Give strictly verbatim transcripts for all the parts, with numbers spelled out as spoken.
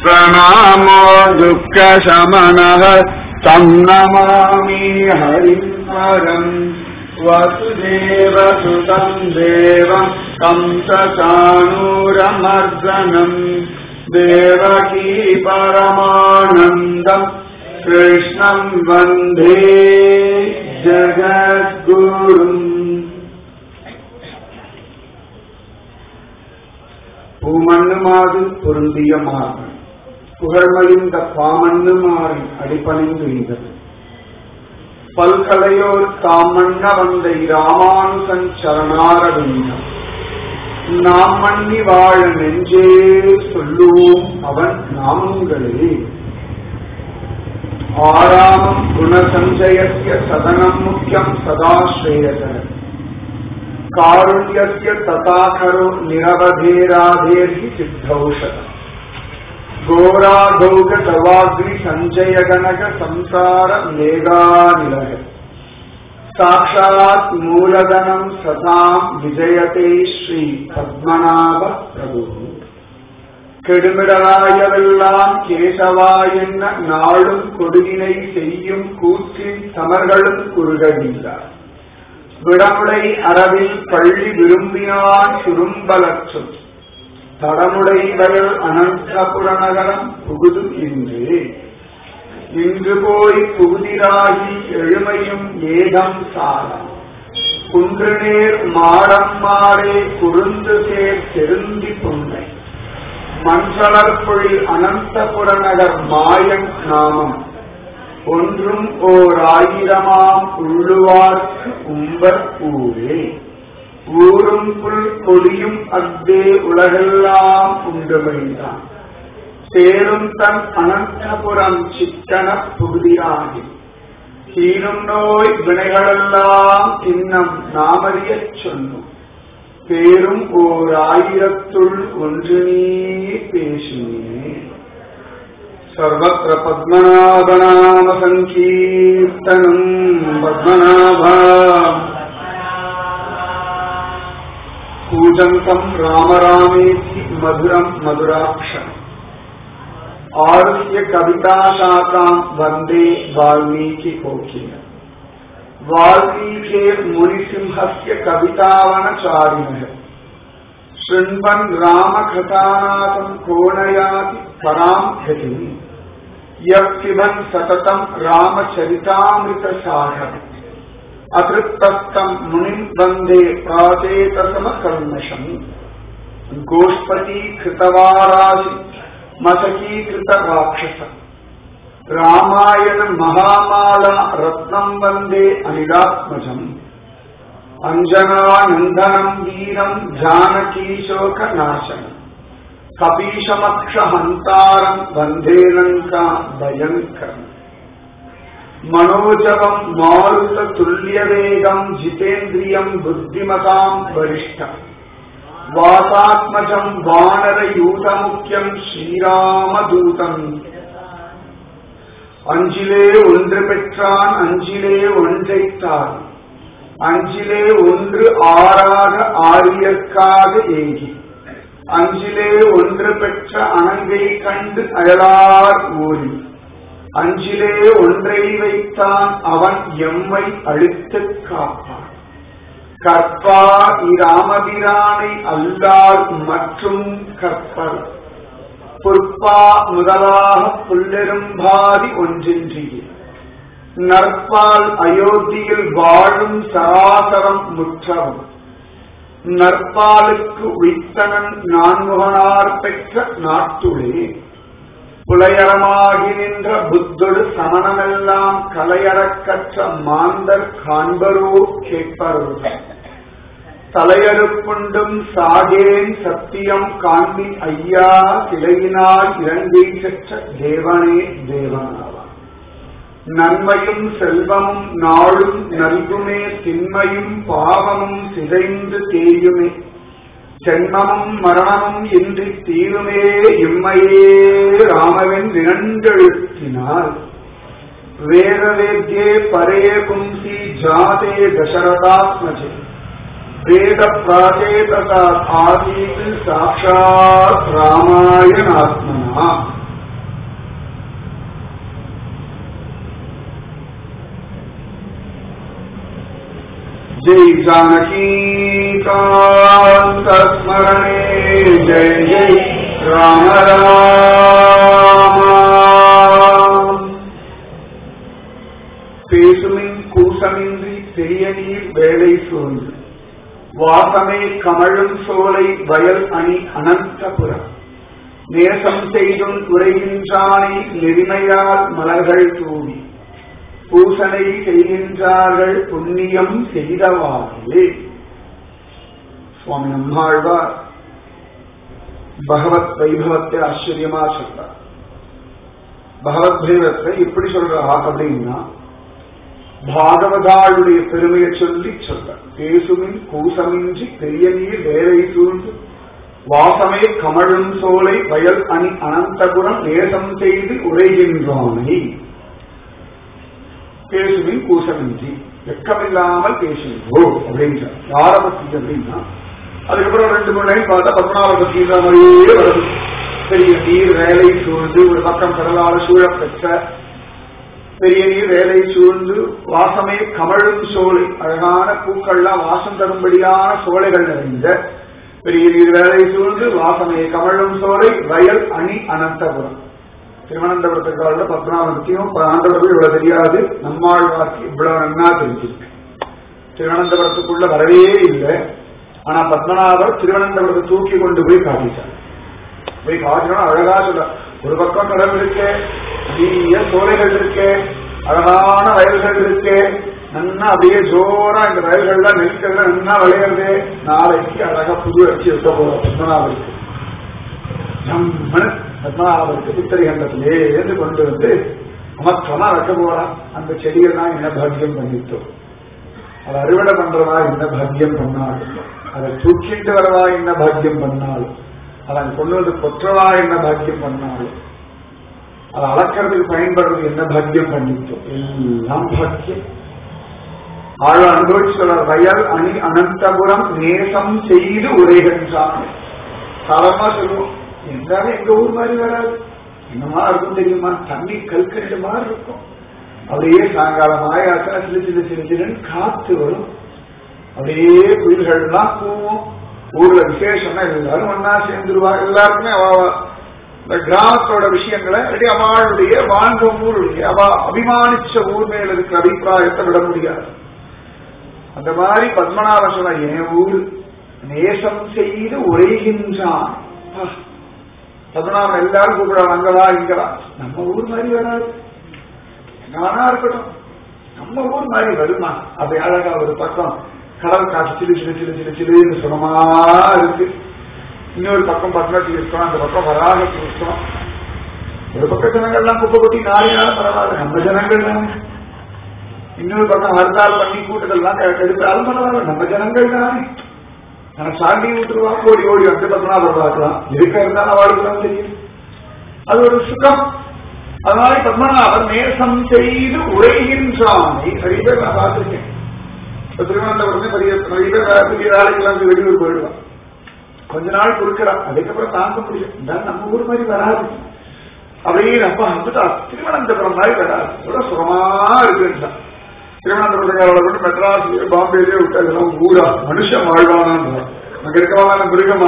प्रणामो दुःखशमनः तं नमामि हरिं परं वसुदेवसुतं देवं कंसचाणूरमर्दनं देवकी परमानन्दं कृष्णं वन्दे जगद्गुरुम्. பூமண்ணுமாது பொருந்திய மாறு புகழ்மலிந்த பாமண்ணு மாறி அடிப்பணிந்து எய்தது பல்கலையோர் தாமண்ண வந்தை ராமானுசன் சரணாரவிந்தம் நாம் மண்ணி வாழ நெஞ்சே சொல்லுவோம் அவன் நாமங்களே. ஆராமம் குணசஞ்சயஸ்ய சதனம் முக்கியம் சதாஸ்ரேயதர காருண்யஸ்ய ததாகரோ நிரவதேராதேர்ஹி சித்தௌஷதம் கோராகௌக தவாக்னி சஞ்சயகனக சம்சார மேகாநிலக சாக்ஷாத் மூலதனம் சதாம் விஜயதே ஸ்ரீ பத்மநாப பிரபு. கெடுமிடலாயவெல்லாம் கேசவாயென்ன நாளும் கொடுகினை செய்யும் கூற்றின் தமர்களும் குறுகவில்லை விடமுடை அரவில் பள்ளி விரும்பினான் சுரும்பலற்றும் தடமுடை வயல் அனந்தபுர நகரம் புகுது இன்று இன்று போய் புகுதிராகி எழுமையும் ஏகம் சாலம் குன்றுநேர் மாடம் மாறே குறுந்து சேர் செருந்தி பொன்னை மஞ்சளற்பொழில் அனந்தபுர நகர் மாயன் நாமம் ஒன்றும் ஓர் ஆயிரமாம் உள்ளுவார்க்கு உம்பர் ஊரே. ஊரும் புல் கொடியும் அக்தே உலகெல்லாம் உண்டுமைந்தான் சேரும் தன் அனந்தபுரம் சிக்கன புகுதியாகி தீரும் நோய் வினைகளெல்லாம் இன்னம் நாமறியச் சொன்னோம் பேரும் ஓர் ஆயிரத்துள் ஒன்று நீ பேசினே. சர்வத்ர பத்மநாபநாம சங்கீர்த்தனம் பத்மநாபா பூஜந்தம் ராம ராமேதி மதுரம் மதுராட்சரம் ஆருஷ்ய கவிதா சாகாம் வந்தே வால்மீகி கோகிலம் வால்மீகேர் முனிசிம்ஹஸ்ய கவிதாவனசாரிணः शृण्वन् रामकथानाथं कोणयाति परां गतिम् यः पिबन् सततं रामचरितामृतसागरम् अतृप्तस्तं मुनिं वन्दे प्राचेतसमकल्मषम्. गोष्पतीकृतवाराशि मशकीकृतराक्षसम् रामायण महामाला रत्नं वन्दे अनिलात्मजम्. अंजनानंदनं वीरं जानकीशोकनाशनं कपीशमक्षहन्तारं वन्दे लंका भयङ्करम्. मनोजवं मारुततुल्यवेगं जितेन्द्रियं बुद्धिमतां वरिष्ठं वातात्मजं वानरयूतमुख्यं श्रीरामदूतम्. அஞ்சிலே ஒன்று பெற்றான் அஞ்சிலே ஒன்றைத்தான் அஞ்சிலே ஒன்று ஆறாக ஆரியற்காக ஏகி அஞ்சிலே ஒன்று பெற்ற அணங்கை கண்டு அயலார் ஊரி அஞ்சிலே ஒன்றை வைத்தான் அவன் எம்மை அழித்துக் காப்பான். கற்பா இராமபிரானை அல்லார் மற்றும் கற்பர் பொற்பா முதலாக புல்லெரும்பாதி ஒன்றின்றியே நற்பால் அயோத்தியில் வாழும் சராசரம் முற்றவும் நற்பாலுக்கு உய்த்தனன் நான்முகனார் பெற்ற நாட்டுளே புலையரமாகி நின்ற புத்தொடு சமணமெல்லாம் கலையறக் கற்ற மாந்தர் காண்பரோ கேட்பரோ தலையறுப்புண்டும் சாகேன் சத்தியம் காண்பி ஐயா கிளையினால் இறங்கை பெற்ற தேவனே தேவனாவான். நன்மையும் செல்வமும் நாளும் நல்குமே திண்மையும் பாவமும் சிதைந்து தேயுமே ஜென்மமும் மரணமும் இன்றி தீருமே இம்மையே ராமவின் இரண்டெழுத்தினால். வேத வேத்யே பரே பும்சி ஜாதே தசரதாத்மஜே வேத பிராச்சேதசா ஆதீத் சாட்சாத் ராமாயணாத்மனா जय जानकी कांत स्मरणे जय जय राम राम பேசுமின் கூசமின்றி பெரிய நீர் வேலை சூழ்ந்து வாசமே கமழும் சோலை வயல் அணி அனந்தபுரம் நேசம் செய்தும் உரைகின்றானை நெறிமையால் மலர்கள் தூவி பூசனை செய்கின்றார்கள் புண்ணியம் செய்தவாறே. சுவாமி நம்மாழ்வார் பகவத் வைபவத்தை ஆச்சரியமா சொல்றார். பகவத் வைபவத்தை எப்படி சொல்றா அப்படின்னா பாகவதாளுடைய பெருமையை சொல்லி சொல்ற. பேசுமின் கூசமின்றி பெரிய நீர் வேலை சூழ்ந்து வாசமே கமழும் சோலை வயல் அணி அனந்தபுரம் நேசம் செய்து உரைகின்றானை. பேசுமின் கூசமின்றி வெக்கமில்லாமல் பேசுங்கோ அப்படின்ற யார பத்தி அப்படின்னா அதுக்கப்புறம் ரெண்டு மூணு லைன் பார்த்தா பத்மநாப பத்தின்ற மாதிரியே வருது. பெரிய நீர் வேலை சூழ்ந்து ஒரு பக்கம் கடலால் சூழப் பெற்ற பெரிய நீர் வேலை சூழ்ந்து வாசமே கமழும் சோலை அழகான பூக்கள்லாம் வாசம் தரும்படியான சோலைகள் நிறைந்த பெரிய நீர் வேலை சூழ்ந்து வாசமே கமழும் சோலை வயல் அணி அனந்தபுரம். திருவனந்தபுரத்துக்காக பத்மநாபத்தையும் ஆண்டவர்கள் இவ்வளவு தெரியாது, நம்மாழ்வார்க்கு இவ்வளவு நன்னா தெரிஞ்சிருக்கு. திருவனந்தபுரத்துக்குள்ள வரவே இல்லை, ஆனா பத்மநாபர் திருவனந்தபுரத்தை தூக்கி கொண்டு போய் காட்டிட்டார். போய் காட்டணும் அழகா சொல்ல. ஒரு பக்கம் கடல் இருக்கு, நிறைய சோலைகள் இருக்கு, அழகான வயல்கள் இருக்கு, நன்னா அப்படியே ஜோரா இந்த வயல்கள்லாம் நெற்கள்லாம் நன்னா விளையாடுது. நாளைக்கு அழகா புது அடிச்சு வைக்க போறோம் பத்மநாபருக்கு. நம்மனு பத்மநாபருக்கு புத்தரி கண்டத்திலேருந்து கொண்டு வந்து அமக்கமா வைக்க போறான். அந்த செடியெல்லாம் என்ன பாக்கியம் பண்ணிட்டோம், அதை அறுவடை பண்றவா என்ன பாக்கியம் பண்ணாலும், அதை தூக்கிட்டு வரவா என்ன பாக்கியம் பண்ணாலும், அதை கொண்டு வந்து கொற்றவா என்ன பாக்கியம் பண்ணாலும், அதை அளக்கிறதுக்கு பயன்படுறது என்ன பாக்கியம் பண்ணிட்டோம், எல்லாம் பாக்கியம். ஆழ அனுபவிச்சு சொல்ற. வயல் அணி அனந்தபுரம் நேசம் செய்து உரைகின்றான். சாதாரணமா சொல்லுவோம், இருந்தாலும் எங்க ஊர் மாதிரி வராது, என்னமா இருக்கும் தெரியுமா, தண்ணி கல்கண்டு மாதிரி இருக்கும். அப்படியே சாயங்காலம் ஆயாச்சா சிறு சிறு சிறு சிறுன்னு காத்து வரும், அப்படியே குயில்கள்லாம் பூவும். ஊர்ல விசேஷம்னா எல்லாரும் ஒன்னா சேர்ந்துருவா. எல்லாருக்குமே அவ இந்த கிராமத்தோட விஷயங்களை அவளுடைய வாழ்ந்த ஊருடைய அவ அபிமானிச்ச ஊர் மேல இருக்கிற அபிப்பிராயத்தை விட முடியாது. அந்த மாதிரி பத்மநாப சொன்ன என் ஊர் நேசம் செய்து உரைகின்றான். பத்மநாபன் எல்லாரும் கூப்பிடுறாங்க, அங்கவா இங்கவா. நம்ம ஊர் மாதிரி வராது, எங்கனா இருக்கட்டும், நம்ம ஊர் மாதிரி வருமா? அப்படி அழகா ஒரு பக்கம் கடல் காசு சிலு சிலு சிலு சிலு சிலுன்னு சுகமா இருக்கு. இன்னொரு பக்கம் பத்மநாபி இருக்கணும், அந்த பக்கம் வராகத்து இருக்கணும். ஒரு பக்கம் ஜனங்கள்லாம் குப்பை கொட்டி நாளையாலும் பரவாயில்ல, நம்ம ஜனங்கள் தானே. இன்னொரு பக்கம் ஹர்த்தால் பண்ணி கூட்டத்தெல்லாம் எடுத்தாலும் பரவாயில்ல, நம்ம ஜனங்கள் தானே. ஆனா சாண்டி விட்டுருவா, ஓடி ஓடி வந்து பத்மநாபர் பார்க்கலாம். இருக்க இருந்தாலும் அவளுக்கு தான் தெரியும், அது ஒரு சுகம். அதனால பத்மநாபர் நேசம் செய்து உரைகின்றானை. நிறைய பேர் நான் பார்த்திருக்கேன். இப்ப திருவனந்தபுரமே பெரிய நிறைய பேர் பெரிய வேலைக்கெல்லாம் வெளியூர் போயிடுவான், கொஞ்ச நாள் கொடுக்கிறான், அதுக்கப்புறம் தாங்க முடியும். நம்ம ஊர் மாதிரி வராது. அப்படியே அப்பா வந்துட்டா திருவனந்தபுரம் மாதிரி வராது, எவ்வளவு சுகமா இருக்குன்றான். திருவனந்தபுரத்தை மெட்ராஸ் பாம்பேலே விட்டு அதெல்லாம் ஊரா மனுஷன் வாழ்வானான். அங்க இருக்கவான மிருகமா?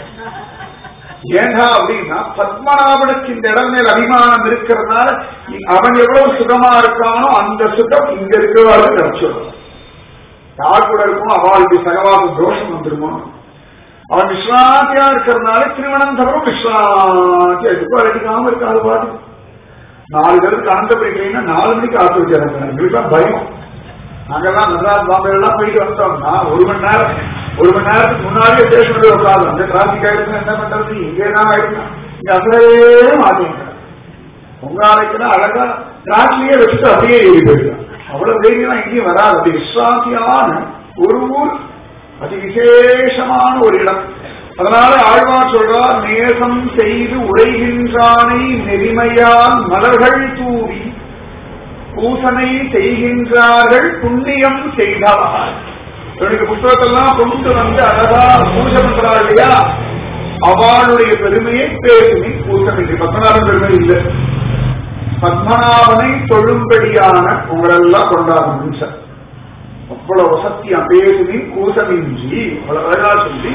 ஏன்னா அப்படின்னா பத்மநாபனுக்கு இந்த இடம் மேல் அபிமானம் இருக்கிறதுனால அவன் எவ்வளவு சுகமா இருக்கானோ அந்த சுகம் இங்க இருக்கிறவாளுக்கு கிடைச்சிடும். யார் கூட இருக்குமோ அவளுக்கு சகவாச தோஷம் வந்துருமோ. அவன் விஸ்ராந்தியா இருக்கிறதுனால திருவனந்தபுரம் விஸ்ராந்தியா இருக்கும், அடிக்காம இருக்காது. பாட்டு நாலு பேருக்கு அனந்த போயிட்டீங்கன்னா நாலு மணிக்கு ஆத்து வச்சாங்க. எங்களுக்குலாம் பயம். நாங்கெல்லாம் மெட்ராஸ் பாம்பே எல்லாம் போயிட்டு வந்தோம்னா ஒரு மணி நேரம் ஒரு மணி நேரத்துக்கு முன்னாடியே ஸ்டேஷன் உட்காந்து அந்த டிராபிக் ஆயிடுச்சு, என்ன பண்றது, இங்கேதான் ஆயிடுச்சு. இங்க அசலே மாட்டேங்க. பொங்காலைக்குன்னா அழகா டிராபிலே வச்சுட்டு அப்படியே ஏறி போயிடலாம். அவ்வளவு தைரியம் இங்கேயும் வராது. அப்படி விஸ்ராந்தியான ஒரு ஊர், அதி விசேஷமான ஒரு இடம். அதனால ஆழ்வார் சொல்றார், நேசம் செய்து உரைகின்றானை நெறிமையால் மலர்கள் தூவி பூசனை செய்கின்றார்கள் புண்ணியம் செய்தவார். இவனுக்கு புத்தகத்தெல்லாம் கொண்டு வந்து அழகா பூஜை பண்றாள் இல்லையா, அவளுடைய பெருமையை பேசுமி பூசனை. பத்மநாபன் பெருமை இல்லை, பத்மநாபனை தொழும்படியான உங்களெல்லாம் கொண்டாடும் நிமிஷம். அவ்வளவு வசத்தியா பேசுவின் கூசமின்றி அவ்வளவு அழகா சொல்லி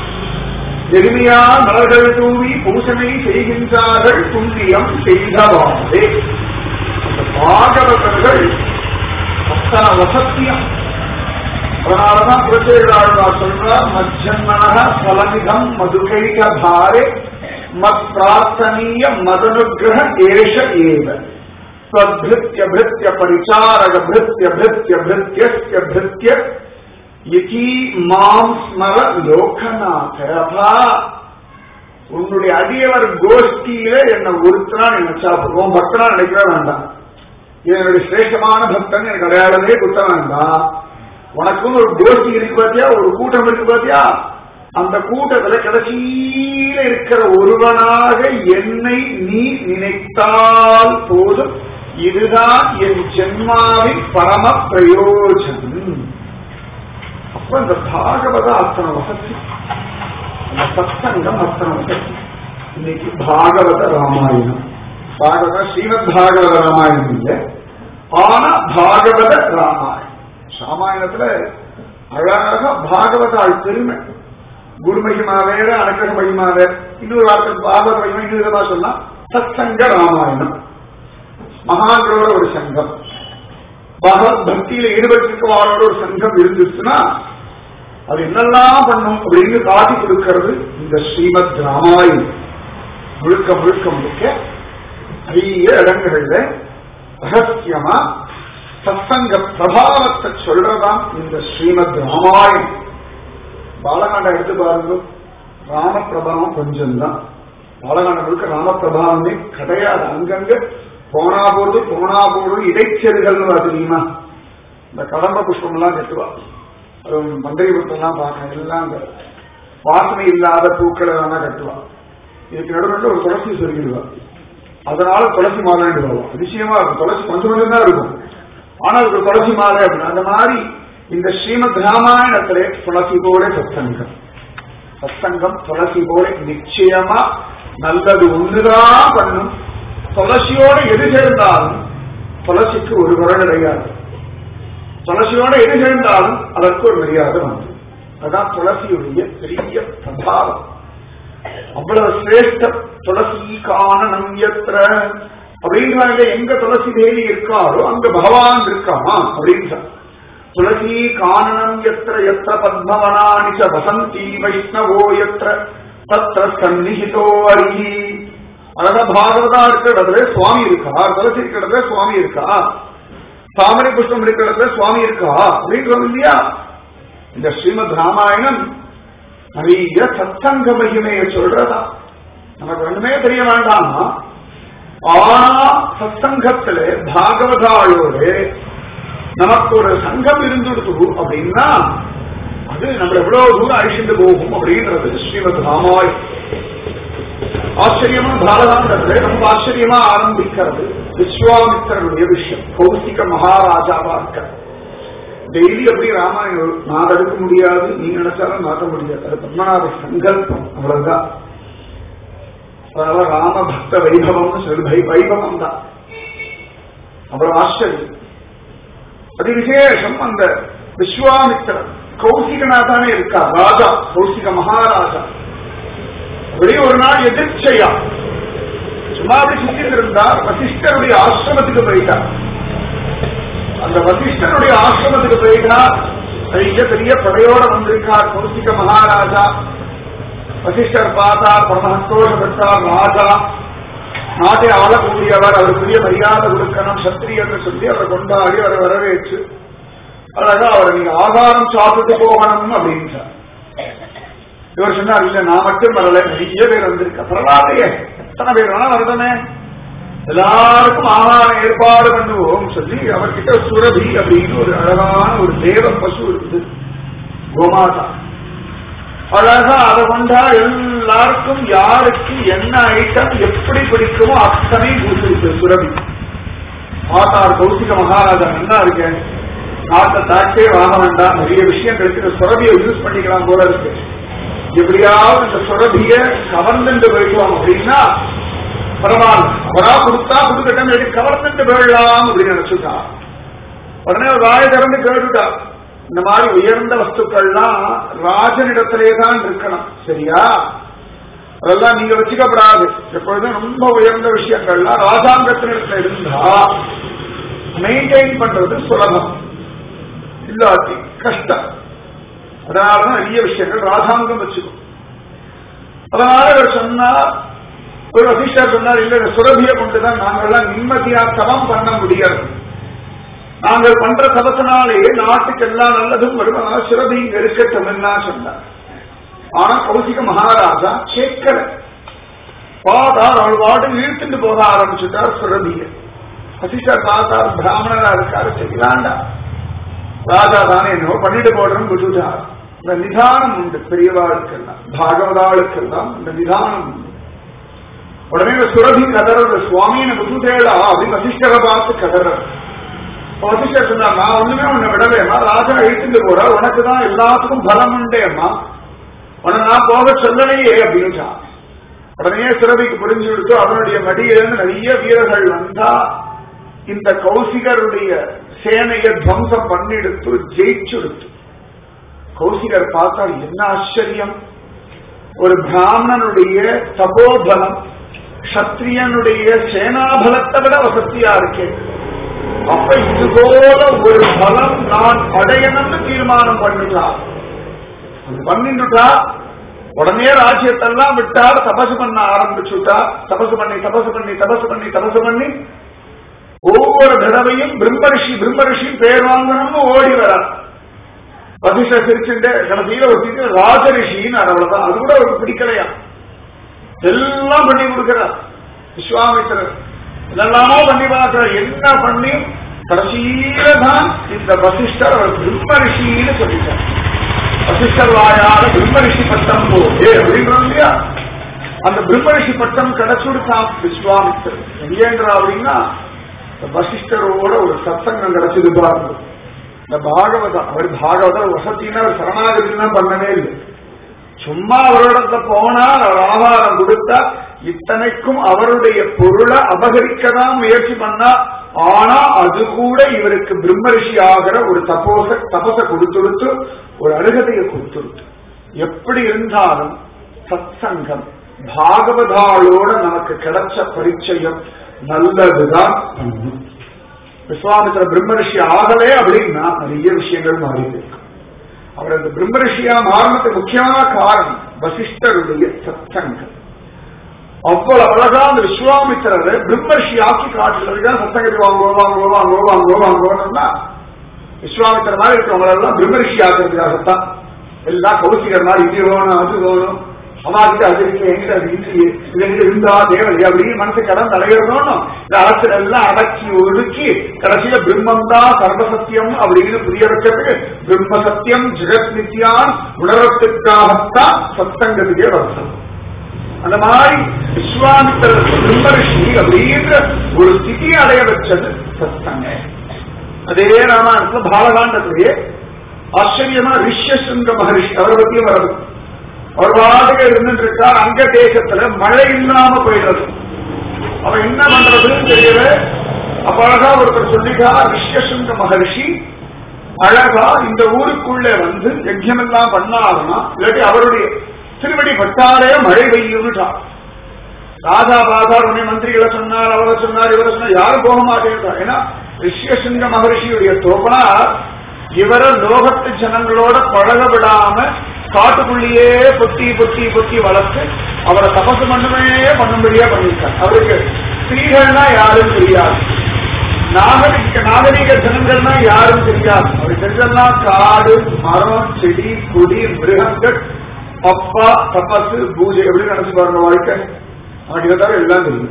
எளிமையா மலர்கள் தூவி பூசனை செய்கின்றார்கள் புண்ணியம் செய்தவாறே. அந்த பாகவதர்கள் அத்தனை வசத்தியம். அதனாலதான் புரட்சியாளர் சொல்றார், மஜ்ஜன்மனக பலமிதம் மதுகைக பாரே மத் பிரார்த்தனீய மதனுகிரக ஏஷ ஏவ ஸ்வத்ருத்ய பிருத்ய பரிசாரக பிருத்ய பிருத்ய பிருத்யஸ்ய பிருத்ய யதி மாம் ஸ்மர லோகநாத. அப்பா, உன்னுடைய அடியவர் கோஷ்டியில என்ன ஒருத்தரா நினைச்சா போதும், பக்தனா நினைக்கிற வேண்டாம். என்னுடைய சிரேஷ்டமான பக்தன் எனக்கு அடையாளமே குத்த வேண்டாம். உனக்கும் ஒரு கோஷ்டி இருக்கு பாத்தியா, ஒரு கூட்டம் இருக்கு பாத்தியா, அந்த கூட்டத்துல கடைசியில இருக்கிற ஒருவனாக என்னை நீ நினைத்தால் போதும். இதுதான் என் ஜென்மாவின் பரம பிரயோஜனம். அப்ப இந்த பாகவத அத்தனை வசதி, அந்த சத்சங்கம் அத்தனை வசதி. இன்னைக்கு பாகவத ராமாயணம், பாகவத ஸ்ரீமத் பாகவத ராமாயணம் இல்லை, ஆனா பாகவத ராமாயணம். ராமாயணத்துல அழகாக பாகவதாள் பெருமை, குரு மகிமா வேற, அனுக்கிரக மகிமா வேற. இன்னொரு வார்த்தை பாகவத மகிமா இன்னொரு விதமா சொன்னா சத்சங்க ராமாயணம். மகான்களோட ஒரு சங்கம், பகவத் பக்தியில ஈடுபட்டிருக்கவாளோட ஒரு சங்கம் இருந்துச்சுன்னா அது என்னெல்லாம் பண்ணும் அப்படின்னு காட்டி கொடுக்கிறது இந்த ஸ்ரீமத் ராமாயணம். முழுக்க முழுக்க முழுக்க நிறைய இடங்கள்ல ரகசியமா சத்சங்க பிரபாவத்தை சொல்றதான் இந்த ஸ்ரீமத் ராமாயணம். பாலகாண்டம் எடுத்து பாருங்க, ராம பிரபாவம் கொஞ்சம் தான். பாலகாண்டம் முழுக்க ராம பிரபாவமே கிடையாது. அங்கங்க போனா போது போனா போது இடைச்செருகள் தெரியுமா? இந்த கடம்ப புஷ்பம் எல்லாம் கட்டுவா, அது மந்திரி புஷ்பம்லாம் பார்க்க எல்லாம் வாசனை இல்லாத பூக்களை வேணா கட்டுவா. இதுக்கு நடுவில் ஒரு துளசி சொல்லிடுவா, அதனால துளசி மாலை வருவோம். அதிசயமா இருக்கும், துளசி கொஞ்சம் கொஞ்சம் தான் இருக்கும், ஆனா அதுக்கு துளசி மாலை அப்படின்னு. அந்த மாதிரி இந்த ஸ்ரீமத் ராமாயணத்திலே துளசி போல சத்சங்கம், சத்சங்கம் துளசி போல நிச்சயமா நல்லது ஒண்ணுதான் பண்ணும். துளசியோட எது சேர்ந்தாலும் துளசிக்கு ஒரு குறை கிடையாது, துளசியோட எது சேர்ந்தாலும் அதற்கு ஒரு மரியாதை வந்து. அதான் துளசியுடைய பெரிய பிரபாவம். அவ்வளவு சிரேஷ்ட துளசி காணனம் எத்திர அப்படின்றாங்க. எங்க துளசி தேவி இருக்காரோ அங்க பகவான் இருக்காமா அப்படின்னு. துளசி காணனம் எத்திர எத்திர பத்மவனானிச்ச வசந்தி வைஷ்ணவோ எத்திர தத்ர சந்நிஹிதோ அரிஹி. அழகா பாகவதா இருக்கிற இடத்துல சுவாமி இருக்கார், துளசி இருக்கிற இடத்துல சுவாமி இருக்கா, தாமரை புஷ்பம் இருக்கிற இடத்துல சுவாமி இருக்கா அப்படின்றது இல்லையா? இந்த ஸ்ரீமத் ராமாயணம் நிறைய சத்சங்க மகிமையை சொல்றதா. நமக்கு ஒண்ணுமே தெரிய வேண்டாமா, ஆனா சத்சங்கத்துல பாகவதாளோடு நமக்கு ஒரு சங்கம் இருந்துடுது அப்படின்னா அது நம்ம எவ்வளவு தூரம் அழிச்சுட்டு போகும் அப்படின்றது ஸ்ரீமத் ராமாயணம். ஆச்சரியமா பாரதாண்டத்துல ரொம்ப ஆச்சரியமா ஆரம்பிக்கிறது விஸ்வாமித்திரனுடைய விஷயம். கௌசிக மகாராஜாவா இருக்க டெய்லி அப்படி ராமாயணம் நான் தடுக்க முடியாது, நீ நினைச்சாலும் மாற்ற முடியாது, அது பத்மநாப சங்கல்பம், அவ்வளவுதான். அதனால ராம பக்த வைபவம்னு சொல்லி வைபவம் தான் அவ்வளவு ஆச்சரியம், அது விசேஷம். அந்த விஸ்வாமித்திரன் கௌசிகனா தானே இருக்கா, ராஜா கௌசிக மகாராஜா. அப்படியே ஒரு நாள் எதிர்ச்சையா சும்மா அப்படி சுத்திட்டு இருந்தார், வசிஷ்டருடைய ஆசிரமத்துக்கு போயிட்டார். அந்த வசிஷ்டருடைய ஆசிரமத்துக்கு போயிட்டா பெரிய பெரிய படையோட வந்திருக்கார் கௌசிக மகாராஜா. வசிஷ்டர் பார்த்தார், பரம சந்தோஷப்பட்டார். ராஜா நாட்டை ஆளக்கூடியவர், அவர் பெரிய மரியாதை கொடுக்கணும் சத்திரியன்னு சொல்லி அவரை கொண்டாடி அவரை வரவேற்று அழகா அவரை நீங்க ஆகாரம் சாப்பிட்டு போகணும் அப்படின்றார். இவர் சொன்னார், இல்ல நான் மட்டும் வரல, நிறைய பேர் வந்திருக்க, பரவாயில்லையே எத்தனை பேர் வேணா வரதமே, எல்லாருக்கும் ஆகாரம் ஏற்பாடு பண்ணுவோம் சொல்லி அவர்கிட்ட சுரபி அப்படின்னு ஒரு அழகான ஒரு தேவ பசு இருக்குது, கோமாதா. அழகா அதை கொண்டா எல்லாருக்கும் யாருக்கு என்ன ஐட்டம் எப்படி பிடிக்குமோ அத்தனை பூசிருக்கு சுரபி. பார்த்தார் கௌசிக மகாராஜா, என்ன இருக்கேன் நாட்டை தாக்கே வாங்க வேண்டாம், நிறைய விஷயம் கிடைக்கிற சுரபியை யூஸ் பண்ணிக்கலாம் போல இருக்கு, எப்படியாவது இந்த சுரபிய கவர்ந்துட்டு போயிட்டோம் அப்படின்னா பரவாயில்ல, அவரா கொடுத்தா கொடுக்கட்டும், கவர்ந்துட்டு போயிடலாம் அப்படின்னு நினைச்சுட்டா. உடனே வாயை திறந்து கேட்டுட்டா, இந்த மாதிரி உயர்ந்த வஸ்துக்கள்லாம் ராஜனிடத்திலே தான் இருக்கணும். சரியா? அதெல்லாம் நீங்க வச்சுக்கப்படாது. எப்பொழுதும் ரொம்ப உயர்ந்த விஷயங்கள்லாம் ராஜாங்கத்தினிடத்துல இருந்தா மெயின்டைன் பண்றது சுலபம், இல்லாட்டி கஷ்டம். அதனாலதான் நிறைய விஷயங்கள் ராஜாங்கம் வச்சுக்கும். அதனால அவர் சொன்னார், ஒரு வசிஷ்டர் சொன்னார், இல்ல சுரபியை கொண்டுதான் நாங்கெல்லாம் நிம்மதியா தவம் பண்ண முடியாது. நாங்கள் பண்ற தவத்தினாலேயே நாட்டுக்கு எல்லாம் நல்லதும் வரும். அதனால சுரபி இங்க இருக்கட்டும் சொன்னார். ஆனா கௌசிக மகாராஜா கேட்கல. பாதார் அவள் வாடு இழுத்துட்டு போக ஆரம்பிச்சுட்டார் சுரபிய. வசிஷ்டர் பார்த்தார், பிராமணரா இருக்காரு, சரிதாண்டா, ராஜா தானே என்னவோ பண்ணிட்டு போடுறோம் விட்டுட்டார். இந்த நிதானம் உண்டு பெரியவாளுக்கெல்லாம், பாகவதாளுக்கெல்லாம் இந்த நிதானம் உண்டு. உடனே சுரபி கதறது, சுவாமியை விட்டுட்டேடா அப்படின்னு வசிஷ்டரை பார்த்து கதறது. வசிஷ்டர் சொன்னார், நான் ஒண்ணுமே உன்னை விடவேமா, ராஜா இழுத்துட்டு போற, உனக்குதான் எல்லாத்துக்கும் பலம் உண்டேம்மா, உன நான் போக சொல்லலையே அப்படின்னு. உடனே சுரபிக்கு புரிஞ்சு விடுத்து அவனுடைய மடியிலிருந்து நிறைய வீரர்கள் வந்தா இந்த கௌசிகருடைய சேனையை துவம்சம் பண்ணிடுத்து ஜெயிச்சுடுத்து. கௌசிகர் பார்த்தால் என்ன ஆச்சரியம், ஒரு பிராமணனுடைய தபோபலம் சத்திரியனுடைய சேனாபலத்தை விட வசதியா இருக்கே. அப்ப இது போல ஒரு பலம் நான் அடையணும்னு தீர்மானம் பண்ணிட்டார். பண்ணிட்டுட்டா உடனே ராஜ்யத்தெல்லாம் விட்டார், தபசு பண்ண ஆரம்பிச்சுட்டா. தபசு பண்ணி தபசு பண்ணி தபசு பண்ணி தபசு பண்ணி ஒவ்வொரு தடவையும் பிரம்மரிஷி பிரம்மரிஷி பேர் வாங்கணும்னு ஓடி வரார். வசிஷ்டர் சிரிச்சுட்டு கடைசியில ஒரு ராஜரிஷின்னு அவ்வளவுதான், அது கூட அவருக்கு பிடிக்கலையா. எல்லாம் பண்ணி கொடுக்கிறார் விஸ்வாமித்திரர், இதெல்லாமோ பண்ணி பார்க்கிறார். என்ன பண்ணி கடைசியில தான் இந்த வசிஷ்டர் அவர் பிரம்மரிஷின்னு சொல்லிட்டார். வசிஷ்டர் வாயால பிரம்மரிஷி பட்டம் போது அப்படின்றோம் இல்லையா, அந்த பிரம்மரிஷி பட்டம் கிடைச்சுடுத்தான் விஸ்வாமித்திரர். எங்கேன்றா அப்படின்னா வசிஷ்டரோட ஒரு சத்சங்கம் கிடைச்சது பாருங்க. இந்த பாகவதம், அவர் பாகவதம் வசத்தின்னா சரணாகதினா பண்ணவே இல்லை. சும்மா அவரோட போனா அவர் ஆகாரம் கொடுத்தா இத்தனைக்கும் அவருடைய பொருளை அபகரிக்கதான் முயற்சி பண்ணா. ஆனா அது கூட இவருக்கு பிரம்மரிஷி ஆகிற ஒரு தபோச தபச கொடுத்துடுத்து, ஒரு அருகதையை கொடுத்துடுத்து. எப்படி இருந்தாலும் சத்சங்கம் பாகவதாளோட நமக்கு கிடைச்ச பரிச்சயம் நல்லதுதான். விஸ்வாமித்திர பிரம்மரிஷி ஆகலே அப்படின்னா நிறைய விஷயங்கள் மாறி இருக்கும். அவர் அந்த பிரம்மரிஷியா மாறினதுக்கு முக்கியமான காரணம் வசிஷ்டருடைய சத்சங்கம். அவ்வளவு அழகா அந்த விஸ்வாமித்திரரை பிரம்மரிஷி ஆக்கி காட்டுறதுக்காக சத்சங்கத்தை வாங்குவோ வாங்குவோ வாங்குவோ வாங்குவோ வாங்குவோம்னா விஸ்வாமித்திர மாதிரி இருக்கிறவங்க எல்லாம் பிரம்மரிஷி ஆக்குறதுக்காகத்தான். எல்லாம் கௌசிகர் மாதிரி இது வேணும் அது வேணும், அம்மாக்கிட்ட அது இருக்கு எங்கிட்ட அது இல்லையே, இது எங்கிட்ட இருந்தா தேவையே அப்படின்னு மனசு கடன் தலையிடணும். இந்த அரசு எல்லாம் அடக்கி ஒடுக்கி கடைசியில பிரம்மம் தான் சர்வசத்தியம் அப்படின்னு புரிய வைக்கிறதுக்கு பிரம்ம சத்தியம் ஜெகத் நித்யான் உணர்வதற்காகத்தான் சத்சங்கத்துக்கே வருஷம். அந்த மாதிரி விஸ்வாமித்திர பிரம்மரிஷி அப்படின்ற ஒரு ஸ்திதியை அடைய வச்சது சத்சங்க. அதே ராமாயணத்துல பாலகாண்டத்திலேயே ஆச்சரியமா ரிஷ்யசுங்க மகரிஷி அவரை பத்தியும் வருது. ஒரு வாடகை இருந்துட்டு இருக்கார், அங்க தேசத்துல மழை இல்லாம போயிடுறது. அவன் என்ன பண்றதுன்னு தெரியல. அப்ப அழகா ஒருத்தர் சொல்லிட்டா, ரிஷ்யசுங்க மகரிஷி அழகா இந்த ஊருக்குள்ளே வந்து யஜ்யம் எல்லாம் பண்ணாருன்னா இல்லாட்டி அவருடைய திருவடி பட்டாலே மழை பெய்யும்னுட்டா. ராஜா பாதார் உடனே மந்திரிகளை சொன்னார், அவரை சொன்னார், இவரை சொன்னார், யாரும் போக மாட்டேன்றா. ஏன்னா ரிஷ்யசுங்க மகரிஷியுடைய தோப்பனா இவரை லோகத்து ஜனங்களோட பழக விடாம காட்டுக்குள்ளேயே பொத்தி பொத்தி பொத்தி வளர்த்து அவரை தபசு பண்ணுமே பண்ணும்படியா பண்ணிருக்கார். அவருக்கு ஸ்திரீகள்னா யாரும் தெரியாது, நாகரிக நாகரிக ஜனங்கள்னா யாரும் தெரியாது. அவருக்கு தெரிஞ்செல்லாம் காடு மரம் செடி கொடி மிருகங்கள் அப்பா தபசு பூஜை எப்படி நினைச்சு பாருங்க வாழ்க்கை. அவனுக்கு இதை தவிர எல்லாம் தெரியும்.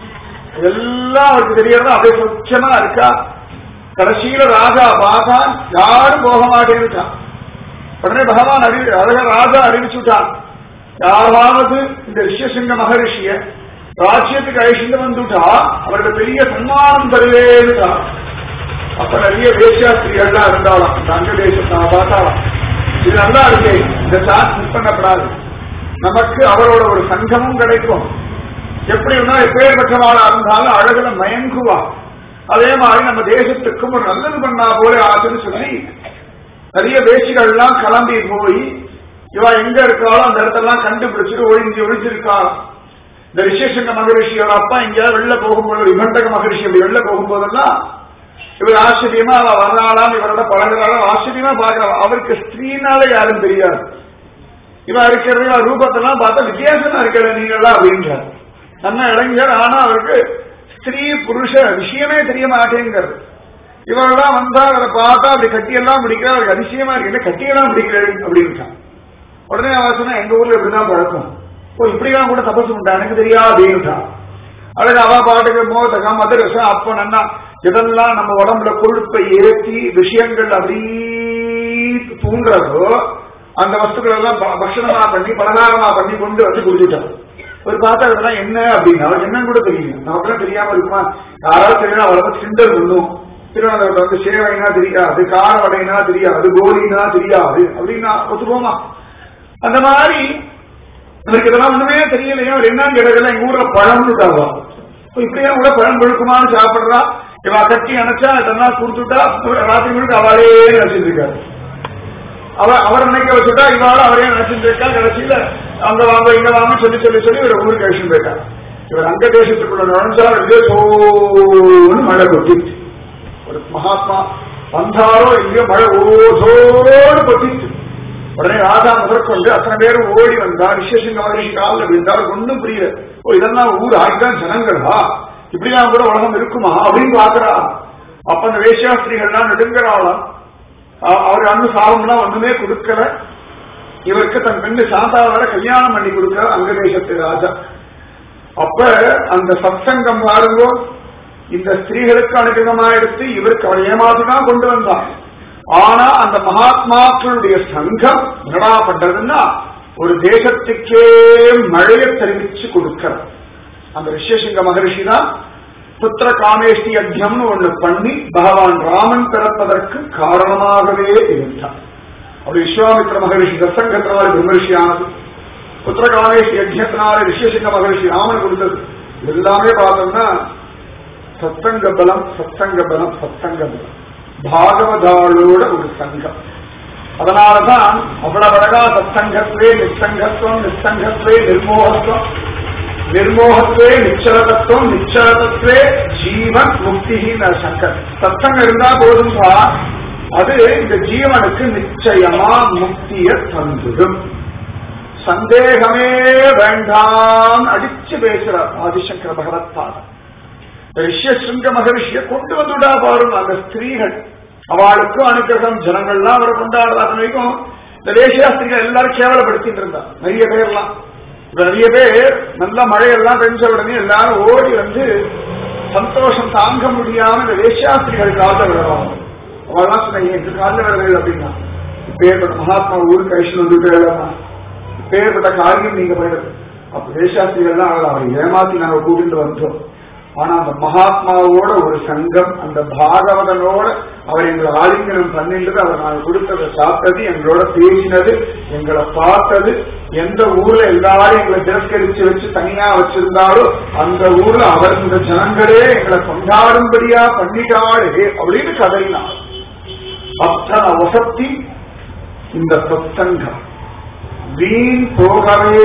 எல்லாம் அவருக்கு தெரியறதா அப்படியே சொச்சமா இருக்கா. கடைசியில ராஜா பார்த்தா யாரும் போக மாட்டேன்னுட்டான். உடனே பகவான் அறிவி அழக ராஜா அறிவிச்சுட்டான், யாராவது இந்த ரிஷ்யசிங்க மகரிஷிய ராஜ்யத்துக்கு அழிச்சுட்டு வந்துட்டா அவருக்கு பெரிய சன்மானம் தருவேன்னுட்டான். அப்ப நிறைய வேசியாஸ்திரிகள்லாம் இருந்தாலும் தங்க தேசத்தை பார்த்தாலாம், இது நல்லா இருக்கு, இந்த சான்ஸ் மிஸ் பண்ணப்படாது, நமக்கு அவரோட ஒரு சங்கமும் கிடைக்கும். எப்படி இருந்தாலும் எப்பேற்பட்டவாளா இருந்தாலும் அழகுல மயங்குவா. அதே மாதிரி நம்ம தேசத்துக்கும் ஒரு நல்லது பண்ணா போல ஆச்சுன்னு சொல்லி நிறைய வேசிகள்லாம் கிளம்பி போய் இவ எங்க இருக்காளோ அந்த இடத்தெல்லாம் கண்டுபிடிச்சிட்டு ஒழிஞ்சு ஒழிச்சிருக்கா. இந்த ரிஷேஷங்க மகரிஷியோட அப்பா இங்க வெளில போகும்போது விபண்டக மகரிஷி அப்படி வெளில போகும்போதெல்லாம் இவர் ஆச்சரியமா அவ வர்றாளாம், இவரோட பழகிறாளாம், ஆச்சரியமா பாக்குறாள். அவருக்கு ஸ்திரீனால யாரும் தெரியாது. இவ இருக்கிறது இவ ரூபத்தெல்லாம் பார்த்தா வித்தியாசமா இருக்கிற நீங்கள்லாம் அப்படின்றார். நம்ம இளைஞர், ஆனா அவருக்கு ஸ்திரீ புருஷ விஷயமே தெரிய மாட்டேங்கிறது. இவரெல்லாம் வந்தா அவரை பார்த்தா அப்படி கட்டியெல்லாம் பிடிக்கிற அவருக்கு அதிசயமா இருக்கு, கட்டியெல்லாம் பிடிக்கிறது அப்படின்னு. உடனே அவ சொன்னா எங்க ஊர்ல இப்படிதான் பழக்கம், ஓ இப்படிலாம் கூட தபசு உண்டா எனக்கு தெரியாது அப்படின்ட்டான். அழகு அவ பாட்டுக்கு மோதகம் மதுரசம் அப்ப நன்னா இதெல்லாம் நம்ம உடம்புல கொழுப்பை ஏற்றி விஷயங்கள் அப்படி தூண்டுறதோ அந்த வஸ்துக்கள் எல்லாம் பக்ஷணமா பண்ணி பலகாரமா பண்ணி கொண்டு வந்து குடிச்சுட்டான். ஒரு பார்த்தா இதெல்லாம் என்ன அப்படின்னா என்னன்னு கூட தெரியும், நமக்குலாம் தெரியாம இருக்குமா? யாராவது தெரியும் அவ்வளவு சிண்டர் பண்ணும். திருவனந்தபுரத்துல வந்து சேவைனா தெரியாது, கார வடைனா தெரியாது, கோலினா தெரியாது அப்படின்னா ஒத்துப்போமா? அந்த மாதிரி அவருக்கு இதெல்லாம் ஒண்ணுமே தெரியலையா, அவர் என்னன்னு கேட்டதெல்லாம் எங்க ஊர்ல பழம் இருக்காவா, இப்படியே கூட பழம் முழுக்குமான்னு சாப்பிடுறா. இவ கட்டி அணைச்சா இதெல்லாம் கொடுத்துட்டா ராத்திரி முழுக்க அவளே நினைச்சிட்டு இருக்காரு. அவர் அவர் நினைக்க வச்சுட்டா இவாள அவரே நினைச்சிட்டு இருக்கா. கடைசியில அங்க வாங்க இங்க வாங்க சொல்லி சொல்லி சொல்லி இவர் ஊருக்கு கழிச்சு போயிட்டார். இவர் அங்க தேசத்துக்குள்ள நுழைஞ்சா சோன்னு மழை கொட்டிச்சு. ஒரு மகாத்மா வந்தாரோ இல்லையோ மழை ஓசோடு கொட்டிச்சு. உடனே ராஜா முதற்கொண்டு அத்தனை பேரும் ஓடி வந்தா. ரிஷேஷங்க மகரிஷி காலில் விழுந்தாரு. ஒன்னும் புரியல. ஓ இதெல்லாம் ஊர் ஆகிதான் ஜனங்களா, இப்படிலாம் கூட உலகம் இருக்குமா அப்படின்னு பாக்குறா. அப்ப அந்த வேஷாஸ்திரிகள்லாம் நெடுங்கிறாளாம். அவர் அண்ணு சாபம்லாம் ஒண்ணுமே கொடுக்கல. இவருக்கு தன் பெண்ணு சாந்தாவோட கல்யாணம் பண்ணி கொடுக்கிற அங்க தேசத்து ராஜா. அப்ப அந்த சத்சங்கம் பாருங்கோ, இந்த ஸ்திரீகளுக்கு அனுகிரகமா எடுத்து இவருக்கு அவர் ஏமாத்துதான் கொண்டு வந்தான். ஆனா அந்த மகாத்மாக்களுடைய சங்கம் என்னடா பண்றதுன்னா ஒரு தேசத்துக்கே மழையை தெரிவிச்சு கொடுக்கிற அந்த ரிஷேஷங்க மகரிஷி தான் புத்திர காமேஷ்டி யஜ்யம்னு ஒண்ணு பண்ணி பகவான் ராமன் பிறப்பதற்கு காரணமாகவே இருந்தார். அப்படி விஸ்வாமித்திர மகரிஷி தசங்கத்தினால பிரம்மரிஷியானது, புத்திர காமேஷ்டி யஜ்யத்தினால ரிஷேஷங்க மகரிஷி ராமன் கொடுத்தது. எல்லாமே பார்த்தோம்னா சத்சங்க பலம் சத்சங்க பலம் சத்சங்க பலம் பாகவதாளோட ஒரு சங்கம். அதனாலதான் அவ்வளவு அழகா சத்சங்கத்வே நிச்சங்கத்துவம், நிச்சங்கத்வே நிர்மோகத்துவம், நிர்மோகத்வே நிச்சலதத்துவம், நிச்சலதத்வே ஜீவன் முக்திஹீன சங்கர். சத்சங்கம் இருந்தா போதும்பா, அது இந்த ஜீவனுக்கு நிச்சயமா முக்திய தந்துடும், சந்தேகமே வேண்டாம் அடிச்சு பேசுறார் ஆதிசங்கர பகவத்பாதம். ரிஷ்யசிங்க மகரிஷிய கொண்டு வந்துடா பாருங்க. அந்த ஸ்திரீகள் அவளுக்கும் அனுகிரகம், ஜனங்கள்லாம் அவரை கொண்டாடுறாக்கும். இந்த வேஷாஸ்திரிகள் எல்லாரும் கேவலப்படுத்திட்டு இருந்தா நிறைய பேர்லாம். நிறைய பேர் நல்ல மழையெல்லாம் பெஞ்ச உடனே எல்லாரும் ஓடி வந்து சந்தோஷம் தாங்க முடியாம இந்த வேஷாஸ்திரிகள் கால விடுவாங்க. அவெல்லாம் சொன்ன எங்க கால விடுறது அப்படின்னா இப்பேற்பட்ட மகாத்மா ஊருக்கு கழிச்சு வந்துட்டு இப்பேற்பட்ட காரியம் நீங்க போயிடுது. அப்ப வேஷாஸ்திரிகள்லாம் அவரை ஏமாத்தி நாங்க கூட்டிட்டு வந்தோம். ஆனா அந்த மகாத்மாவோட ஒரு சங்கம், அந்த பாகவதனோட அவர் எங்களை ஆலிங்கனம் பண்ணின்றது, அவர் நாங்கள் கொடுத்ததை சாப்பிட்டது, எங்களோட பேசினது, எங்களை பார்த்தது, எந்த ஊர்ல எல்லாரும் எங்களை திரஸ்கரிச்சு வச்சு தனியா வச்சிருந்தாலோ அந்த ஊர்ல அவர் இந்த ஜனங்களே எங்களை கொண்டாடும்படியா பண்ணிட்டாளே அப்படின்னு கதையினார். அத்தனை வசத்தி இந்த சத்சங்கம். வீண் போகவே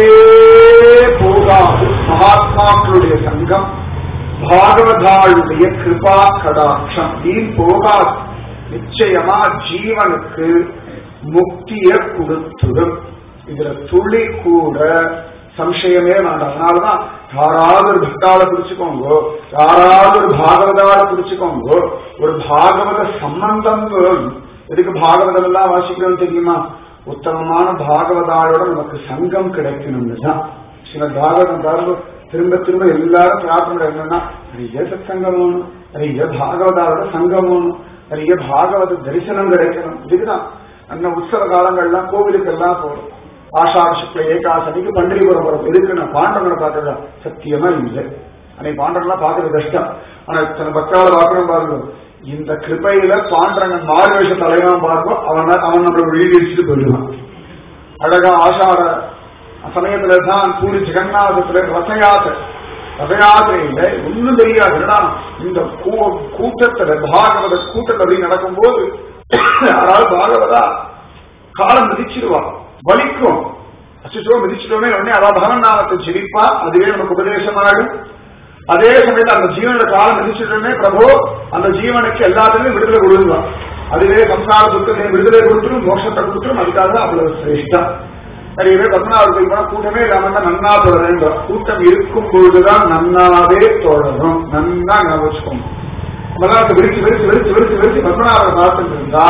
போகாது மகாத்மாக்களுடைய சங்கம், பாகவதாளுடைய கிருபா கடாட்சம் வீண் போகாது. நிச்சயமா ஜீவனுக்கு முக்திய கொடுத்துடும். இதுல துளி கூட சம்சயமே வேண்டாம். அதனாலதான் யாராவது ஒரு பக்தால பிடிச்சுக்கோங்க, யாராவது ஒரு பாகவதால பிடிச்சுக்கோங்க. ஒரு பாகவத சம்பந்தம் வேணும். எதுக்கு பாகவதம் எல்லாம் வாசிக்கணும்னு தெரியுமா? உத்தமமான பாகவதாளோட நமக்கு சங்கம் கிடைக்கணும்னு தான். சில பாகவதம் பாருங்க, திரும்ப திரும்ப எல்லாரும் பிரார்த்தனை என்னன்னா நிறைய சத்சங்கம் வேணும், நிறைய பாகவதாவோட சங்கம் வேணும், நிறைய பாகவத தரிசனம் கிடைக்கணும். இதுக்குதான் அந்த உற்சவ காலங்கள்லாம் கோவிலுக்கு எல்லாம் போறோம். ஆஷாட சுக்ல ஏகாசனிக்கு பண்டிகைபுரம் போறோம். எதுக்கு நான் பாண்டவனை பார்க்கறதா? சத்தியமா இல்லை. அன்னைக்கு பாண்டவன்லாம் பார்க்கறது கஷ்டம். ஆனா இத்தனை பக்தால பார்க்கணும் பாருங்க. இந்த கிருப்பையில பாண்டரங்கன் மார்வேஷ தலைவன் பார்ப்போம், அவன் அவன் நம்மளோட வீடிச்சுட்டு போயிடுவான். அழகா ஆஷாட சமயத்துலதான் பூரி ஜெகநாதத்துல ரசயாத்திரை, ரசயாத்திரையில ஒன்னும் தெரியாது. இந்த கூட்டத்துல பாகவத கூட்டத்தில் அப்படி நடக்கும் போது யாராவது பாகவதா காலம் மிதிச்சிருவா, வலிக்கும், அச்சுச்சோ மிதிச்சிட்டோமே உடனே அதாவது பகவன் நாமத்தை ஜெபிப்பா, அதுவே நமக்கு உபதேசமாகும். அதே சமயத்தில் அந்த ஜீவனோட காலம் மிதிச்சிட்டோமே பிரபு அந்த ஜீவனுக்கு எல்லாத்துலயும் விடுதலை கொடுக்கலாம். அதுவே சம்சார துக்கத்தை விடுதலை கொடுத்துரும், மோட்சத்தை கொடுத்துரும். அதுக்காக அவ்வளவு சிரேஷ்டம். நிறைய பேர் பத்மநாபர் போய் கூட்டமே இல்லாம தான் நன்னா தொடர வேண்டும். கூட்டம் இருக்கும் பொழுதுதான் நன்னாவே தொடரும். நன்னா ஞாபகம் நம்மளால விரிச்சு விரிச்சு விரிச்சு விரிச்சு விரிச்சு பத்மநாபரை பார்த்துட்டு இருந்தா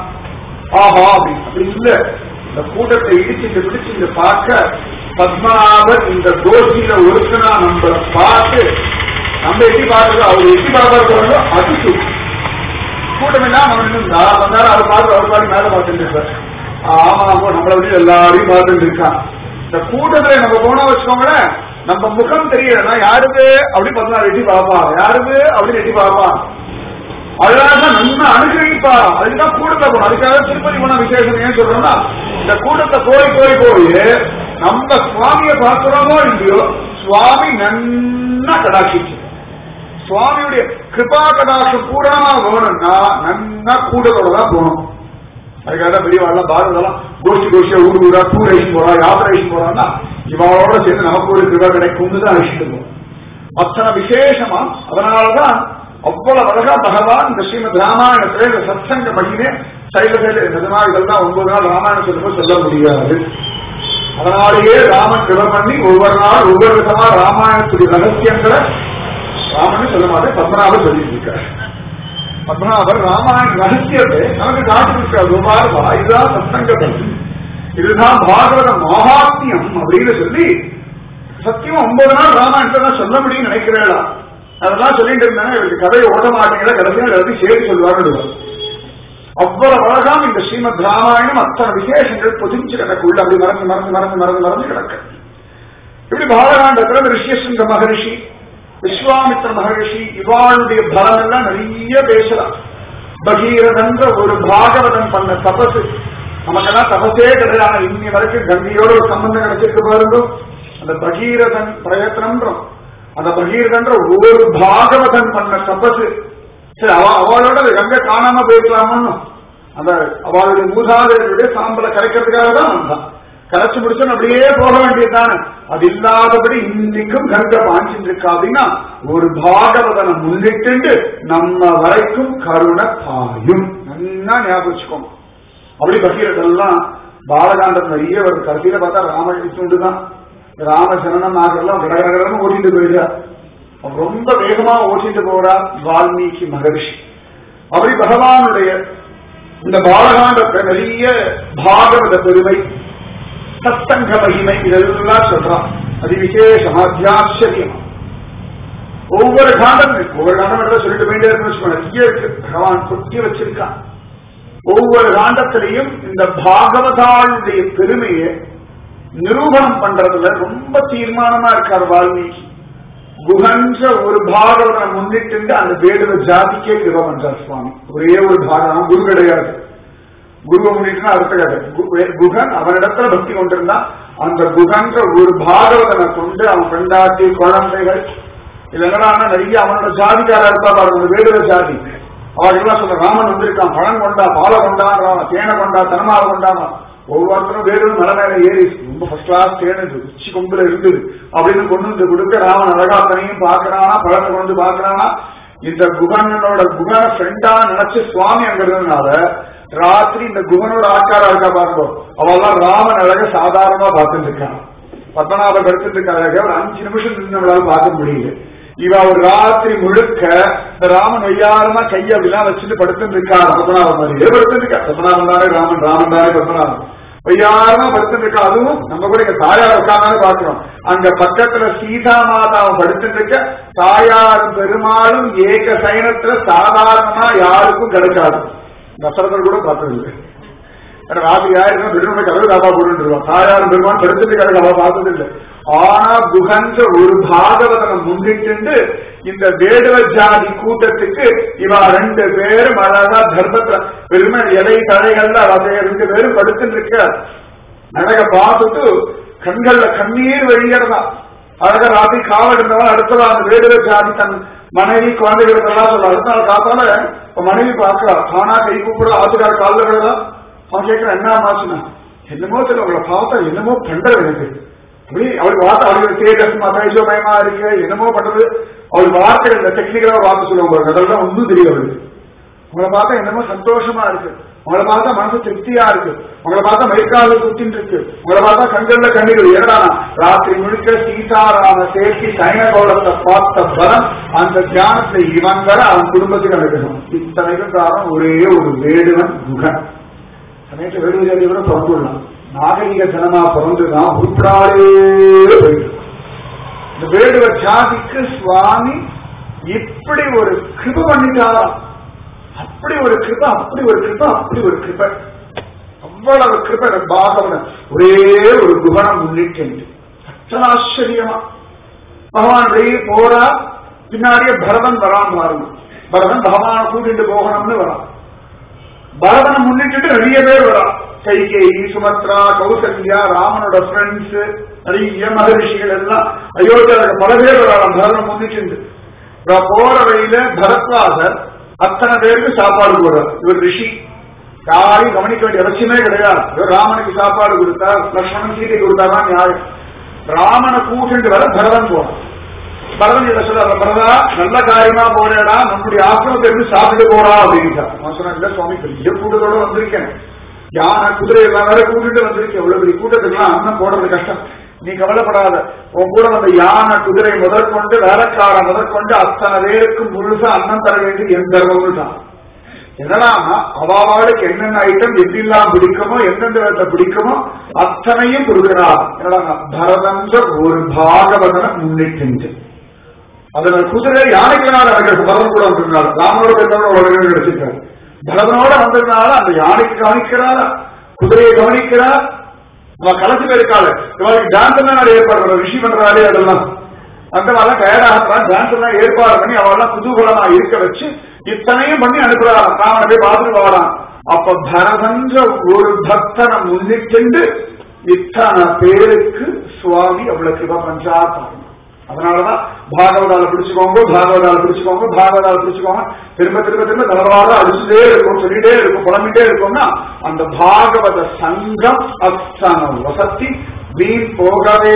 ஆஹா அப்படி அப்படி இல்ல. இந்த கூட்டத்தை இடிச்சுட்டு பிடிச்சு பார்க்க பத்மநாபர் இந்த கோஷ்டியில ஒருத்தனா நம்மளை பார்த்து நம்ம எட்டி பார்க்கறது அவர் எட்டி பார்க்கறதோ அது கூட்டம் எல்லாம் நம்ம இருந்தா வந்தாலும் அவர் பார்த்து அவர் பாடி மேல பார்த்துட்டு இருக்கார். ஆமா ஆமா நம்மளை வந்து எல்லாரையும் பார்த்துட்டு இருக்கான். இந்த கூட்டத்துல நம்ம போனா வச்சுக்கோங்களேன், நம்ம முகம் தெரியலன்னா யாருக்கு அப்படி பதினாறு எட்டி பார்ப்பா, யாருக்கு அப்படின்னு எட்டி பார்ப்பா. அதனால நம்ம அனுகிரகிப்பா. அதுதான் கூட்டத்தை போனோம். அதுக்காக திருப்பதி போன விசேஷம் ஏன் சொல்றோம்னா, இந்த கூட்டத்தை போய் போய் போய் நம்ம சுவாமியை பார்க்கிறோமோ இல்லையோ சுவாமி நன்னா கடாட்சிச்சு. சுவாமியுடைய கிருபா கடாட்சம் பூராமா வேணும்னா நன்னா கூட்டத்தோட தான் போகணும். அதுக்காக பெரியவாள்லாம் பாரதெல்லாம் கோஷ்டி கோஷ்டியா ஊர் ஊரா டூர் அழிச்சு போறா, யாத்திரை அழிச்சு போறான்னா இவாளோட சேர்ந்து நமக்கு ஒரு கிருபா கிடைக்கும்னு தான் அழிச்சுட்டு போவோம். அத்தனை விசேஷமா அதனாலதான் அவ்வளவு அழகா பகவான் இந்த ஸ்ரீமத் ராமாயணத்துல இந்த சத்சங்க மகிமே சைல சைல நிஜமா இதெல்லாம் ஒன்பது நாள் ராமாயணம் சொல்லும்போது சொல்ல முடியாது. அதனாலேயே ராமன் கிருபை பண்ணி ஒவ்வொரு நாள் ஒவ்வொரு விதமா ராமாயணத்துடைய ரகசியங்களை ராமன் சொல்ல மாட்டேன் பத்மநாபர் சொல்லிட்டு இருக்காரு. பத்மநாபர் ராமாயண ரகசியத்தை நமக்கு காட்டிருக்காரு. இதுதான் சத்சங்க பக்தி, இதுதான் பாகவத மகாத்மியம் அப்படின்னு சொல்லி சத்தியம் ஒன்பது நாள் ராமாயணத்தை தான் சொல்ல முடியும்னு நினைக்கிறேடா. அதெல்லாம் சொல்லிட்டு இருந்தாங்க. இவருக்கு கதையை ஓட மாட்டேங்கிற கடைசியில் எல்லாத்தையும் சேர்த்து சொல்லுவாரு. அவ்வளவு அழகாம் இந்த ஸ்ரீமத் ராமாயணம். அத்தனை விசேஷங்கள் பொதிஞ்சு கிடக்குள்ள அப்படி மறந்து மறந்து மறந்து மறந்து மறந்து கிடக்க. இப்படி பாலகாண்டத்துல ரிஷியசுங்க மகரிஷி, விஸ்வாமித்திர மகரிஷி இவாளுடைய பலம் எல்லாம் நிறைய பேசலாம். பகீரதன்ற ஒரு பாகவதன் பண்ண தபசு நமக்கெல்லாம் தபசே கிடையாது. இன்னி வரைக்கும் கங்கையோட ஒரு சம்பந்தம் கிடைச்சிருக்கு பாருங்க. அந்த பகீரதன் பிரயத்னம்ன்றோம். அந்த பகீரதன்ற ஒரு பாகவதன் பண்ண தபசு. சரி, அவளோட கங்கை காணாம போயிருக்கலாமோ, அந்த அவளுடைய மூதாதையருடைய சாம்பலை கரைக்கிறதுக்காக தான் வந்தான். கரைச்சு முடிச்சோன்னு அப்படியே போக வேண்டியதுதானே. அது இல்லாதபடி இன்னைக்கும் கங்கை பாஞ்சிட்டு இருக்கா அப்படின்னா ஒரு பாகவதனை முன்னிட்டு நம்ம வரைக்கும் கருணை பாயும். நல்லா ஞாபகம். அப்படி பகீரதெல்லாம் பாலகாண்டம் நிறைய ஒரு கடைசியில பார்த்தா ராமகிருஷ்ணன் தான். ராமசரணம் ஆகலாம் கடகரகரன்னு ஓட்டிட்டு போயிடுறா. ரொம்ப வேகமா ஓட்டிட்டு போறா வால்மீகி மகரிஷி. அப்படி பகவானுடைய இந்த பாலகாண்டத்தை நிறைய பாகவத பெருமை, சத்தங்க மகிமை இதெல்லாம் சொல்றான். அது விசேஷமா அத்தியாச்சரியமா ஒவ்வொரு காண்டம் இருக்கு. ஒவ்வொரு காண்டம் எடுத்து சொல்லிட்டு போயிட்டே இருக்குன்னு நிறைய இருக்கு. பகவான் கொட்டி வச்சிருக்கான். ஒவ்வொரு காண்டத்திலையும் இந்த பாகவதாளுடைய பெருமையை நிரூபணம் பண்றதுல ரொம்ப தீர்மானமா இருக்கார் வால்மீகி. குஹன்ற ஒரு பாகவதனை முன்னிட்டு அந்த வேடுவ ஜாதிக்கே கிருபை பண்றார் சுவாமி. ஒரே ஒரு பாகம், குரு கிடையாது. குருவை முன்னிட்டு அடுத்த கதை. குஹன் அவனிடத்துல பக்தி கொண்டிருந்தா அந்த குஹன்ற ஒரு பாகவதனை கொண்டு அவன் பெண்டாட்டி குழந்தைகள் இல்லைன்னா நிறைய அவனோட ஜாதிக்காரா இருப்பா பாருங்க, வேடுவ ஜாதி. அவர்களெல்லாம் சொல்ற ராமன் வந்திருக்கான், பழம் கொண்டா, பாலை கொண்டாடுறான், தேனை கொண்டா, தனமாவை கொண்டாடுறான். ஒவ்வொருத்தரும் வேறு மலை மேல ஏறி ரொம்ப ஃபர்ஸ்ட் கிளாஸ் தேனது உச்சி கொம்புல இருக்குது அப்படின்னு கொண்டு வந்து கொடுக்க ராமன் அழகாத்தனையும் பாக்குறானா, பழத்தை கொண்டு பாக்குறானா. இந்த குகனோட குகன ஃப்ரெண்டா நினைச்சு சுவாமி அங்க இருந்ததுனால ராத்திரி இந்த குகனோட ஆக்காரா இருக்கா பாருங்க, அவெல்லாம் ராமன் அழக சாதாரணமா பார்த்துட்டு இருக்கான். பத்மநாபர் படுத்துட்டு இருக்க அழக ஒரு அஞ்சு நிமிஷம் நின்று நம்மளால பார்க்க முடியுது. இவ ஒரு ராத்திரி முழுக்க இந்த ராமன் வையாரமா கையை அப்படிலாம் வச்சுட்டு படுத்துட்டு இருக்கா. பத்மநாபன் மாதிரியே படுத்துட்டு இருக்கா. பத்மநாபன் தானே ராமன், ராமன் தானே பத்மநாபன். வையாரமா படுத்துட்டு இருக்கா. அதுவும் நம்ம கூட இங்க தாயார் உட்கார்ந்தாலும் பாக்குறோம். அங்க பக்கத்துல சீதா மாதாவும் படுத்துட்டு இருக்க. தாயாரும் பெருமாளும் ஏக சயனத்துல சாதாரணமா யாருக்கும் கிடைக்காது. தசரதர் கூட பார்த்தது ராத்திரி யாருன்னா பெருமை கதவு தாபா போட்டுருவான். தாயாரும் பெருமாள் படுத்துட்டு கிடக்கு, அவ பார்த்தது இல்லை. ஆனா குகன்ற ஒரு பாகவதனை முன்னிட்டு இந்த வேடுவ ஜாதி கூட்டத்துக்கு இவ ரெண்டு பேரும் அழகா தர்மத்துல பெருமை இலை தழைகள்ல அதை ரெண்டு பேரும் படுத்துட்டு இருக்க. அழக பார்த்துட்டு கண்கள்ல கண்ணீர் வெளியறதா. அழகா ராத்திரி காவல் இருந்தவன் அடுத்தவா அந்த வேடுவை ஜாதி தன் மனைவி குழந்தைகளுக்கு எல்லாம் சொல்ல அடுத்த நாள் காத்தால மனைவி பார்க்கலாம் ஆனா கை கூப்பிட ஆத்துக்கார காலில் விழா அவன் கேட்கிறான் என்ன ஆச்சுன்னா என்னமோ தெரியல அவளை பார்த்தா என்னமோ பண்றது எனக்கு அப்படி அவளுக்கு வார்த்தை அவளுக்கு தேஜஸ் மதேஜோ பயமா இருக்கு என்னமோ பண்றது அவளுக்கு வார்த்தை இந்த டெக்னிக்கலா வார்த்தை சொல்லுவாங்க அதெல்லாம் ஒன்றும் தெரியும் அவளுக்கு உங்களை பார்த்தா என்னமோ சந்தோஷமா இருக்கு உங்களை பார்த்தா மனசு திருப்தியா இருக்கு உங்களை பார்த்தா மைக்கால குத்தின்னு இருக்கு உங்களை பார்த்தா கண்கள்ல கண்ணீர் ஏறானா ராத்திரி முழுக்க சீதாராம சேர்த்தி சைனகோளத்தை பார்த்த பலம் அந்த தியானத்தை இவன் வர அவன் குடும்பத்துக்கு நடக்கணும் இத்தனைக்கும் காரணம் ஒரே ஒரு வேடுவன் குகன் சமயத்தை வேடுவ ஜாதி கூட பிறந்துடலாம் நாகரிக ஜனமா பிறந்துதான் உருப்படாலே போயிட்டு இந்த வேடுவ ஜாதிக்கு சுவாமி இப்படி ஒரு கிருப பண்ணிட்டாராம் அப்படி ஒரு கிருப அப்படி ஒரு கிருப அப்படி ஒரு கிருப அவ்வளவு கிருப பாகவன் ஒரே ஒரு குணம் முன்னிட்டு அச்சனாச்சரியமா பகவான் வெளியே போறா பின்னாடியே பரதன் வரான் பாருங்க பரதன் பகவான கூட்டிட்டு போகணும்னு வரான் பரதனை முன்னிட்டு நிறைய பேர் வரா கைகேயி சுமத்ரா கௌசல்யா ராமனோட ஃப்ரெண்ட்ஸ் நிறைய மகரிஷிகள் எல்லாம் அயோத்தியாவுக்கு பல பேர் வரலாம் பரதனை முன்னிட்டு போற வழியில பரத்வாசர் அத்தனை பேருக்கு சாப்பாடு போடுறார் இவர் ரிஷி யாரையும் கவனிக்க வேண்டிய அவசியமே கிடையாது இவர் ராமனுக்கு சாப்பாடு கொடுத்தார் லட்சுமணன் சீதை கொடுத்தாதான் நியாயம் ராமனை கூட்டிட்டு வர பரதன் போறான் பரதன் இதை சொல்ற பரதா நல்ல காரியமா போறேடா நம்முடைய ஆசிரமத்தை இருந்து சாப்பிட்டு போறா அப்படின்ட்டார் அவன் சொன்ன இல்ல சுவாமி பெரிய கூட்டத்தோட வந்திருக்கேன் யானை குதிரை எல்லாம் வேற கூட்டிட்டு வந்திருக்கேன் இவ்வளவு பெரிய கூட்டத்துக்குலாம் அன்னம் போடுறது கஷ்டம் நீ கவலைப்படாத உன் கூட அந்த யானை குதிரை முதற்கொண்டு வேலைக்கார முதற்கொண்டு அத்தனை பேருக்கு முழுசா அன்னம் தர வேண்டியது என் தர்மம் தான் என்னன்னா அவாவாளுக்கு என்னென்ன ஐட்டம் எப்படிலாம் பிடிக்குமோ எந்தெந்த விதத்தை பிடிக்குமோ அத்தனையும் கொடுக்கிறார் என்னடா பரதன்ற ஒரு பாகவதனை முன்னிட்டு அதனால குதிரை யானைக்குனால அவர்களுக்கு பரதன் கூட வந்திருந்தாரு ராமனோட பெற்றோட கிடைச்சிருக்காரு பரதனோட வந்ததுனால அந்த யானைக்கு கவனிக்கிறார் குதிரையை கவனிக்கிறார் அவன் கலந்து போயிருக்காள் இவளுக்கு டான்ஸ் எல்லாம் நிறைய ஏற்பாடு விஷயம் பண்றாளே அதெல்லாம் அந்த மாதிரிலாம் தயாராகிறான் டான்ஸ் எல்லாம் ஏற்பாடு பண்ணி அவெல்லாம் குதூகலமா இருக்க வச்சு இத்தனையும் பண்ணி அனுப்புறான் ராவனை போய் பார்த்துட்டு வரான் அப்ப பரதன்ற ஒரு பக்தனை முன்னிட்டு இத்தனை பேருக்கு சுவாமி அவ்வளவு கிருப பஞ்சாத்தான் அதனாலதான் பாகவதால பிடிச்சுக்கோங்க பாகவதால பிடிச்சுக்கோங்க பாகவதால பிடிச்சுக்கோங்க திரும்ப திரும்ப திரும்ப தலைவார அடிச்சுட்டே இருக்கும் சொல்லிட்டே இருக்கும் புலம்பிட்டே இருக்கும்னா அந்த பாகவத சங்கம் அத்தனை வசதி வீண் போகவே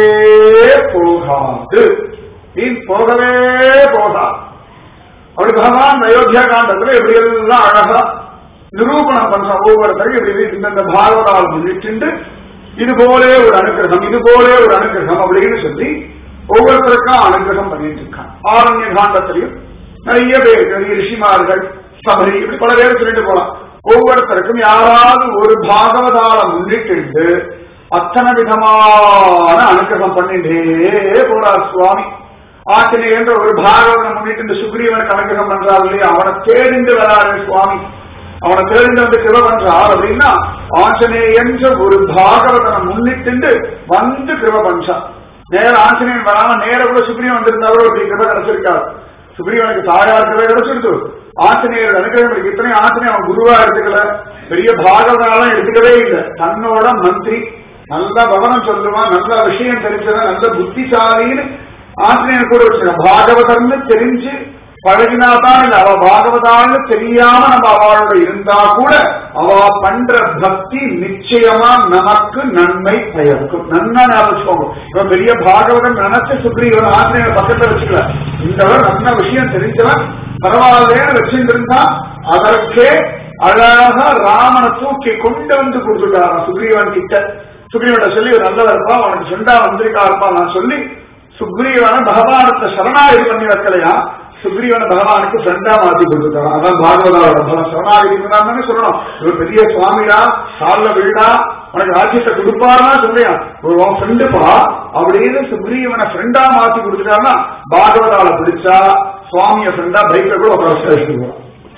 போகாது வீண் போகவே போகாது அப்படி பகவான் அயோத்தியா காண்டத்துல எப்படி எல்லாம் அழகா நிரூபணம் பண்றான் ஒவ்வொருத்தரும் இப்படி இந்த பாகவதால் முன்னிட்டு இது போலே ஒரு அனுகிரகம் இது போலே ஒரு அனுகிரகம் அப்படின்னு சொல்லி ஒவ்வொருத்தருக்கும் அனுகிரகம் பண்ணிட்டு இருக்கான் ஆரண்ய காண்டத்திலையும் நிறைய பேர் நிறைய ரிஷிமார்கள் சபரி இப்படி பல பேர் சொல்லிட்டு போலாம் ஒவ்வொருத்தருக்கும் யாராவது ஒரு பாகவதால முன்னிட்டு அத்தனை விதமான அனுகிரகம் பண்ணிட்டே போறார் சுவாமி ஆஞ்சநேயன்ற ஒரு பாகவதனை முன்னிட்டு சுக்ரீவனுக்கு அனுகிரகம் பண்றாரு இல்லையா அவனை தேடிந்து வராரு சுவாமி அவனை தேடிந்து வந்து கிருப பண்றார் அப்படின்னா ஆஞ்சநேயன்ற ஒரு பாகவதனை முன்னிட்டு வந்து கிருப பண்றார் நேர ஆஞ்சநேயன் வராம நேர கூட சுக்ரீவன் வந்திருந்தாலும் அப்படி கிருப கிடைச்சிருக்காரு சுக்ரீவனுக்கு தாயார் கிருப கிடைச்சிருக்கு ஆஞ்சநேயர் அனுகிரகம் இத்தனை ஆஞ்சநேயர் அவன் குருவா எடுத்துக்கல பெரிய பாகவதனாலும் எடுத்துக்கவே இல்லை தன்னோட மந்திரி நல்ல பவனம் சொல்லுவான் நல்ல விஷயம் தெரிஞ்சவன் நல்ல புத்திசாலின்னு ஆஞ்சநேயர் கூட வச்சிருக்க பாகவதர்னு தெரிஞ்சு பழகினாதான் இல்ல அவ பாகவதான்னு தெரியாம நம்ம அவளோட இருந்தா கூட அவ பண்ற பக்தி நிச்சயமா நமக்கு நன்மை பயக்கும் நன்னா ஞாபகம். இவன் பெரிய பாகவதன் நினைச்ச சுக்ரீவன் ஆஞ்சநேயர் பக்கத்துல வச்சுக்கல இந்தவர் நல்ல விஷயம் தெரிஞ்சவன் பரவாயில்லைன்னு வச்சிருந்தா அதற்கே அழகா ராமனை தூக்கி கொண்டு வந்து கொடுத்துட்டாராம் சுக்ரீவன் கிட்ட. சுக்ரீவன் சொல்லி நல்லதா இருப்பா அவனுக்கு சொண்டா வந்திருக்கா இருப்பா நான் சொல்லி சுக்ரீவனை பகவானத்தை சரணாகதி பண்ணி வைக்கலையா சுக்ரீவன பகவானுக்கு ஃப்ரெண்டா மாத்தி கொடுத்துட்டான். அதான் பாகவதாவோட பலம். சரணாகதி பண்ணான்னு சொல்லணும். இவர் பெரிய சுவாமிடா காலில் விழுடா உனக்கு ராஜ்யத்தை கொடுப்பாருன்னா சொல்லியா ஒரு ஃப்ரெண்டுப்பா அப்படின்னு சுக்ரீவனை ஃப்ரெண்டா மாத்தி கொடுத்துட்டாருன்னா பாகவதால பிடிச்சா சுவாமிய ஃப்ரெண்டா பைக்ல கூட உட்கார வச்சுருவோம்.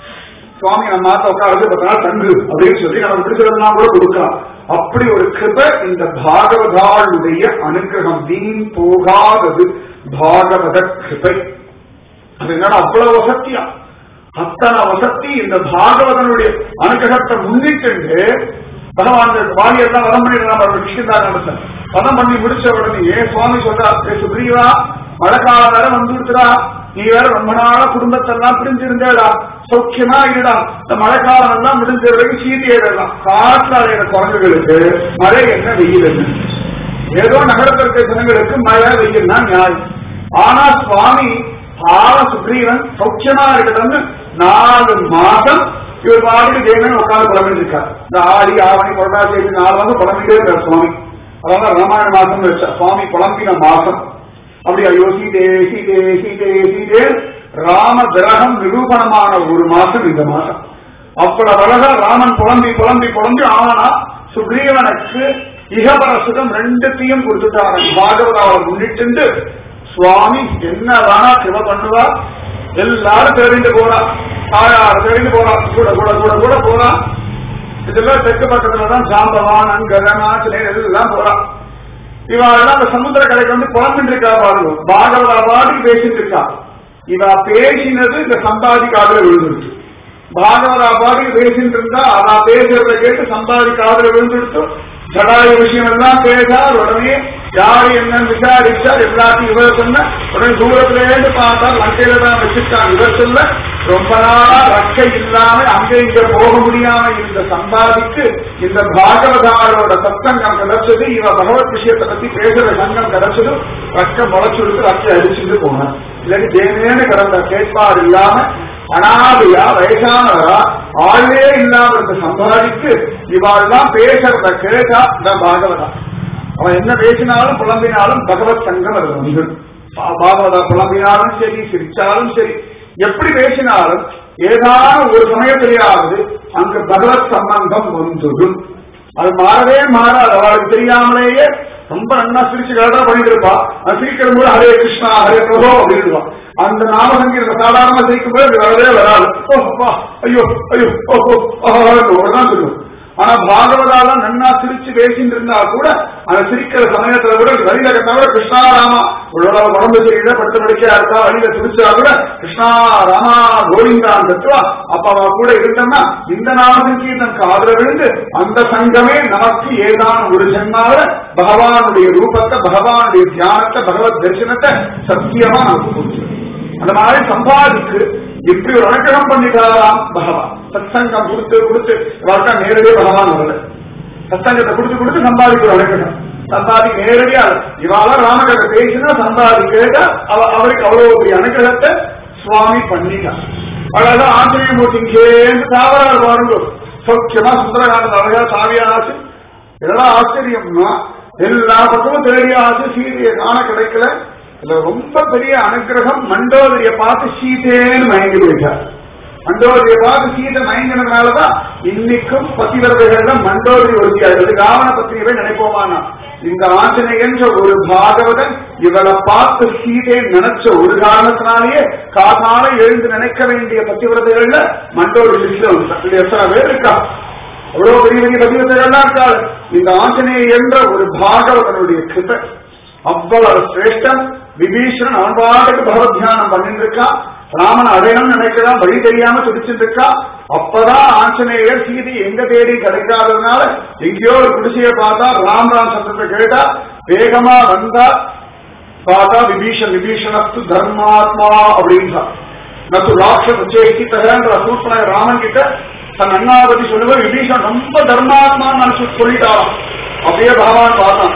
சுவாமி நம்ம மாத்த உட்காந்து பத்து நாள் தங்கு அப்படின்னு சொல்லி நம்ம பிடிச்சதுனா கூட கொடுக்கலாம். அப்படி ஒரு கிருபை இந்த பாகவதாளுடைய அனுகிரகம் வீண் போகாதது பாகவத கிருபை. அது என்னடா அவ்வளவு வசத்தியா அத்தனை வசதி இந்த பாகவதனுடைய அனுகிரகத்தை முன்னிட்டு பகவான் வாலியெல்லாம் வதம் பண்ணிடலாம் கிருஷ்ணதான வதம் பண்ணி முடிச்ச உடனே ஏன் சுவாமி சொல்றா சுக்ரீவா மழை காலம் வேற வந்துடுச்சுடா, நீ வேற ரொம்ப நாளா குடும்பத்தெல்லாம் பிரிஞ்சிருந்தேடா, சௌக்கியமா இருடா, இந்த மழை காலம் எல்லாம் முடிஞ்ச வரைக்கும் சீதையிடலாம். காற்று அடையிற குரங்குகளுக்கு மழை என்ன வெயில் என்ன, ஏதோ நகரத்தில் இருக்க ஜனங்களுக்கு மழை வெயில்னா நியாயம். ஆனா சுவாமி பாவ சுக்ரீவன் சௌக்கியமா இருக்கணும்னு நாலு மாசம் இவர் பாட்டுக்கு ஜெயமன் உட்காந்து புலம்பிட்டு இருக்காரு. இந்த ஆடி ஆவணி புரட்டாசி நாலு மாசம் புலம்பிட்டே இருக்கார் சுவாமி. அதான் ராமாயண மாசம் வச்ச சுவாமி புலம்பின மாசம். அப்படி ஐயோ சீதே சீதே சீதே சீதே ராம கிரகம் நிரூபணமான ஒரு மாசம் இந்த மாசம். அவ்வளவு அழகா ராமன் புலம்பி புலம்பி புலம்பி ஆனா சுக்ரீவனுக்கு இகபர சுகம் ரெண்டுத்தையும் கொடுத்துட்டாங்க. பாகவதாவை முன்னிட்டு சுவாமி என்னதானா கிருப பண்ணுவா, எல்லாரும் தெரிந்து போறா, தாயார் தெரிந்து போறா, கூட கூட கூட கூட போறா. இதெல்லாம் தெற்கு பக்கத்துலதான் சாம்பவான் அங்கதனாச்சிலே எல்லாம் போறா. இவாளெல்லாம் அந்த சமுத்திர கரைக்கு வந்து புலம்பிட்டு இருக்கா பாருங்க. பாகவதா பாட்டுக்கு பேசிட்டு இருக்கா. இவ பேசினது இந்த சம்பாதி காதல விழுந்துருச்சு. பாகவதா பாட்டுக்கு பேசிட்டு இருந்தா அவ பேசுறத கேட்டு சம்பாதி காதல விழுந்துருச்சு. ஜடாய விஷயம் எல்லாம் பேசார். உடனே யாரு என்னன்னு விசாரிச்சார். எல்லாத்தையும் இவர் சொன்ன உடனே தூரத்திலேருந்து பார்த்தார். லங்கையில தான் வச்சிருக்காங்க. இவர் சொல்ல ரொம்ப நாளா ரக்கை இல்லாம அங்க இங்க போக முடியாம இந்த சம்பாதிக்கு இந்த பாகவதாரோட சத்தங்கம் கிடைச்சது. இவ பகவத் விஷயத்தை பத்தி பேசுற சங்கம் கிடைச்சது. ரக்க முளைச்சுடுத்து ரக்கை அடிச்சுட்டு போனார். இல்லாட்டி தேனேன்னு கிடந்த கேட்பார் இல்லாம அனாதையா வயசானவரா ஆளே இல்லாம இருந்த சம்பாதிக்கு இவாள்தான் பேசுறத கேட்டா இந்த பாகவதா. அவன் என்ன பேசினாலும் புலம்பினாலும் பகவத் சங்கம் அது வந்து பாகவதா புலம்பினாலும் சரி சிரிச்சாலும் சரி எப்படி பேசினாலும் ஏதாவது ஒரு சமயத்திலேயாவது அங்கு பகவத் சம்பந்தம் வந்துடும். அது மாறவே மாறாது. அவளுக்கு தெரியாமலேயே ரொம்ப நன்னா சிரிச்சு கலடா பண்ணிட்டு இருப்பா. அது சிரிக்கிற போது ஹரே கிருஷ்ணா ஹரே பிரபோ அப்படின்னு அந்த நாமசங்கீத சாதாரணமா சிரிக்கும் போது வரவே வராது. ஓஹா ஐயோ ஐயோ ஓஹோ ஓஹோதான் சொல்லுவோம். ஆனா பாகவதால நன்னா சிரிச்சு பேசிட்டு இருந்தா கூட அந்த சிரிக்கிற சமயத்துல கூட வழியில கட்டா கூட கிருஷ்ணா ராமா உங்களோட உடம்பு சரியில்லை படுத்த படிக்கையா இருக்கா வழியில சிரிச்சா கூட கிருஷ்ணா ராமா கோவிந்தான் கட்டுவா. அப்பாவா கூட இருந்தோம்னா இந்த நாமசங்கீதம் காதல விழுந்து அந்த சங்கமே நமக்கு ஏதான ஒரு ஜென்மாவில பகவானுடைய ரூபத்தை பகவானுடைய தியானத்தை பகவத் தரிசனத்தை சத்தியமா நமக்கு கொடுத்து அந்த மாதிரி சம்பாதிக்கு இப்படி ஒரு அனுகிரகம் பண்ணிட்டாராம் பகவான். சத்சங்கம் கொடுத்து கொடுத்து இவர்தான் நேரடியே பகவான் வரல. சத்சங்கத்தை கொடுத்து கொடுத்து சம்பாதிக்கிற அனுகிரகம் சம்பாதி நேரடியா இவாள ராமகதை பேசினா சம்பாதி கேட்ட அவருக்கு அவ்வளவு பெரிய அனுகிரகத்தை சுவாமி பண்ணிட்டார். அழகா ஆஞ்சநேயமூர்த்தி இங்கேந்து தாவரால் பாருங்க சௌக்கியமா சுந்தரகாண்ட அழகா சாவியாச்சு. இதெல்லாம் ஆச்சரியம்னா எல்லா பக்கமும் தேடிய ஆச்சு. சீதையை காண கிடைக்கல. ரொம்ப பெரிய அனுகிரகம். மண்டோதரிய பார்த்து சீதேன்னு மயங்கி போயிட்டார். மண்டோதரிய பார்த்து சீதை மயங்கினதுனாலதான் இன்னைக்கும் பத்திவரதைகள்ல மண்டோதரி ஒருத்தியாகிறது. ராவண பத்திரிகை நினைப்போமானா இந்த ஆஞ்சநேயன் ஒரு பாகவதன் இவளை பார்த்து சீதை நினைச்ச ஒரு காரணத்தினாலேயே காதால எழுந்து நினைக்க வேண்டிய பத்திவரதைகள்ல மண்டோதரி எத்தனை பேர் இருக்கா. அவ்வளவு பெரிய பெரிய பத்திவரதைகள்லாம் இருக்காது. இந்த ஆஞ்சநேயர் என்ற ஒரு பாகவதனுடைய கிருபை அவ்வளவு சிரேஷ்டம். விபீஷணன் அவன் பாட்டுக்கு பகவத் தியானம் பண்ணிட்டு இருக்கா. ராமன் அடையணும் நினைக்கலாம் வழி தெரியாம துடிச்சுட்டு இருக்கா. அப்பதான் ஆஞ்சநேயர் சீதை எங்க தேடி கிடைக்காததுனால எங்கேயோ ஒரு குடிசையை பார்த்தா ராம் ராம் சத்தத்தை கேட்டா வேகமா வந்தா பார்த்தா விபீஷன் விபீஷணத்து தர்மாத்மா அப்படின்றா. நத்து ராட்சச சேகித்தகன்ற சூட்பனை ராமன் கிட்ட தன் அண்ணாபதி சொல்லுவது விபீஷன் ரொம்ப தர்மாத்மான்னு நினைச்சு சொல்லிட்டாராம். அப்படியே பகவான் பார்த்தான்.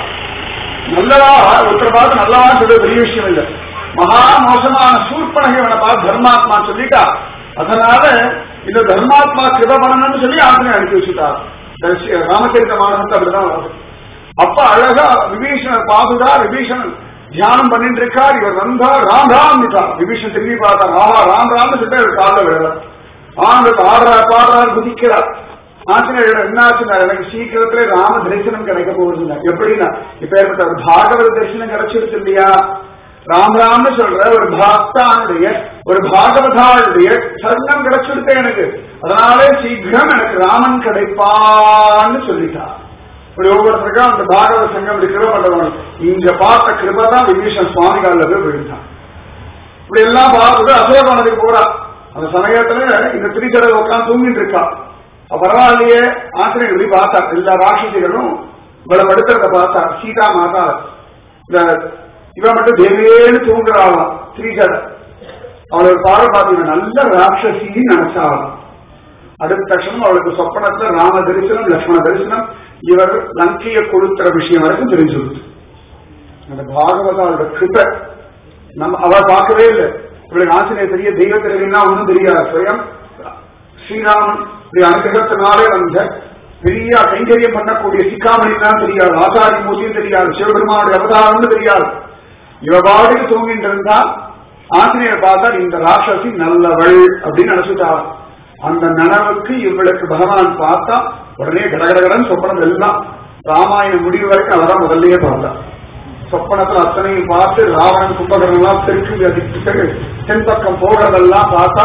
நல்லவா ஒருத்தரை பார்த்து நல்லவான்னு சொல்ல பெரிய விஷயம் இல்லை. மகா மோசமான சூர்பனகை அவனை பார்த்து தர்மாத்மா சொல்லிட்டா. அதனால இந்த தர்மாத்மா கிருப பண்ணணும்னு சொல்லி ஆத்மனை அனுப்பி வச்சுட்டார். ராமச்சரித்த மானத்தை அப்படிதான் வருது. அப்ப அழகா விபீஷணர் பாதுதா விபீஷணன் தியானம் பண்ணிட்டு இருக்கார். இவர் வந்தா ராம் ராம் இருக்கார். விபீஷன் திரும்பி பார்த்தார். ஆஹா ராம் ராம்னு சொல்லிட்டு இவர் காலில் விழலாம். ஆண்டு ஆடுறார் பாடுறார் குதிக்கிறார். ஆஞ்சநேயர் என்ன ஆச்சுன்னா எனக்கு சீக்கிரத்துல ராம தரிசனம் கிடைக்க போகுதுங்க. எப்படின்னா இப்ப ஏற்பட்ட ஒரு பாகவத தரிசனம் கிடைச்சிருக்கு இல்லையா. ராம் ராம்னு சொல்ற ஒரு பக்தானுடைய ஒரு பாகவதாளுடைய சரணம் கிடைச்சிருக்க எனக்கு. அதனாலே சீக்கிரம் எனக்கு ராமன் கிடைப்பான்னு சொல்லிட்டார். இப்படி ஒவ்வொருத்தருக்கும் அந்த பாகவத சங்கம் கிருப பண்றவங்க இங்க பார்த்த கிருபதான் விபீஷன் சுவாமி காலில் போய் போயிருந்தான். இப்படி எல்லாம் பார்த்துட்டு அசோகவனத்துக்கு போறா. அந்த சமயத்துல இந்த திரிச்சடை உட்காந்து தூங்கிட்டு இருக்கா. பரவாயில்லையே ஆசிரியர் இப்படி பார்த்தா எல்லா ராட்சசிகளும் இவளை படுக்கிறத பார்த்தா சீதா மாதா இந்த இவ மட்டும் தேவேன்னு தூங்குறாளாம் ஸ்ரீஜட அவளுக்கு பார்வை பார்த்து நல்ல ராட்சசின்னு நினைச்சாளாம். அடுத்த தட்சணம் அவளுக்கு சொப்பனத்துல ராம தரிசனம் லக்ஷ்மண தரிசனம் இவர் லங்கையை கொளுத்துற விஷயம் வரைக்கும் தெரிஞ்சுடுது. அந்த பாகவதாவோட கிருபை நம்ம அவள் பார்க்கவே இல்லை. இவளுக்கு ஆசிரியர் தெரிய தெய்வ தெரியும்னா ஒன்றும் தெரியாது. சுயம் ஸ்ரீராமன் அனுகிரகத்தினாலே வந்த பெரிய கைங்கரியம் பண்ணக்கூடிய சிக்காமணிதான் தெரியாது, ஆச்சாரிய மூர்த்தியும் தெரியாது, சிவபெருமானுடைய அவதாரம்னு தெரியாது. இவ பாட்டுக்கு தூங்கிட்டு இருந்தா ஆசிரியர் பார்த்தா இந்த ராட்சசி நல்லவள் அப்படின்னு நினைச்சுட்டாள். அந்த நனவுக்கு இவளுக்கு பகவான் பார்த்தா உடனே கடகடகடன் சொப்பனம் எல்லாம் ராமாயணம் முடிவு வரைக்கும் அவதான் முதல்லயே பார்த்தா. சொப்பனத்துல அத்தனையும் பார்த்து ராவணன் கும்பகரம் எல்லாம் தெற்கு தென்பக்கம் போகிறதெல்லாம் பார்த்தா,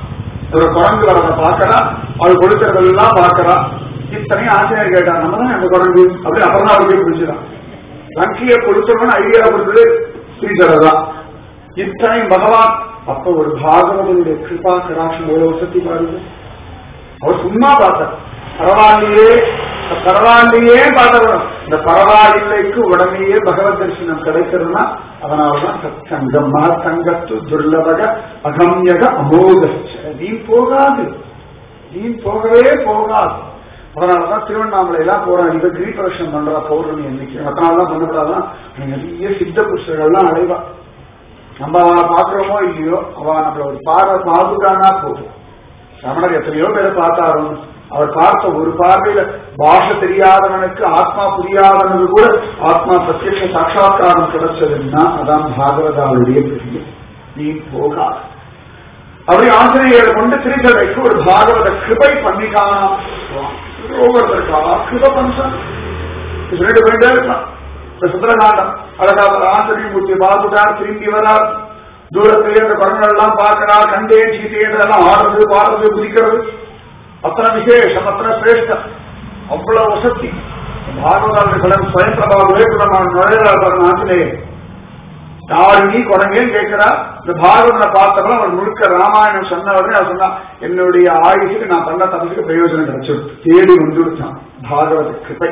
ஒரு குரங்கு வரத பாக்கிறா, அவள் கொடுக்கறதெல்லாம் பாக்கிறா. இத்தனையும் ஆசிரியர் கேட்டா நம்ம தான் அந்த குரங்கு அப்படி அப்புறம் அவருக்கே புரிஞ்சுதான். லங்கிய கொடுத்தவன் ஐடியா கொடுத்தது ஸ்ரீஜரதான். இத்தனையும் பகவான் அப்ப ஒரு பாகவதனுடைய கிருபா கடாட்சம் எவ்வளவு சக்தி பாருங்க. அவர் சும்மா பார்த்தார். பரவாயில்லையே பரவாயில்லையே பார்த்தவரும் இந்த பரவாயில்லைக்கு உடனேயே பகவத் தரிசனம் கிடைக்கிறதுனா அதனாலதான் சத்சங்கம் மகசங்கத்து துர்லபக அகம்யக அமோக வீண் போகாது, வீண் போகவே போகாது. அதனாலதான் திருவண்ணாமலை எல்லாம் போறான். இவ கிரீபரஷம் பண்றா பௌர்ணமி அன்னைக்கு. அதனாலதான் பண்ணப்படாதான் நிறைய சித்த புருஷர்கள்லாம் அடைவா. நம்ம அவளை பாக்குறோமோ இல்லையோ அவ நம்மள ஒரு பார்வை பாதுகானா போதும். ரமணர் எத்தனையோ பேரை பார்த்தாரும் அவர் பார்த்த ஒரு பார்வையில பாஷை தெரியாதவனுக்கு ஆத்மா புரியாதவனுக்கு கூட ஆத்மா பிரத்யட்ச சாட்சா்காரம் கிடைச்சதுன்னா அதான் பாகவதாவுடைய பெரிய நீ போகாது. அப்படி ஆசிரியரை கொண்டு திருச்சபைக்கு ஒரு பாகவத கிருபை பண்ணிக்கானா ஒவ்வொருத்தருக்கா கிருப பண்றான். ரெண்டு பேருந்தே இருக்கலாம். இந்த சுந்தரகாண்டம் அழகாவது ஆசிரியர் மூர்த்தி பாபுதார் திரும்பி வரார். தூரத்திலே அந்த படங்கள் எல்லாம் பார்க்கிறார். கண்டே சீட்டேன்றதெல்லாம் ஆடுறது பாடுறது குதிக்கிறது அத்தனை விசேஷம் அத்தனை சிரேஷ்டம் அவ்வளவு வசதி. பாகவதாவுடைய படம் ஸ்வயம் பிரபாவே நுழையாளர் ஆசிரியர் யாருமே குரங்கேன்னு கேட்கிறா. இந்த பாகவதனை பார்த்தவங்க அவர் முழுக்க ராமாயணம் சொன்னவரே அவர் சொன்னா என்னுடைய ஆயுசுக்கு நான் பண்ண தப்புக்கு பிரயோஜனம் கிடைச்சிருக்கு. தேடி வந்துடுச்சான் பாகவத கிருபை.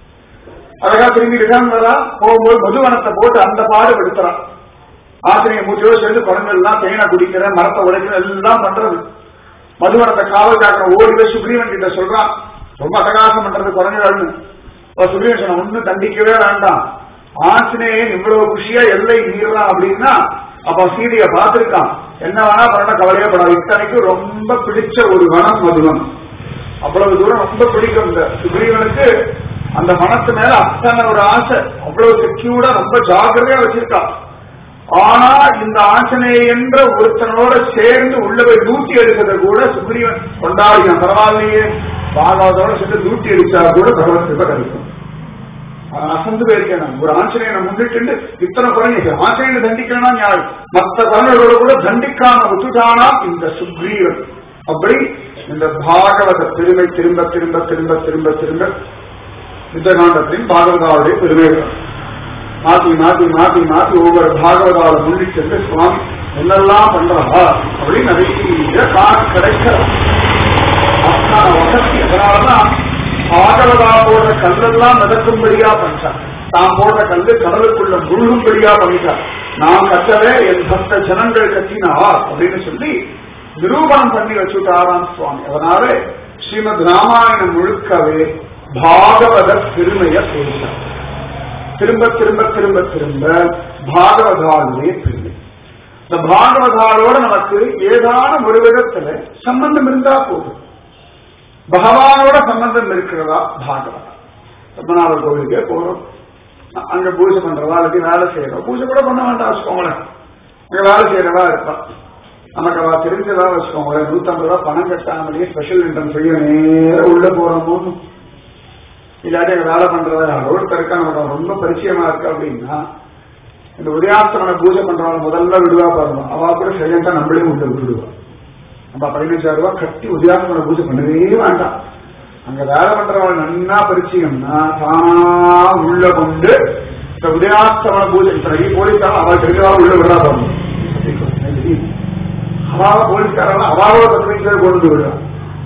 அழகா திரும்பி ரிட்டர்ன் வரா. போகும்போது மதுவனத்தை போட்டு அந்த பாடு எடுத்துறான். ஆசிரியர் மூச்சோடு சேர்ந்து குழந்தை எல்லாம் தேனை குடிக்கிற மரத்தை உடைக்கிற எல்லாம் பண்றது. மதுவனத்தை காவல் காக்கிற ஓடி போய் சுக்ரீவன் கிட்ட சொல்றான். ரொம்ப அட்டகாசம் பண்றது குழந்தைகள்னு. சுக்ரீவன் சொன்ன ஒன்னும் தண்டிக்கவே வேண்டாம். ஆஞ்சநேயன் இவ்வளவு குஷியா எல்லை மீறலாம் அப்படின்னா அப்ப சீதைய பார்த்திருக்கான். என்ன வேணா பண்ண கவலையே படாது. இத்தனைக்கு ரொம்ப பிடிச்ச ஒரு வனம் மதுவன். அவ்வளவு தூரம் ரொம்ப பிடிக்கும் இந்த சுக்ரீவனுக்கு. அந்த மனத்து மேல அத்தனை ஒரு ஆசை. அவ்வளவு செக்யூர்டா ரொம்ப ஜாக்கிரதையா வச்சிருக்கான். ஆனா இந்த ஆஞ்சநேய என்ற ஒருத்தனோட சேர்ந்து உள்ள போய் லூட்டி எடுக்கிறத கூட சுக்ரீவன் கொண்டாடினான். பரவாயில்லையே பாகவதோட சேர்ந்து லூட்டி அடிச்சா கூட பகவத் கிருபை கிடைக்கும். அசந்து போயிருக்கேன். ஒரு ஆஞ்சநேயனை முன்னிட்டு இத்தனை குழந்தை ஆஞ்சநேயனை தண்டிக்கணும்னா நியாயம். மற்ற குழந்தைகளோட கூட தண்டிக்காம விட்டுட்டானா இந்த சுக்ரீவன். அப்படி இந்த பாகவத பெருமை திரும்ப திரும்ப திரும்ப திரும்ப திரும்ப யுத்தகாண்டத்தின் பாகவதாவுடைய பெருமைகள் மாத்தி மாத்தி மாத்தி மாத்தி ஒவ்வொரு பாகவதாவை முன்னிட்டு சென்று சுவாமி என்னெல்லாம் பண்றா அப்படின்னு நிறைய காரணம் கிடைக்கிறது. வசதி. அதனாலதான் பாகவதா போடுற கல்லெல்லாம் மிதக்கும்படியா பண்றான். தான் போடுற கல்லு கடலுக்குள்ள முழுகும்படியா பண்ணிட்டார். நான் கட்டவே என் பக்த ஜனங்கள் கட்டினார் அப்படின்னு சொல்லி நிரூபணம் பண்ணி வச்சுட்டாராம் சுவாமி. அதனால ஸ்ரீமத் ராமாயணம் முழுக்கவே பாகவத பெருமைய பேசார். திரும்ப திரும்ப திரும்ப திரும்ப பாகவதாலுடைய பெருமை. இந்த பாகவதாலோட நமக்கு ஏதான ஒரு விதத்துல சம்பந்தம் இருந்தா போதும். பகவானோட சம்பந்தம் இருக்கிறதா பாகவதா. பத்மநாபர் கோவிலுக்கே போறோம். அங்க பூஜை பண்றதா அல்லது வேலை செய்யறோம். பூஜை கூட பண்ண வேண்டாம் வச்சுக்கோங்களேன். அங்க வேலை செய்யறதா இருப்பா. நமக்கு அவ தெரிஞ்சதா வச்சுக்கோங்களேன். நூத்தம்பது ரூபாய் பணம் கட்டாமலேயே ஸ்பெஷல் இன்கம் செய்ய நேரம் உள்ள போறோமோ இல்லாட்டி அங்க வேலை பண்றதா யாரோடு இருக்க நமக்கு ரொம்ப பரிச்சயமா இருக்கு அப்படின்னா இந்த உதயாஸ்தமனை பூஜை பண்றவங்க முதல்ல விடுவா பாருங்க. அவ கூட சைலண்டா நம்மளே உள்ள விட்டுடுவா. நம்ம பதினஞ்சாயிரம் ரூபாய் கட்டி உதயாஸ்தமனை பூஜை பண்ணவே வேண்டாம். அங்க வேலை பண்றவங்க நன்னா பரிச்சயம்னா தானா உள்ள கொண்டு இந்த உதயாஸ்தமன பூஜை போலீஸ்காரன் அவள் தெரிஞ்சவா உள்ள விடுறா பாருங்க. அவாவ போலீஸ்காரெல்லாம் அவாவோட பத்து பேர் கொண்டு விடுறான்.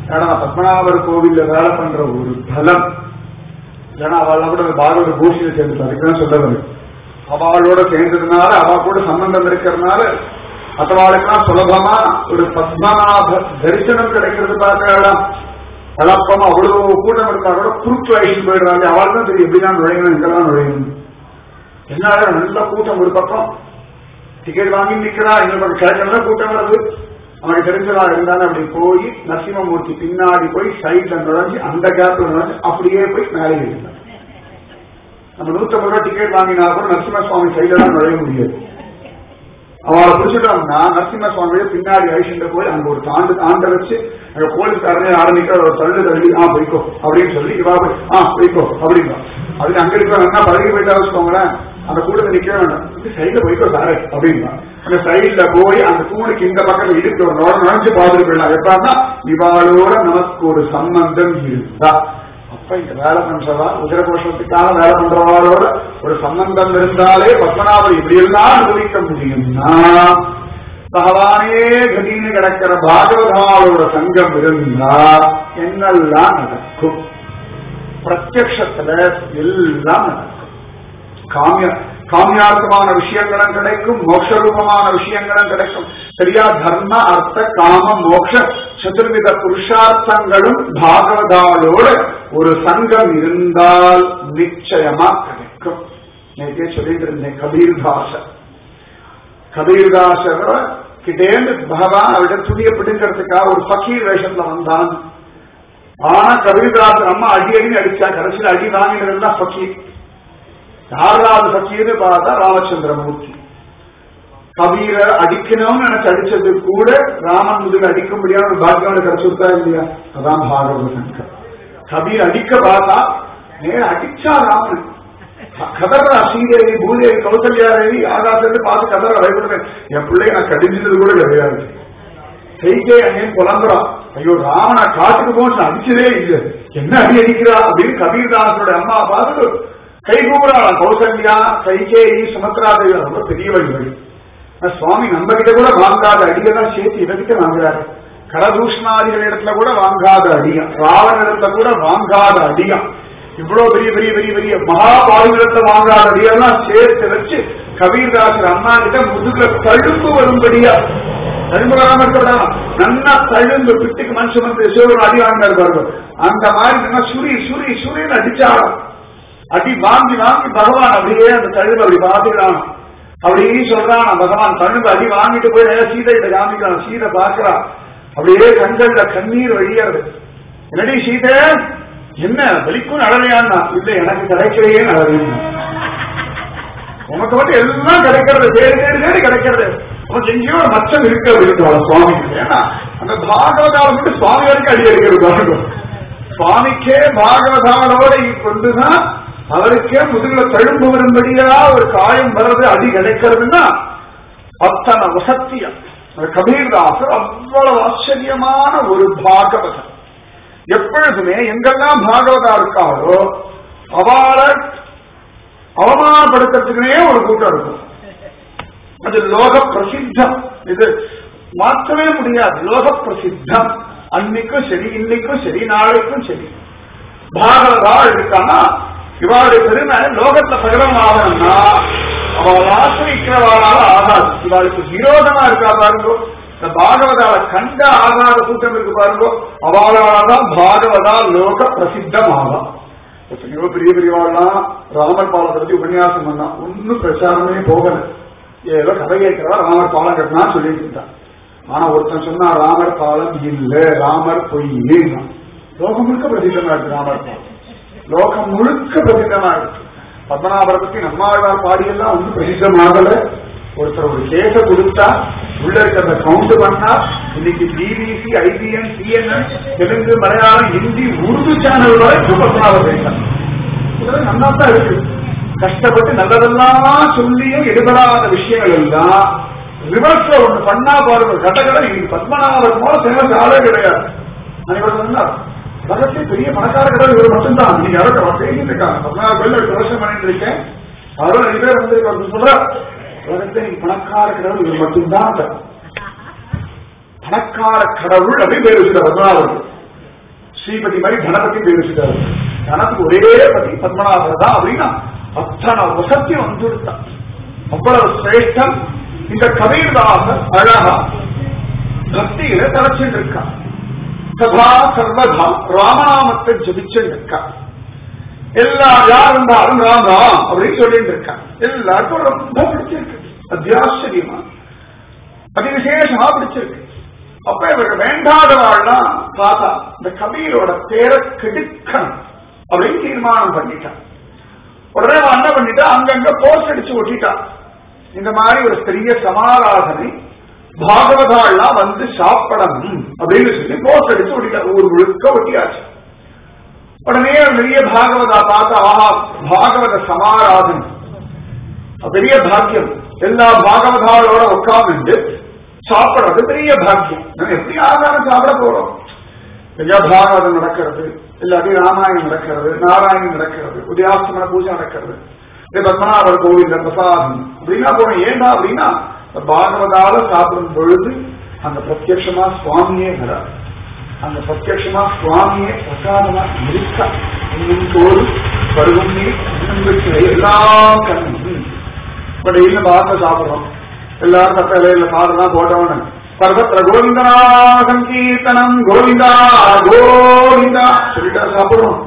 ஏன்னா பத்மநாபர் கோவில்ல வேலை பண்ற ஒரு பலம், ஏன்னா அவள் கூட பாகவத கோஷியில சேர்ந்து அதுக்குதான் சொல்ல அவளோட சேர்ந்ததுனால அவ கூட சம்பந்தம் இருக்கிறதுனால மற்றவாளுக்கெல்லாம் சுலபமா ஒரு பத்மநாப தரிசனம் கிடைக்கிறது பார்க்கலாம். கலப்பமா அவ்வளவு கூட்டம் இருந்தா கூட குறுக்கு வயசு போயிடுறாங்க. அவளுக்கு தான் தெரியும் எப்படிதான் நுழையணும், எங்கெல்லாம் நுழையணும். என்னால நல்ல கூட்டம் ஒரு பக்கம் டிக்கெட் வாங்கி நிக்கிறா, இன்னொரு பக்கம் கிழக்கு கூட்டம் வருது. அவனுக்கு தெரிஞ்சதா இருந்தாலும் அப்படி போய் நரசிம்மமூர்த்தி பின்னாடி போய் சைட்ல நுழைஞ்சு அந்த கேப்ல நுழைஞ்சு அப்படியே போய் மேலே இருந்தார். நம்ம நூத்தம்பது ரூபாய் டிக்கெட் வாங்கினா கூட நரசிம்ம சுவாமி சைட்ல தான் நுழைய முடியாது. அவளை பிடிச்சிட்டோம்னா நரசிம்ம சுவாமியை பின்னாடி அழிச்சுட்டு போய் அங்க ஒரு தாண்டு தாண்ட வச்சு அங்க போலீஸ்காரனே ஆரம்பிக்கிற ஒரு தள்ளு தள்ளி ஆ போய்க்கோ அப்படின்னு சொல்லி இவா போய் ஆ போய்க்கோ அப்படின்னா அதுக்கு அங்க இருக்கிற என்ன பழகி போயிட்டா வச்சுக்கோங்களேன், அந்த கூட்டத்தை நிக்க வேண்டாம், சைட்ல போய்க்கோ சாரு அப்படின்னா அந்த சைட்ல போய் அந்த தூணுக்கு இந்த பக்கம் இருக்கு நுழைஞ்சு பார்த்துட்டு போயிடலாம். எப்பன்னா இவாளோட நமக்கு ஒரு சம்பந்தம் இருந்தா அப்ப இந்த வேலை பண்றவா உதரகோஷத்துக்கான வேலை பண்றவாளோட ஒரு சம்பந்தம் இருந்தாலே பத்மநாபர் இப்படி எல்லாம் அனுபவிக்க முடியும்னா பகவானே கதின்னு கிடக்கிற பாகவதாளோட சங்கம் இருந்தா என்னெல்லாம் நடக்கும்? பிரத்யக்ஷத்துல எல்லாம் நடக்கும். காமிய காமியார்த்தமான விஷயங்களும் கிடைக்கும், மோட்சரூபமான விஷயங்களும் கிடைக்கும். சரியா தர்ம அர்த்த காம மோட்ச சதுர்வித புருஷார்த்தங்களும் பாகவதாலோட ஒரு சங்கம் இருந்தால் நிச்சயமா கிடைக்கும். நேற்றே சொல்லிட்டு இருந்தேன், கபீர்தாசர் கபீர்தாசர் கிட்டேந்து பகவான் அவருடைய துணியை பிடிக்கிறதுக்காக ஒரு பக்கீர் வேஷத்துல வந்தான். ஆனா கபீர்தாசர் அம்மா அடி அடி அடிச்சா, கடைசியில் அடி வாங்கினது பக்கீர். யாராவது பக்கீர்னு பார்த்தா ராமச்சந்திரமூர்த்தி. கபீரை அடிக்கணும்னு நினைச்சு அடிச்சது கூட ராமன் முதல் அடிக்க முடியாத ஒரு பாக்கியோட கிடைச்சிருக்கா இல்லையா? அதான் பாகவத சங்கம். கபீர் அடிக்க பார்த்தா நேர அடிச்சா ராமன் கதறா. ஸ்ரீதேவி பூதேவி கௌசல்யாதேவி ஆகாசத்து பார்த்து கதற பயப்படுறேன். என் பிள்ளை நான் கடிஞ்சது கூட கிடையாது. கைகே அங்கே புலம்புறான், ஐயோ ராமனை காட்டுக்கு போச்சு அடிச்சதே இல்லை, என்ன அடி அடிக்கிறா அப்படின்னு கபீர்தாசனோட அம்மா பார்த்து கை கூப்பிடாளாம். கௌசல்யா கைகேயி சுமத்ரா தேவி ரொம்ப பெரிய வழி. சுவாமி நம்ம கிட்ட கூட வாங்காத அடியெல்லாம் சேர்த்து இவகிட்ட வாங்குறாரு. கரதூஷ்ணாதிகள் இடத்துல கூட வாங்காத அடியம், ராவண இடத்துல கூட வாங்காத அடியம், இவ்வளவு பெரிய பெரிய பெரிய பெரிய மகாபாரதத்துல வாங்காத அடியெல்லாம் சேர்த்து வச்சு கபீர்தாசர் அம்மா கிட்ட முதுகுல தழும்பு வரும்படியா, தழும்பு வராம இருக்கப்படாம நல்லா தழும்பு பிட்டுக்கு மனுஷன் வந்து சிவன் அடி வாங்கினார் பாருங்க. அந்த மாதிரி சுரி சுரி சுரின்னு அடிச்சாலும் அடி வாங்கி வாங்கி பகவான் அப்படியே அந்த தழும்பு அப்படி பாத்துக்கிறான். அப்படியே சொல்றான் பகவான் தழும்பு அடி வாங்கிட்டு போய் சீதையிட்ட காமிக்கிறான். சீதை பாக்குறான், அப்படியே கண்கள்ல கண்ணீர் வழியாது. என்னடி சீதை என்ன வலிக்கும் நடலையான்னா, இல்ல எனக்கு கிடைக்கலையே நடலையா, உனக்கு மட்டும் எல்லாம் கிடைக்கிறது, தேடி தேடி தேடி கிடைக்கிறது, உனக்கு எங்கேயோ ஒரு மச்சம் இருக்கு அப்படின்னு சுவாமி. ஏன்னா அந்த பாகவதால மட்டும் சுவாமி வரைக்கும் அடி அடிக்கிறது. சுவாமிக்கே பாகவதாலோட கொண்டுதான் அவருக்கே முதுகுல தழும்பு வரும்படியா ஒரு காயம் வர்றது, அடி கிடைக்கிறதுன்னா அத்தனை வசத்தியம். கபீர்தாசர் அவ்வளவு ஆச்சரியமான ஒரு பாகவதன். எப்பொழுதுமே எங்கெல்லாம் பாகவதா இருக்காரோ அவளை அவமானப்படுத்துறதுக்குனே ஒரு கூட்டம் இருக்கும். அது லோக பிரசித்தம், இது மாற்றவே முடியாது. லோக பிரசித்தம் அன்னைக்கும் சரி, இன்னைக்கும் சரி, நாளைக்கும் சரி. பாகவதா இருக்கானா இவாளுடைய பெருமை லோகத்துல பிரகடனம் ஆகணும்னா அவள் ஆசிரிக்கிறவாளால ஆகாது. இவாளுக்கு விரோதமா இருக்கா பாருங்கோ, இந்த பாகவதால கண்ட ஆகாத கூட்டம் இருக்கு பாருங்கோ, அவளாலதான் பாகவதா லோக பிரசித்தம் ஆகும். எத்தனையோ பெரிய பெரியவாள்லாம் ராமர் பாலத்தை பத்தி உபன்யாசம் பண்ணா ஒன்னும் பிரச்சாரமே போகல, ஏதோ கதை கேட்கிறவா ராமர் பாலம் கட்டினா சொல்லிட்டு இருந்தான். ஆனா ஒருத்தன் சொன்னா ராமர் பாலம் இல்ல, ராமர் பொய்யே. லோகம் முழுக்க பிரசித்தமா இருக்கு ராமர் பாலம், லோகம் முழுக்க பிரசித்தமா இருக்கு. பத்மநாபரை பத்தி நம்மாழ்வார் பாடியெல்லாம் ஒன்றும் பிரசித்தமாகல. ஒருத்தர் ஒரு கேச கொடுத்தா உள்ள இருக்கிறத கவுண்ட் பண்ணா இன்னைக்கு BBC, IBN, CNN, Telugu, Malayalam, Hindi, Urdu channel வரைக்கும் பத்மநாபர் பேசுறாங்க. நல்லா தான் இருக்கு. கஷ்டப்பட்டு நல்லதெல்லாம் சொல்லியும் எடுபடாத விஷயங்கள் எல்லாம் ரிவர்ஸ்ல ஒண்ணு பண்ணா பாருங்க, கட்டக்கடை இன்னைக்கு பத்மநாபர் போல ஃபேமஸ் ஆளே கிடையாது. உலகத்தை பெரிய பணக்கார கடை இவர் மட்டும்தான். நீங்க யாரும் பேசிட்டு இருக்காங்க, பத்மநாபர் கோயில் ஒரு வருஷம் பண்ணிட்டு இருக்கேன், அவரும் நிறைய பேர் வந்து சொல்ற உலகத்தை பணக்கார கடவுள் இவர் மட்டும்தான். பணக்கார கடவுள் அப்படின்னு பேர் வச்சுட்ட பத்மநாபர். ஸ்ரீபதி மாதிரி கணபதி பேசிட்டாரு. கணக்கு ஒரே பதி பத்மநாபர் தான் அப்படின்னா அத்தனை வசதி வந்துடுத்தான். அவ்வளவு சிரேஷ்டம் இந்த கபீர்தாசர் அழகா பக்தியில தலைச்சுட்டு இருக்கான். சதா சர்வதா ராமநாமத்தை ஜபிச்சுட்டு இருக்கான். எல்லா யார் இருந்தாலும் ராம் ராம் அப்படின்னு சொல்லிட்டு இருக்கான். எல்லாருக்கும் ரொம்ப பிடிச்சிருக்கு. அத்தியாச்சரியமா அதி விசேஷமா பிடிச்சிருக்கு. அப்ப இவருக்கு வேண்டாதவாள்லாம் பார்த்தா இந்த கபீரோட பேரை கெடுக்கணும் அப்படின்னு தீர்மானம் பண்ணிட்டான். உடனே என்ன பண்ணிட்டா அங்கங்க போஸ்ட் அடிச்சு ஒட்டிட்டான். இந்த மாதிரி ஒரு பெரிய சமாராதனை பாகவதாள்லாம் வந்து சாப்பிடணும் அப்படின்னு சொல்லி போஸ்ட் அடிச்சு ஒட்டிட்டான். ஊர் முழுக்க ஒட்டியாச்சு. உடனே பெரிய பாகவதா பார்த்தா ஆஹா பாகவத சமாராதனை பெரிய பாக்கியம். எல்லா பாகவதாளோட உட்கார்ந்து சாப்பிடுறது பெரிய பாக்கியம். எப்படி ஆதாரம் சாப்பிட போறோம்? ஐயா பாகவதம் நடக்கிறது, இல்லாட்டி ராமாயணம் நடக்கிறது, நாராயணம் நடக்கிறது, உதயாஸ்தமன பூஜை நடக்கிறது, பத்மநாபர் கோவில் பிரசாதம் அப்படின்னா போறோம். ஏண்டா அப்படின்னா பாகவதால சாப்பிடும் பொழுது அந்த பிரத்யட்சமா சுவாமியே வராது. அந்த பிரத்யட்சமா சுவாமியே பிரசாதமா இருக்கா. இன்னும் தோறு பருவம் நீர் எல்லாம் கண்ணும் இப்ப டெய்லி பார்த்து சாப்பிடுறோம். எல்லாரும் தட்ட இலையில சாதனா போட்டவன சர்வத்திர கோவிந்தனா சங்கீர்த்தனம் கோவிந்தா கோவிந்தா சொல்லிட்டா சாப்பிடுறோம்.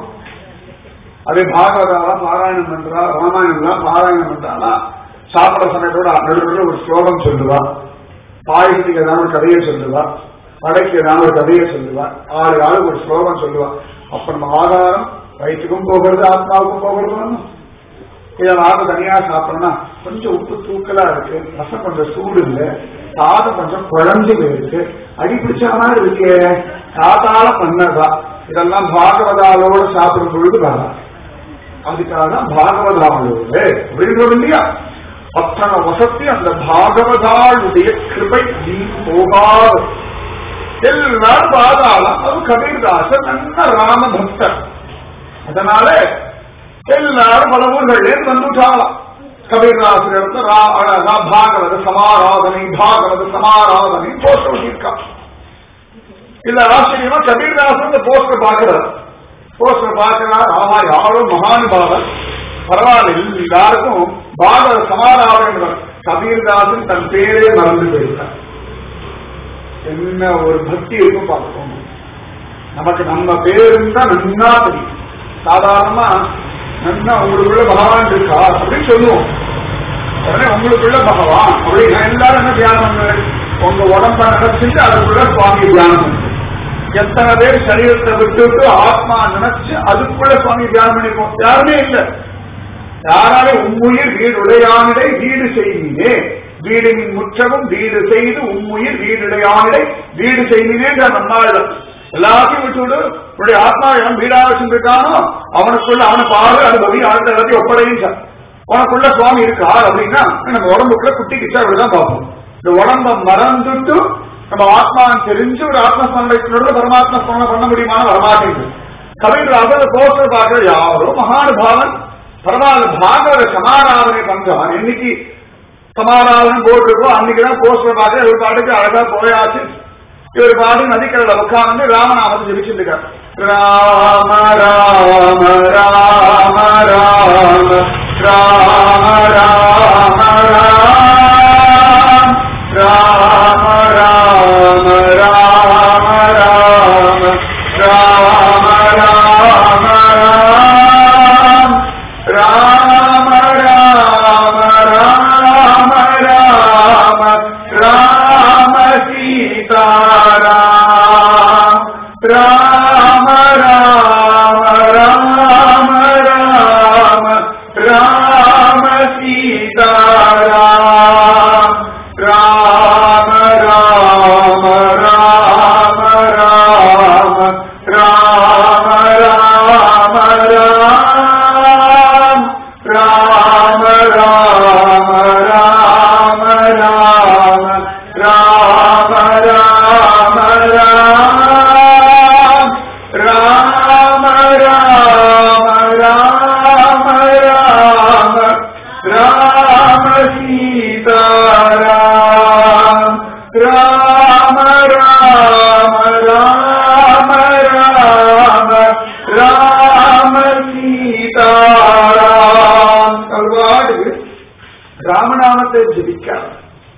அதே பாகவதாவா பாராயணம் பண்றா, ராமாயணம் பாராயணம் பண்றானா சாப்பிட சமயத்தோட நடுவில் ஒரு ஸ்லோகம் சொல்லுவா, பாயசத்துக்கு ஏதாவது ஒரு கதையை சொல்லுவா, படைக்கு ஏதாவது ஒரு கதையை சொல்லுவா, ஆறு ஆளுக்கு ஒரு ஸ்லோகம் சொல்லுவா. அப்ப நம்ம ஆதாரம் வயிற்றுக்கும் போகிறது ஆத்மாவுக்கும் போகிறது. இதில் ஆறு தனியா சாப்பிடணும்னா கொஞ்சம் உப்பு தூக்கலா இருக்கு, ரசம் கொஞ்சம் சூடு இல்லை, சாதம் கொஞ்சம் குழஞ்சு போயிருக்கு, அடி பிடிச்ச மாதிரி இருக்கே, காத்தால பண்ணதா. இதெல்லாம் பாகவதாலோடு சாப்பிடும் பொழுது வரா. அதுக்காக பாகவதாலோடு அப்படின்னு இல்லையா அத்தனை வசதி அந்த பாகவதாளுடைய கிருபை நீ போகாது. எல்லாரும் பாதாளம். அது கபீர்தாசர் நல்ல ராம பக்தர். அதனால எல்லாரும் பல ஊர்களே வந்துட்டாலாம். கபீர்தாசர் பாகவத சமாராதனை பாகவத சமாராதனை போஸ்டர் வச்சிருக்கான். இல்ல ஆச்சரியமா கபீர்தாசர் போஸ்டர் பார்க்கிறார். போஸ்டர் பார்க்கிறார். ஆமா யாரோ மகானுபாவன் பரவாயில்ல எல்லாருக்கும் பாகவத சமாராதனை. கபீர்தாசன் தன் பேரே மறந்து போயிருக்கார். என்ன ஒரு பக்தி இருக்கும் பார்க்கணும். நமக்கு நம்ம பேருந்தா நன்னா தெரியும். சாதாரணமா நன்னா உங்களுக்குள்ள பகவான் இருக்கா அப்படின்னு சொல்லுவோம். உடனே உங்களுக்குள்ள பகவான் அப்படின்னா எல்லாரும் என்ன தியானம் பண்ணு, உங்க உடம்ப நினைச்சுட்டு அதுக்குள்ள சுவாமி தியானம் பண்ணு. எத்தனை பேர் சரீரத்தை விட்டுட்டு ஆத்மா நினைச்சு அதுக்குள்ள சுவாமி தியானம் பண்ணிருக்கோம்? யாருமே இல்லை. யாராலே உம்முயிர் வீடுடையானிடை வீடு செய்வீனே, வீடின் முற்றமும் வீடு செய்து உம்முயிர் வீடுடையானிடை வீடு செய்வீனே நம்மாள். எல்லாத்தையும் விட்டுவிடு, உன்னுடைய ஆத்மா எவன் வீடாக வச்சிருக்கானோ அவனுக்குள்ள அவனை பாரு அனுபவி அடுத்த எல்லாத்தையும் ஒப்படையும். உனக்குள்ள சுவாமி இருக்கார் அப்படின்னா நம்ம உடம்புக்குள்ள குட்டி கிச்சா அப்படிதான் பார்ப்போம். இந்த உடம்ப மறந்துட்டு நம்ம ஆத்மான்னு தெரிஞ்சு ஒரு ஆத்மஸ்மரண பரமாத்மா ஸ்மரணம் பண்ண முடியுமான வரமாட்டேங்குது. கவிஞர் அதை போஸ்டர் பார்க்கிற யாரோ மகானுபாவன் பரவாயில்ல பாகவத சமாராதனை பண்றான். இன்னைக்கு சமாராதனை போட்டிருக்கோம், அன்னைக்குதான் போஸ்டர் பார்க்க ஒரு பாட்டுக்கு அழகா போயாச்சு. இவர் பாட்டு நதிக்கடல உட்கார்ந்து ராமநாமத்தை ஜெபிச்சிருக்கார். ராம ராம ராம ராம ராம ராம ராம ராம ராம ராம ராம ராம ராம ராம ராம ராம ராம ராம சீதாராம் ராம ராம ராம ராம ராம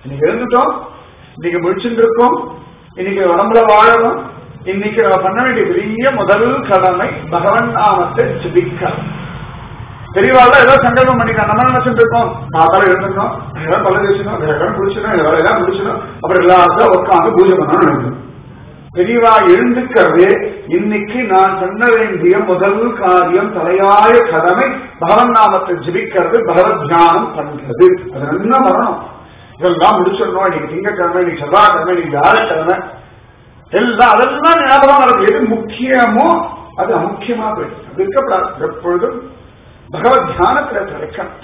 இன்னைக்கு எழுந்துட்டோம், இன்னைக்கு முடிச்சுட்டு இருக்கோம், இன்னைக்கு உடம்புல வாழணும். இன்னைக்கு நம்ம பண்ண வேண்டிய பெரிய முதல் கடமை பகவன் நாமத்தை ஜபிக்க. பெரியவாள் ஏதாவது சங்கல்பம் பண்ணிக்கலாம். நம்ம நினைச்சுட்டு இருக்கோம், காத்தால எழுந்துக்கணும், ஏதாவது பல பேசணும், வேலையெல்லாம் முடிச்சணும், வேலையெல்லாம் முடிச்சணும், அப்புறம் எல்லாருக்கும் உட்காந்து பூஜை பண்ணணும்னு நினைக்கணும். பெரியவா எழுந்துக்கிறது இன்னைக்கு நான் பண்ண வேண்டிய முதல் காரியம், தலையாய கடமை பகவன் நாமத்தை ஜபிக்கிறது, பகவத் தியானம் பண்றது. அது என்ன வரணும், இதெல்லாம் முடிச்சிடணும். இன்னைக்கு திங்கக்கிழமை, இன்னைக்கு செவ்வாய்க்கிழமை, இன்னைக்கு வியாழக்கிழமை, எல்லாம் அதெல்லாம் ஞாபகம் நடக்கும். எது முக்கியமோ அது அமுக்கியமா போயிடும். அது இருக்கப்படாது. எப்பொழுதும் பகவத் தியானத்துல கிடைக்கணும்.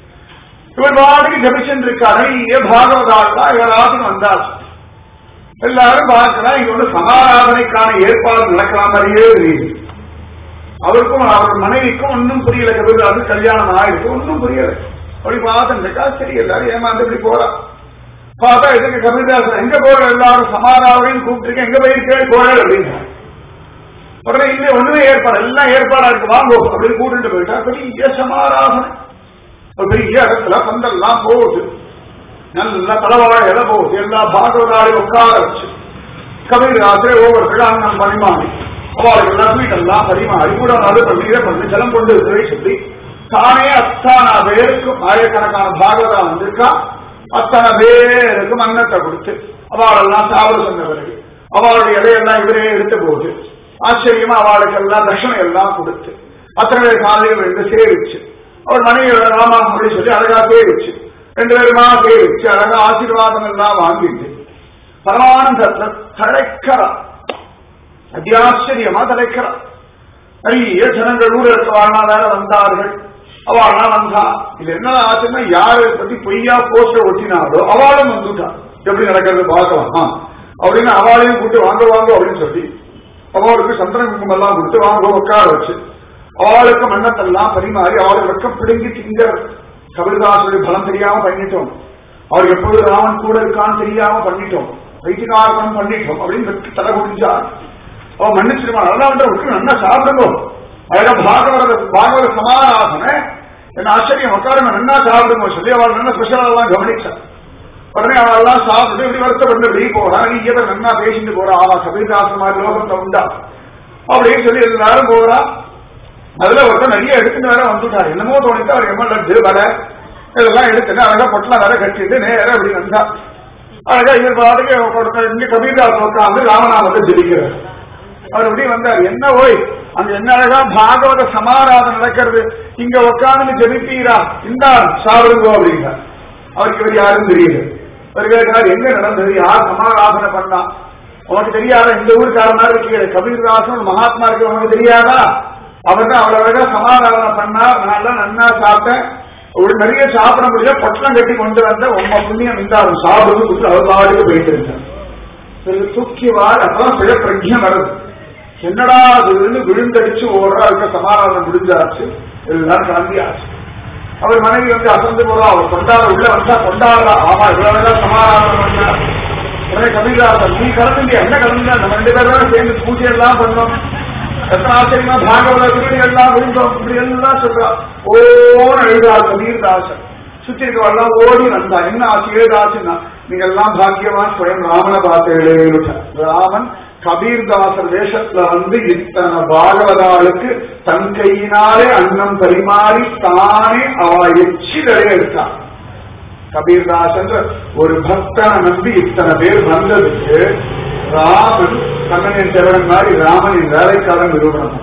இவர் பாட்டுக்கு ஜபிச்சுட்டு இருக்காரு. நிறைய பாகவதாளா இவராதும் வந்தாச்சு. எல்லாரும் பார்க்கலாம், இங்க வந்து சமாராதனைக்கான ஏற்பாடு நடக்கிற மாதிரியே தெரியுது. அவருக்கும் அவர் மனைவிக்கும் ஒன்னும் புரியல. அது கல்யாணம் ஆயிருக்கு, ஒன்னும் புரியல. அப்படி பார்த்துருக்கா. சரி, எல்லாரும் ஏமாந்து இப்படி போறா. பார்த்தா இதுக்கு கபிதாசன் எங்க போற, எல்லாரும் சமாராதனையும் கூப்பிட்டு எங்க போயிருக்கே போறேன் அப்படின்னு. உடனே இல்ல ஒண்ணுமே ஏற்பாடு, எல்லாம் ஏற்பாடா இருக்கு, வாங்கோ அப்படின்னு கூட்டிட்டு போயிட்டா. பெரிய சமாராதனை, ஒரு பெரிய இடத்துல பந்தெல்லாம் போகுது, நல்லா தலைவாழ இட போகுது. எல்லா பாகவதாரையும் உட்கார வச்சு கபிதாசரே ஒவ்வொருத்தரும் அண்ணன் பரிமாறி அவளுக்கு எல்லாம் வீட்டெல்லாம் பரிமாறி கூட அது பண்ணி இதை பண்ணி ஜலம் கொண்டு சொல்லி தானே அத்தான பேருக்கும் ஆயிரக்கணக்கான பாகவதா வந்திருக்கா. அத்தனை பேருக்கும் அன்னத்தை கொடுத்து அவளெல்லாம் சாப்பிட சொன்னவர்கள் அவளுடைய இலையெல்லாம் இவரே எடுத்த போது ஆச்சரியமா அவளுக்கு எல்லாம் தட்சணை எல்லாம் கொடுத்து அத்தனை பேர் காலையில் இருந்து சேவிச்சு அவள் மனைவி ராமா அப்படின்னு சொல்லி அழகா சேவிச்சு ரெண்டு பேருமா சேவிச்சு அழகா ஆசீர்வாதம் எல்லாம் வாங்கிட்டு பரமானந்தத்துல தலைக்கிறா. அத்தியாச்சரியமா தலைக்கிறா. நிறைய ஜனங்கள் ஊர் இருக்க வாழ்நாள் வந்தார்கள். அவள்லாம் வந்தா. இது என்ன ஆச்சுன்னா, யாரை பத்தி பொய்யா போஸ்டர் ஒட்டினாலோ அவளும் வந்துட்டா. எப்படி நடக்கிறது பார்க்கலாம் அப்படின்னு அவளையும் கூட்டு வாங்க வாங்க அப்படின்னு சொல்லி அவளுக்கு சந்திரன் குங்குமம் எல்லாம் கொடுத்து வாங்க உட்கார வச்சு அவளுக்கு மன்னத்தெல்லாம் பரிமாறி அவளுக்கு வெக்கம் பிடுங்கி திங்க. கபிலதாசனுடைய பலம் தெரியாம பண்ணிட்டோம். அவருக்கு எப்பொழுது ராமன் கூட இருக்கான்னு தெரியாம பண்ணிட்டோம். வைத்திகாரப்பணம் பண்ணிட்டோம் அப்படின்னு வெற்றி தலை குடிஞ்சா. அவன் மன்னிச்சிருவான். அதெல்லாம் நல்லா சாப்பிடுங்க. அழகா பாகவத பாகவத சமாராதனை என்ன ஆச்சரியம் உட்காருங்க, நல்லா சாப்பிடுங்க சொல்லி அவள் நல்ல ஸ்பெஷலெல்லாம் கவனிச்சான். உடனே அவெல்லாம் சாப்பிட்டு இப்படி வருத்தப்பட்டு வெளியே போறா. நீ இதை நல்லா பேசிட்டு போறா. அவ கபிலதாசன் மாதிரி லோகத்தை உண்டா அப்படின்னு சொல்லி எல்லாரும் போறா. அதுல ஒருத்தர் நிறைய எடுத்துட்டு வேற வந்துட்டார். என்னமோ தோணிட்டு அவர் எம்ம லட்டு வடை இதெல்லாம் எடுத்துட்டு அழகா பொட்டலாம் வேற கட்டிட்டு நேரம் அப்படி வந்தா. அழகா இவர் பாட்டுக்கு இங்க கபிலதாசன் உட்காந்து ராமநாமத்தை ஜெபிக்கிறார். அவர் இப்படி வந்தார். என்ன ஓய் அங்க என்ன அழகா பாகவத சமாராதனை நடக்கிறது, இங்க உட்காந்து ஜெபிப்பீரா, இந்தா சாப்பிடுங்கோ அப்படின்னா. அவருக்கு இவர் யாரும் தெரியல. அவர் கேட்கிறார், எங்க நடந்தது, யார் சமாராதனை பண்ணா, உனக்கு தெரியாதா? இந்த ஊருக்காரனா இருக்கிற கபீர்தாசன் மகாத்மா இருக்கு, உனக்கு தெரியாதா? அவர் தான் அவ்வளவு அழகா சமாராதனை பண்ணார். நான் நன்னா சாப்பிட்டேன். ஒரு நிறைய சாப்பிட முடியல, பொட்டலம் கட்டி கொண்டு வந்த உங்க புண்ணியம் இந்தாரும் சாப்பிடுன்னு கொடுத்து அவர் பாடுக்கு போயிட்டு இருந்தார். தூக்கி வாழ அப்பதான் சில பிரஜம் வருது. என்னடா அதுன்னு விழுந்தடிச்சு ஓடுறா. இருக்க சமாதானம் முடிஞ்சாச்சு, எல்லாரும் கிளம்பியாச்சு. அவர் மனைவி வந்து அசந்து போறா. அவர் கொண்டாட உள்ள வந்தா கொண்டாடுறா. ஆமா இவ்வளவுதான் சமாதானம் பண்ணா. உடனே கபிலதாசன், நீ கலந்துங்க, என்ன கலந்துங்க, நம்ம ரெண்டு பேரும் சேர்ந்து பூஜை எல்லாம் பண்ணோம், எத்தனை ஆச்சரியமா பாகவத வீடு எல்லாம் விழுந்தோம், இப்படி எல்லாம் சொல்றா. ஓன்னு எழுதார் கபீர்தாசன். சுத்தி இருக்கவெல்லாம் ஓடி வந்தா. என்ன ஆச்சு ஏதாச்சுன்னா, நீங்க எல்லாம் பாக்கியவான், சுயம் ராமனை பார்த்து ராமன் கபீர்தாசர் வேஷத்துல வந்து இத்தனை பாகவதாளுக்கு தன் கையினாலே அன்னம் பரிமாறி தானே அவ எச்சிலே எடுத்தான். கபீர்தாசன் ஒரு பக்தனை நம்பி இத்தனை பேர் வந்ததுக்கு ராமன் கண்ணனின் செவன் மாதிரி ராமனின் வேலைக்காரன் நிரூபணம்.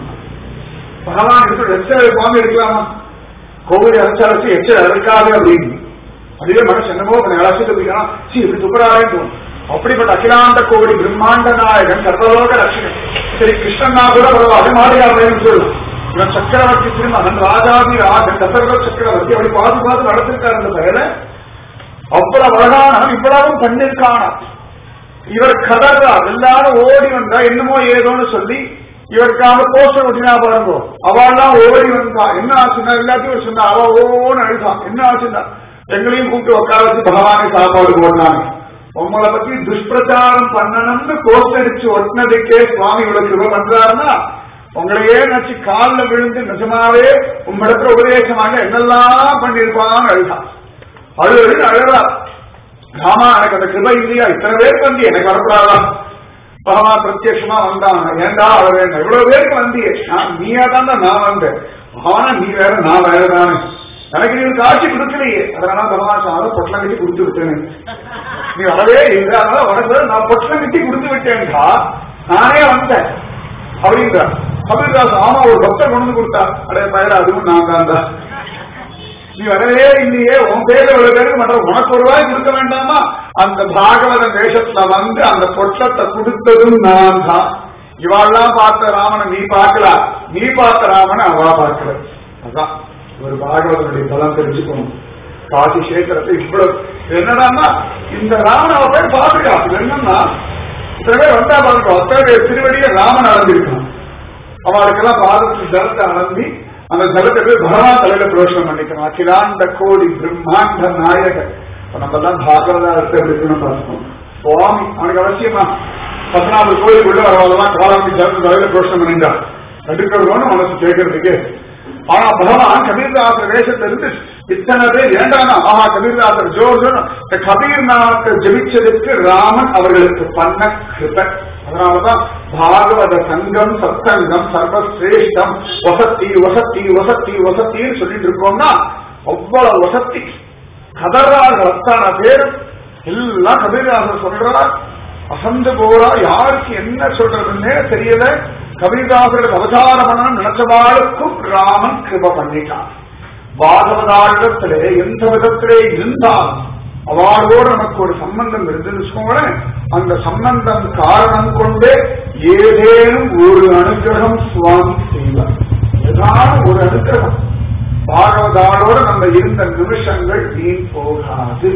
பகவான் எச்சல் எடுக்காம இருக்கலாமா? கோவில் அரைச்சாச்சு எச்சல் இருக்காது அப்படின்னு அதுவே மனசு என்னமோ அழைச்சிட்டு போய்க்கலாம். சி இப்படி துப்புராயும் அப்படிப்பட்ட அகிலாண்ட கோடி பிரம்மாண்ட நாயகன் சர்வலோக ரட்சகன் சரி கிருஷ்ணன்னா கூட பரவாயில்ல மாடியார் சொல்லலாம். இவன் சக்கரவர்த்தி திருமகன் ராஜாதி ராஜன் தசரத சக்கரவர்த்தி அப்படி பார்த்து பார்த்து நடத்திருக்காரு. அந்த பெயரை அவ்வளவு அழகான இவ்வளவும் பண்ணிருக்கான. இவர் கதறார். எல்லாரும் ஓடி வந்தா என்னமோ ஏதோன்னு சொல்லி இவருக்காக போஸ்டர் ஒட்டினா பாருங்க. அவள்லாம் ஓடி வந்தா. என்ன ஆச்சுன்னா எல்லாத்தையும் சொன்னா. அவ ஓன்னு அழுதான். என்ன ஆச்சுன்னா, எங்களையும் கூப்பிட்டு உட்கார வச்சு பகவானை சாப்பாடு போடனாங்க. உங்களை பத்தி துஷ்பிரச்சாரம் பண்ணணும்னு போஸ்ட் அடிச்சு ஒட்டினதுக்கே சுவாமி இவ்வளவு கிருபை பண்றாருன்னா, உங்களையே நினைச்சு காலில் விழுந்து நிஜமாவே உங்களிடத்துல உபதேசமாக என்னெல்லாம் பண்ணிருப்பான்னு அழுதான். அழுது அழுதா. ராமா எனக்கு அந்த கிருபை இல்லையா, இத்தனை பேருக்கு வந்து எனக்கு வரக்கூடாதா, பகவான் பிரத்யட்சமா வந்தான், ஏண்டா அவ வேண்டாம், இவ்வளவு பேருக்கு வந்தியே, நீயா தான் நான் வந்தேன், பகவானா நீ வேற நான் வேற தானே, எனக்கு நீ காட்சி கொடுக்கலையே, அதனால பகவான் சொன்னாலும் பொட்டலம் கட்டி கொடுத்து விட்டேன்னு, நீ வரவே இல்லை, அதனால உனக்கு நான் பொட்டலம் கட்டி கொடுத்து விட்டேன்டா, நானே வந்தேன் அப்படின்றா. கபீர்தாஸ் ஆமா ஒரு பக்தர் கொண்டு கொடுத்தா, அடைய பயிர அதுவும் நான் தான்டா, நீ வரவே இல்லையே, உன் பேர்ல ஒரு பேருக்கு மற்ற உனக்கு ஒரு ரூபாய் கொடுக்க வேண்டாமா, அந்த பாகவத வேஷத்துல வந்து அந்த பொட்டத்தை கொடுத்ததும் நான் தான். இவாள்லாம் பார்த்த ராமனை நீ பார்க்கலாம், நீ பார்த்த ராமனை அவா பார்க்கல. அதான் ஒரு பாகவதனுடைய பலம் தெரிஞ்சுக்கணும். காசி சேத்திரத்தை இவ்வளவு என்னடான்னா இந்த ராமன் அவ பேர் பார்த்துக்கா, என்னன்னா இத்தனை பேர் வந்தா பாருங்க, அத்தனை பேர் திருவடியை ராமன் அளந்திருக்கான், அவளுக்கெல்லாம் பாதத்தில் ஜலத்தை அளந்தி அந்த ஜலத்தை போய் பகவான் தலையில புரோஷனம் பண்ணிக்கணும். அகிலாண்ட கோடி பிரம்மாண்ட நாயகர். நம்ம எல்லாம் பாகவதாரத்தை இருக்கணும் பார்க்கணும். சுவாமி அவனுக்கு அவசியமா பதினாலு கோயில் உள்ள வரவாதான் காலாமி ஜலத்தை தலையில புரோஷனம் பண்ணிட்டான், தடுக்கிறோன்னு மனசு கேட்கறதுக்கு. ஆனா பகவான் கபீர்தாசர் வேஷத்துல இருந்து இத்தனை பேர் ஏண்டானா, ஆஹா கபீர்தாசர் ஜோர் கபீர்நாத்தை ஜபிச்சதுக்கு ராமன் அவர்களுக்கு பண்ண கிருபை. அதனாலதான் பாகவத சங்கம் சத்சங்கம் சர்வசிரேஷ்டம் வசத்தி வசத்தி வசத்தி வசத்தின்னு சொல்லிட்டு இருக்கோம்னா அவ்வளவு வசத்தி. கதறார்கள் அத்தான பேர் எல்லாம் கபீர்தாசர் சொல்றார், அசந்து போறா, யாருக்கு என்ன சொல்றதுன்னே தெரியல. கபீர்தாசருக்கு அவதாரம் பண்ணணும் நினைச்சவாளுக்கும் ராமன் கிருப பண்ணிட்டான். பாகவதாரிடத்திலே எந்த விதத்திலே இருந்தாலும் அவளோடு நமக்கு ஒரு சம்பந்தம் இருந்துன்னு வச்சுக்கோங்களேன், அந்த சம்பந்தம் காரணம் கொண்டே ஏதேனும் ஒரு அனுகிரகம் சுவாமி செய்வார். ஏதாவது ஒரு அனுகிரகம் பாகவதாரோடு நம்ம இருந்த நிமிஷங்கள் வீண் போகாது.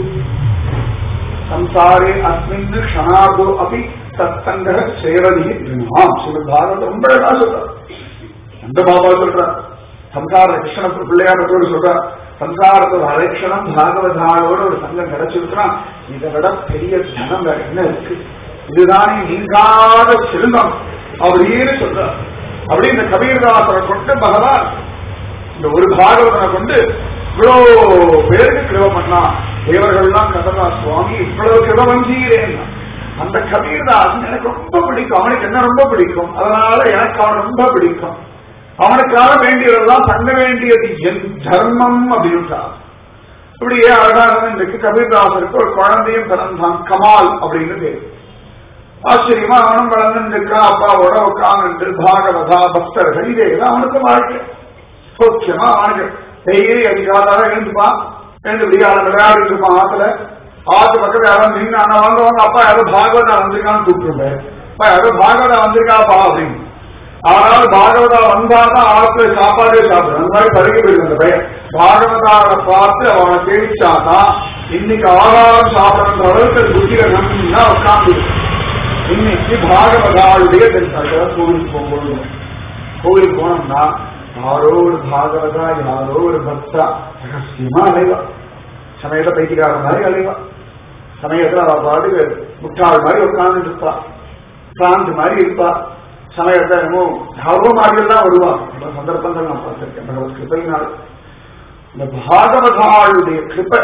சம்சாரே அஸ்மின் க்ஷணாதோ அபி சத்சங்க சேவதி பாகவதம் ரொம்ப சொல்றார். அந்த பாபா சொல்றார் சம்சார கிருஷ்ண பிள்ளையாரோடு சொல்றார், சம்சாரத்தோட அலட்சணம் பாகவதாரோட ஒரு சங்கம் கிடைச்சிருக்கிறான், இதை விட பெரிய தனம் வேற என்ன இருக்கு, இதுதானே நீங்காத செல்வம் அப்படின்னு சொல்றார். அப்படி இந்த கபீர்தாசரை கொண்டு பகவான் இந்த ஒரு பாகவதனை கொண்டு இவ்வளவு பேருக்கு கிருப பண்ணா. தேவர்கள்லாம் கதறா, சுவாமி இவ்வளவு கிருப வந்தீரேன். அந்த கபீர்தாசன் எனக்கு ரொம்ப பிடிக்கும், அவனுக்கு என்ன ரொம்ப பிடிக்கும், அதனால எனக்கு அவன் ரொம்ப பிடிக்கும், அவனுக்காக வேண்டியதெல்லாம் பண்ண வேண்டியது என் தர்மம் அப்படின்றார். இப்படியே அழகாக இன்றைக்கு கபீர்தாசருக்கு ஒரு குழந்தையும் பிறந்தான், கமால் அப்படின்னு பேர். ஆச்சரியமா அவனும் வளர்ந்துருக்கா, அப்பாவோட உட்கார்ந்து பாகவதா பக்தர்கள் இதேதான் அவனுக்கு வாழ்க்கை. சோக்கியமா அவனுக்கு டெய்லி அதிகாலாக எழுந்துப்பான், எழுந்து விடியாத விளையாடிட்டு இருப்பான் ஆத்துல. ஆத்து பக்கத்துல யாரும் நின்று ஆனா வாங்க வாங்க அப்பா யாரோ பாகவதா வந்திருக்கான்னு கூப்பிட்டுருப்பேன், அப்பா யாரோ பாகவதா வந்திருக்காப்பா அப்படின்னு. ஆனால் பாகவதா வந்தாதான் ஆத்துல சாப்பாடே சாப்பிடும், அந்த மாதிரி பருகி போயிருக்கு அந்த பையன். பாகவதாவை பார்த்து அவனை தெரிவிச்சாதான் இன்னைக்கு ஆகாரம் சாப்பிடன்ற அளவுக்கு புத்தியில நம்பினா உட்காந்து. இன்னைக்கு பாகவதாவுடைய தெரிஞ்சாங்க கோவிலுக்கு போகும்போது, கோவிலுக்கு போனோம்னா யாரோ ஒரு பாகவதா யாரோ ஒரு பக்தா ரகசியமா அலைவா, சமயத்தை பைத்தியக்கார மாதிரி அலைவா, சமயத்துல அவ பாடு முட்டாள் மாதிரி உட்கார்ந்து இருப்பா, பிராந்து மாதிரி இருப்பா, சமயத்தை யாரோ மாதிரியெல்லாம் வருவான். பல சந்தர்ப்பங்கள் நான் பார்த்திருக்கேன். பகவத் கிருபையினால் இந்த பாகவதாளுடைய கிருபை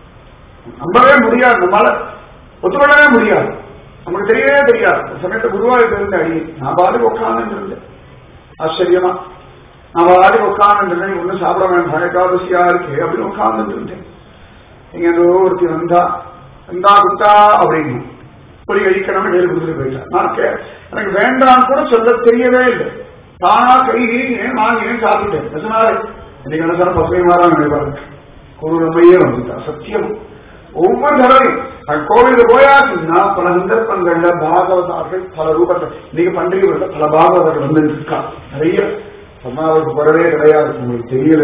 நம்பவே முடியாது, நம்மளால ஒத்துக்கொள்ளவே முடியாது, நமக்கு தெரியவே தெரியாது. சமயத்தை குருவாயூர் இருந்த அடி நான் பாடு உட்கார்ந்து இருந்தேன், ஆச்சரியமா நான் பாடு உட்கார்ந்து இருந்தேன், ஒன்னும் சாப்பிட வேண்டாம் ஏகாதசியா இருக்கு அப்படின்னு உட்கார்ந்து இருந்தேன். நீங்க ஏதோ ஒருத்தி வந்தா வந்தா குத்தா அப்படின்னு பொடி அழிக்கணும்னு வேறு கொடுத்துட்டு போயிட்டேன். நான் எனக்கு வேண்டாம் கூட சொல்ல தெரியவே இல்லை, தானா கை நீக்கினேன் வாங்கினேன் சாப்பிட்டேன். நிஜமாவே இன்னைக்கு நினைச்சாலும் பசுமை மாறான் நினைப்பாங்க, ஒரு நம்பையே வந்துட்டா. சத்தியம் ஒவ்வொரு தடவையும் கோவிலுக்கு போயாச்சுன்னா பல சந்தர்ப்பங்கள்ல பாகவதார்கள் பல ரூபத்தை இன்னைக்கு பண்டிகை பல பாகவதர்கள் வந்து இருக்கா நிறைய. பத்மநாபருக்கு போறதே கிடையாது, உங்களுக்கு தெரியல.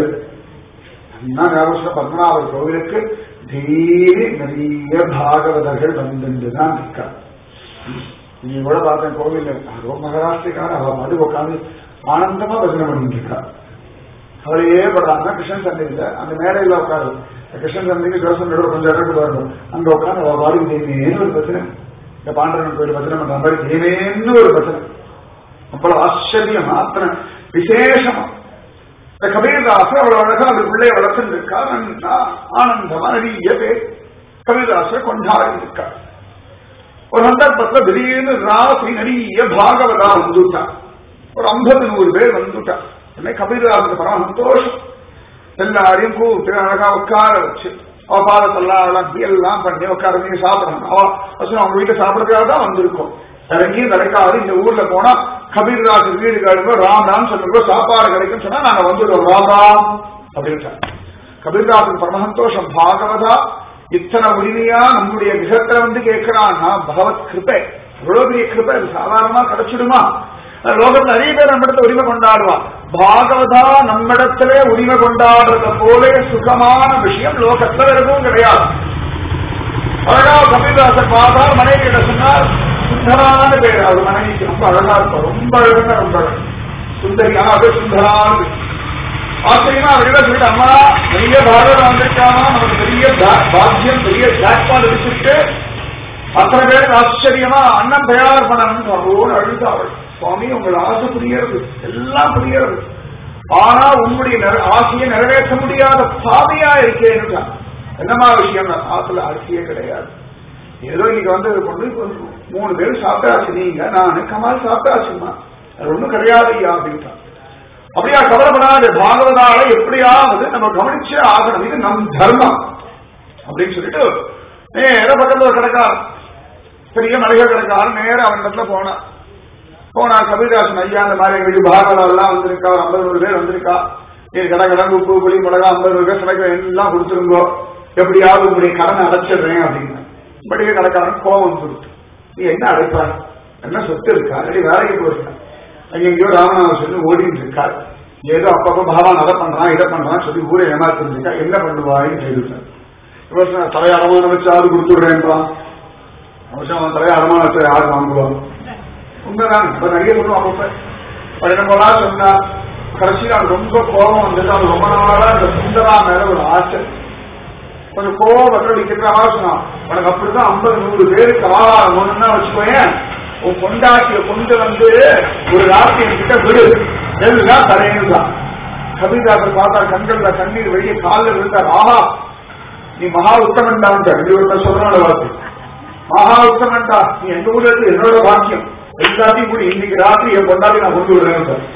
ஞாபகம் பத்மநாபர் கோவிலுக்கு டெய்லி நிறைய பாகவதர்கள் வந்துதான் இருக்கா. நீங்க கூட பார்த்தேன் கோவில் ரொம்ப மகாராஷ்டிரிக்கான அவ மது உட்காந்து ஆனந்தமா பஜனை பண்ணிட்டு இருக்கா. அவளையே படுறாங்க கிருஷ்ணன் சந்தையில அந்த மேடையில உட்காரு, கிருஷ்ணன் சந்தைக்கு ஜோசம் கொஞ்சம் இடத்துக்கு வரணும், அங்க உட்காந்து அவ பாடி தேவேன்னு ஒரு பஜனை, இந்த பாண்டவன் கோயில் பஜனை பண்ற மாதிரி தேவேன்னு ஒரு பஜனை. அவ்வளவு ஆச்சரியம் அத்தனை விசேஷமா. இந்த கபீர்தாசர் அவ்வளவு அழகா அந்த பிள்ளைய வளர்த்துட்டு இருக்கா. ஆனந்தமா நிறைய பேர் கவிதாசர் கொண்டாடி இருக்கார். ஒரு சந்தர்ப்பத்துல திடீர்னு ராசி நிறைய பாகவதா வந்துட்டான். ஒரு ஐம்பது நூறு பேர் வந்துட்டான். உடனே கபீரதாசனுக்கு பரம சந்தோஷம். எல்லாரையும் கூப்பிட்டு அழகா உட்கார வச்சு அவ பாதத்தெல்லாம் வளர்த்தி எல்லாம் பண்ணி உட்கார நீங்க சாப்பிடணும். அவ அவங்க வீட்டை சாப்பிடறதுக்காக தான் வந்திருக்கோம். இறங்கியும் கிடைக்காது. இந்த ஊர்ல போனா கபீரதாசன் வீடு கிடைக்கும், ராம் ராம் சொல்லுங்க சாப்பாடு கிடைக்கும் சொன்னா நாங்க வந்துடுவோம் ராம் ராம் அப்படின்னு. கபீரதாசன் பரம சந்தோஷம். பாகவதா இத்தனை உரிமையா நம்முடைய கிரகத்துல வந்து கேட்கிறான்னா பகவத் கிருப்பை, எவ்வளவு பெரிய கிருப்பை, அது சாதாரணமா கிடைச்சிடுமா? லோகத்துல நிறைய பேர் நம்மிடத்துல உரிமை கொண்டாடுவா. பாகவதா நம்மிடத்திலே உரிமை கொண்டாடுறத போல சுகமான விஷயம் லோகத்துல எதுவும் கிடையாது. அழகா கபீரதாசர் பார்த்தா மனைவி கிட்ட சொன்னார், சுந்தரான பேர். அவர் மனைவிக்கு ரொம்ப அழகா இருப்பார், ரொம்ப அழகா ரொம்ப சுந்தரியான அது சுந்தரான. ஆச்சரியமா அவர்கிட்ட சொல்லிட்டு, அம்மா நிறைய பாகவதம் வந்திருக்காமா, நமக்கு பெரிய பாக்கியம், பெரிய ஜாக்பாட் அடிச்சிருக்கு, அத்தனை பேருக்கு ஆச்சரியமா அண்ணன் தயார் பண்ணணும் அழுது. அவள் சுவாமி உங்கள் ஆசை புரியறது, எல்லாம் புரியறது, ஆனா உங்களுடைய ஆசையை நிறைவேற்ற முடியாத பாதையா இருக்கேன்னு. என்னமா விஷயம்? ஆத்துல ஆசையே கிடையாது. ஏதோ இன்னைக்கு வந்து கொண்டு மூணு பேர் சாப்பிட்டாச்சு, நீங்க நானு கமால் சாப்பிட்டாச்சுமா, அது ஒண்ணும் கிடையாது ஐயா அப்படின்ட்டான். அப்படியா கவலைப்படாது, பாகவதால எப்படியாவது நம்ம கவனிச்சே ஆகணும், இது நம் தர்மம் அப்படின்னு சொல்லிட்டு நேர பக்கத்துல கிடக்கார், பெரிய மளிகை கிடக்காரு. நேர அவன் இடத்துல போனா போனா கபீரதாசன், ஐயா இந்த மாதிரி எங்களுக்கு பாகவதம் எல்லாம் வந்திருக்கா, ஒரு ஐம்பது நூறு பேர் வந்திருக்கா, நீ கடை கடன் உப்பு புளி மிளகா ஐம்பது நூறு பேர் சமைக்க எல்லாம் கொடுத்துருங்கோ, எப்படியாவது உங்களுடைய கடனை அடைச்சிடுறேன் அப்படின்னு. மளிகை கடைக்காரன் கோபம் கொடுத்து, நீ என்ன அடைப்பார், என்ன சொத்து இருக்கா, அப்படி வேலைக்கு போயிருக்கா, அங்கெங்கயோ ராமநாதன் சொல்லி ஓடிட்டு இருக்கார், ஏதோ அப்பப்ப பகவான் அதை பண்றான் இதை பண்றான் சொல்லி ஊரை ஏமாத்திருக்கா, என்ன பண்ணுவாயின்னு சொல்லிட்டார். இவர் தலையை அடமான வச்சு ஆறு கொடுத்துடுறேன்றான். அவசியம் தலையை அடமான வச்சு யாரு வாங்குவான்? உண்மைதான். இப்ப நிறைய பண்ணுவோம். அப்பப்ப என்ன போலா சொன்னா கடைசியில் அது ரொம்ப கோபம் வந்துட்டு, அது ரொம்ப நாளா இந்த சுந்தரா மேல ஒரு ஆசை, கொஞ்சம் கோபத்தில் அடிக்கிற மாதிரி சொன்னான். உனக்கு அப்படிதான் ஐம்பது நூறு பேருக்கு ஆகாரம் ஒண்ணுன்னா வச்சுக்கோயேன், உன் கொண்டாட்டிய கொண்டு வந்து ஒரு ராத்திரி என்கிட்ட விடு, எல்லாம் தரையன்னு தான். கபீரதாசர் பார்த்தா கண்கள்ல கண்ணீர் வெளியே காலில் விழுந்தார். ஆஹா நீ மகா உத்தமன்டான் சொல்றான வார்த்தை, மகா உத்தமன்டா, நீ எங்க ஊர்ல இருக்கு என்னோட பாக்கியம், எல்லாத்தையும் கூட இன்னைக்கு ராத்திரி என் கொண்டாடி நான் கொண்டு விடுறேன் சார்.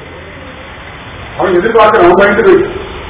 அவன் எதிர்பார்க்க அவன் பயந்து போய்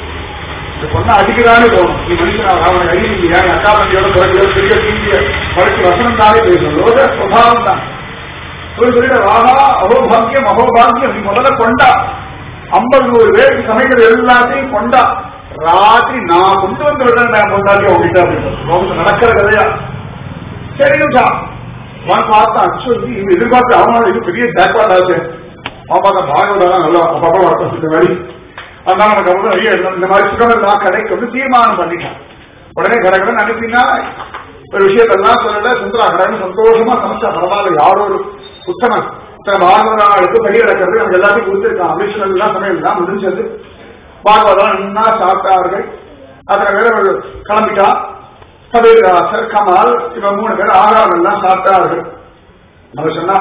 பொண்ணா அடிக்கிறானே போகணும். நீ மனுஷன் அவனை அழியா அக்கா பண்டியோட பிறகு பெரிய தீங்கிய படைச்சு வசனம் தானே பேசணும், லோக சுபாவம் தான். சொல்லிட்டு ராகா அகோபாகியம் அகோபாகியம், நீ முதல்ல கொண்டா, ஐம்பது நூறு பேருக்கு சமைக்கிற எல்லாத்தையும் கொண்டா, ராத்திரி நான் கொண்டு வந்து விடுறேன் நான் கொண்டாடி அவங்கிட்ட அப்படின்னு நடக்கிற கதையா. சரிங்களா அவன் பார்த்தான், அச்சோ இது எதிர்பார்த்து அவனால இது பெரிய ஜாக்பாட் ஆச்சு. அவன் பார்த்தா பாகவதான் நல்லா அப்பப்பா வளர்த்த மாதிரி, அதனால நமக்கு அவ்வளவு நிறைய இந்த மாதிரி சுகமெல்லாம் கடைக்கு வந்து தீர்மானம் பண்ணிட்டான். உடனே கடற்கடன் அனுப்பினா ஒரு விஷயத்தெல்லாம் சொல்லல, சுந்தரா கடன்னு சந்தோஷமா சமைச்சா. பரவாயில்ல, யாரோ ஒரு உத்தமன் பாகவதாளுக்கு பெரிய நடக்கிறது அவங்க எல்லாத்தையும் கொடுத்துருக்கான். அபிஷேகம் எல்லாம் சமையல் எல்லாம் முடிஞ்சது. பாகவதம் என்ன சாப்பிட்டார்கள். அதுல வேற கிளம்பிட்டா கபீரதாசர் கமால் இவன் மூணு பேர் ஆகாரம் எல்லாம் சாப்பிட்டார்கள். நம்ம சொன்னா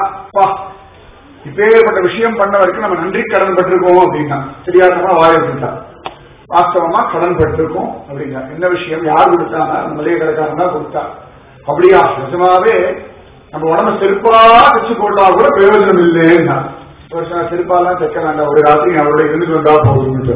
இப்பேற்பட்ட விஷயம் பண்ண வரைக்கும் நம்ம நன்றி கடன் பட்டிருக்கோம் அப்படின்னா தெரியாதமா வாயிட்டான். வாஸ்தவமா கடன் பட்டிருக்கோம் அப்படின்னா என்ன விஷயம், யார் கொடுத்தாங்க, மளிகை கடைக்காரன் தான் கொடுத்தா. அப்படியா நிஜமாவே நம்ம உடம்பு செருப்பா தச்சு போட்டா கூட பிரயோஜனம் இல்லைன்னா செருப்பாலாம் தைக்க வேண்டாம், ஒரு ராத்திரி அவரோட இருந்துட்டு வந்தா போகுது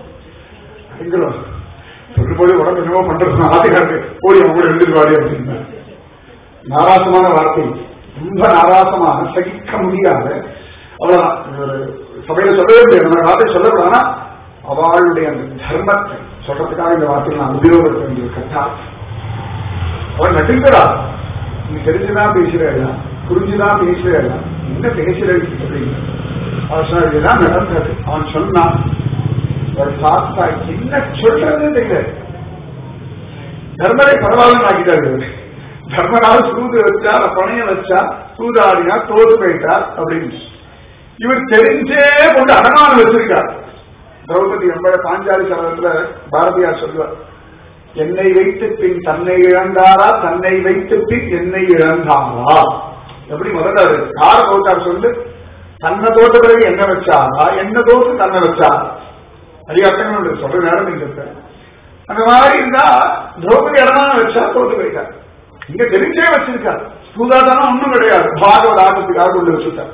சொல்லு போய் உடம்பு என்னமோ பண்றது ஆதிகாரத்து போய் அவங்க கூட இருந்துட்டு வாடி அப்படின்னா நாராசமான வார்த்தை, ரொம்ப நாராசமான சகிக்க முடியாத. அவ்வளவுதான் சபையில சொல்லவே முடியாது, நம்ம வார்த்தை சொல்லக்கூடாதுன்னா அவளுடைய அந்த தர்மத்தை சொல்றதுக்காக இந்த வார்த்தையை நான் உபயோகப்படுத்த வேண்டிய கட்டா. அவன் நட்டுங்கிறா, நீ தெரிஞ்சுதான் பேசுறா, புரிஞ்சுதான் பேசுறா, என்ன பேசுற அப்படின்னா நடந்தது. அவன் சொன்னான், ஒரு சாஸ்தா என்ன சொல்றது தெரியாது. தர்மரை பரவாயில்ல ஆக்கிட்டாரு. தர்மரால் சூது வச்சா பணைய வச்சா சூதாடினா தோது போயிட்டார் அப்படின்னு இவர் தெரிஞ்சே கொண்டு அடமானம் வச்சிருக்கார். திரௌபதி நம்ம பாஞ்சாலி சபதத்துல பாரதியார் சொல்லுவார், என்னை வைத்து பின் தன்னை இழந்தாரா, தன்னை வைத்து பின் என்னை இழந்தாரா. எப்படி முதல்ல யார தோட்டார் சொல்லு, தன்னை தோட்ட பிறகு என்ன வச்சாரா, என்ன தோட்டு தன்னை வச்சாரா. நிறைய அர்த்தங்கள் சொல்ற நேரம் நீங்க அந்த மாதிரி இருந்தா திரௌபதி இடமான வச்சா தோத்து போயிட்டார். இங்க தெரிஞ்சே வச்சிருக்காரு. சூதாதானம் ஒண்ணும் கிடையாது, பாகவத ஆட்டத்துக்காக கொண்டு வச்சுட்டார்.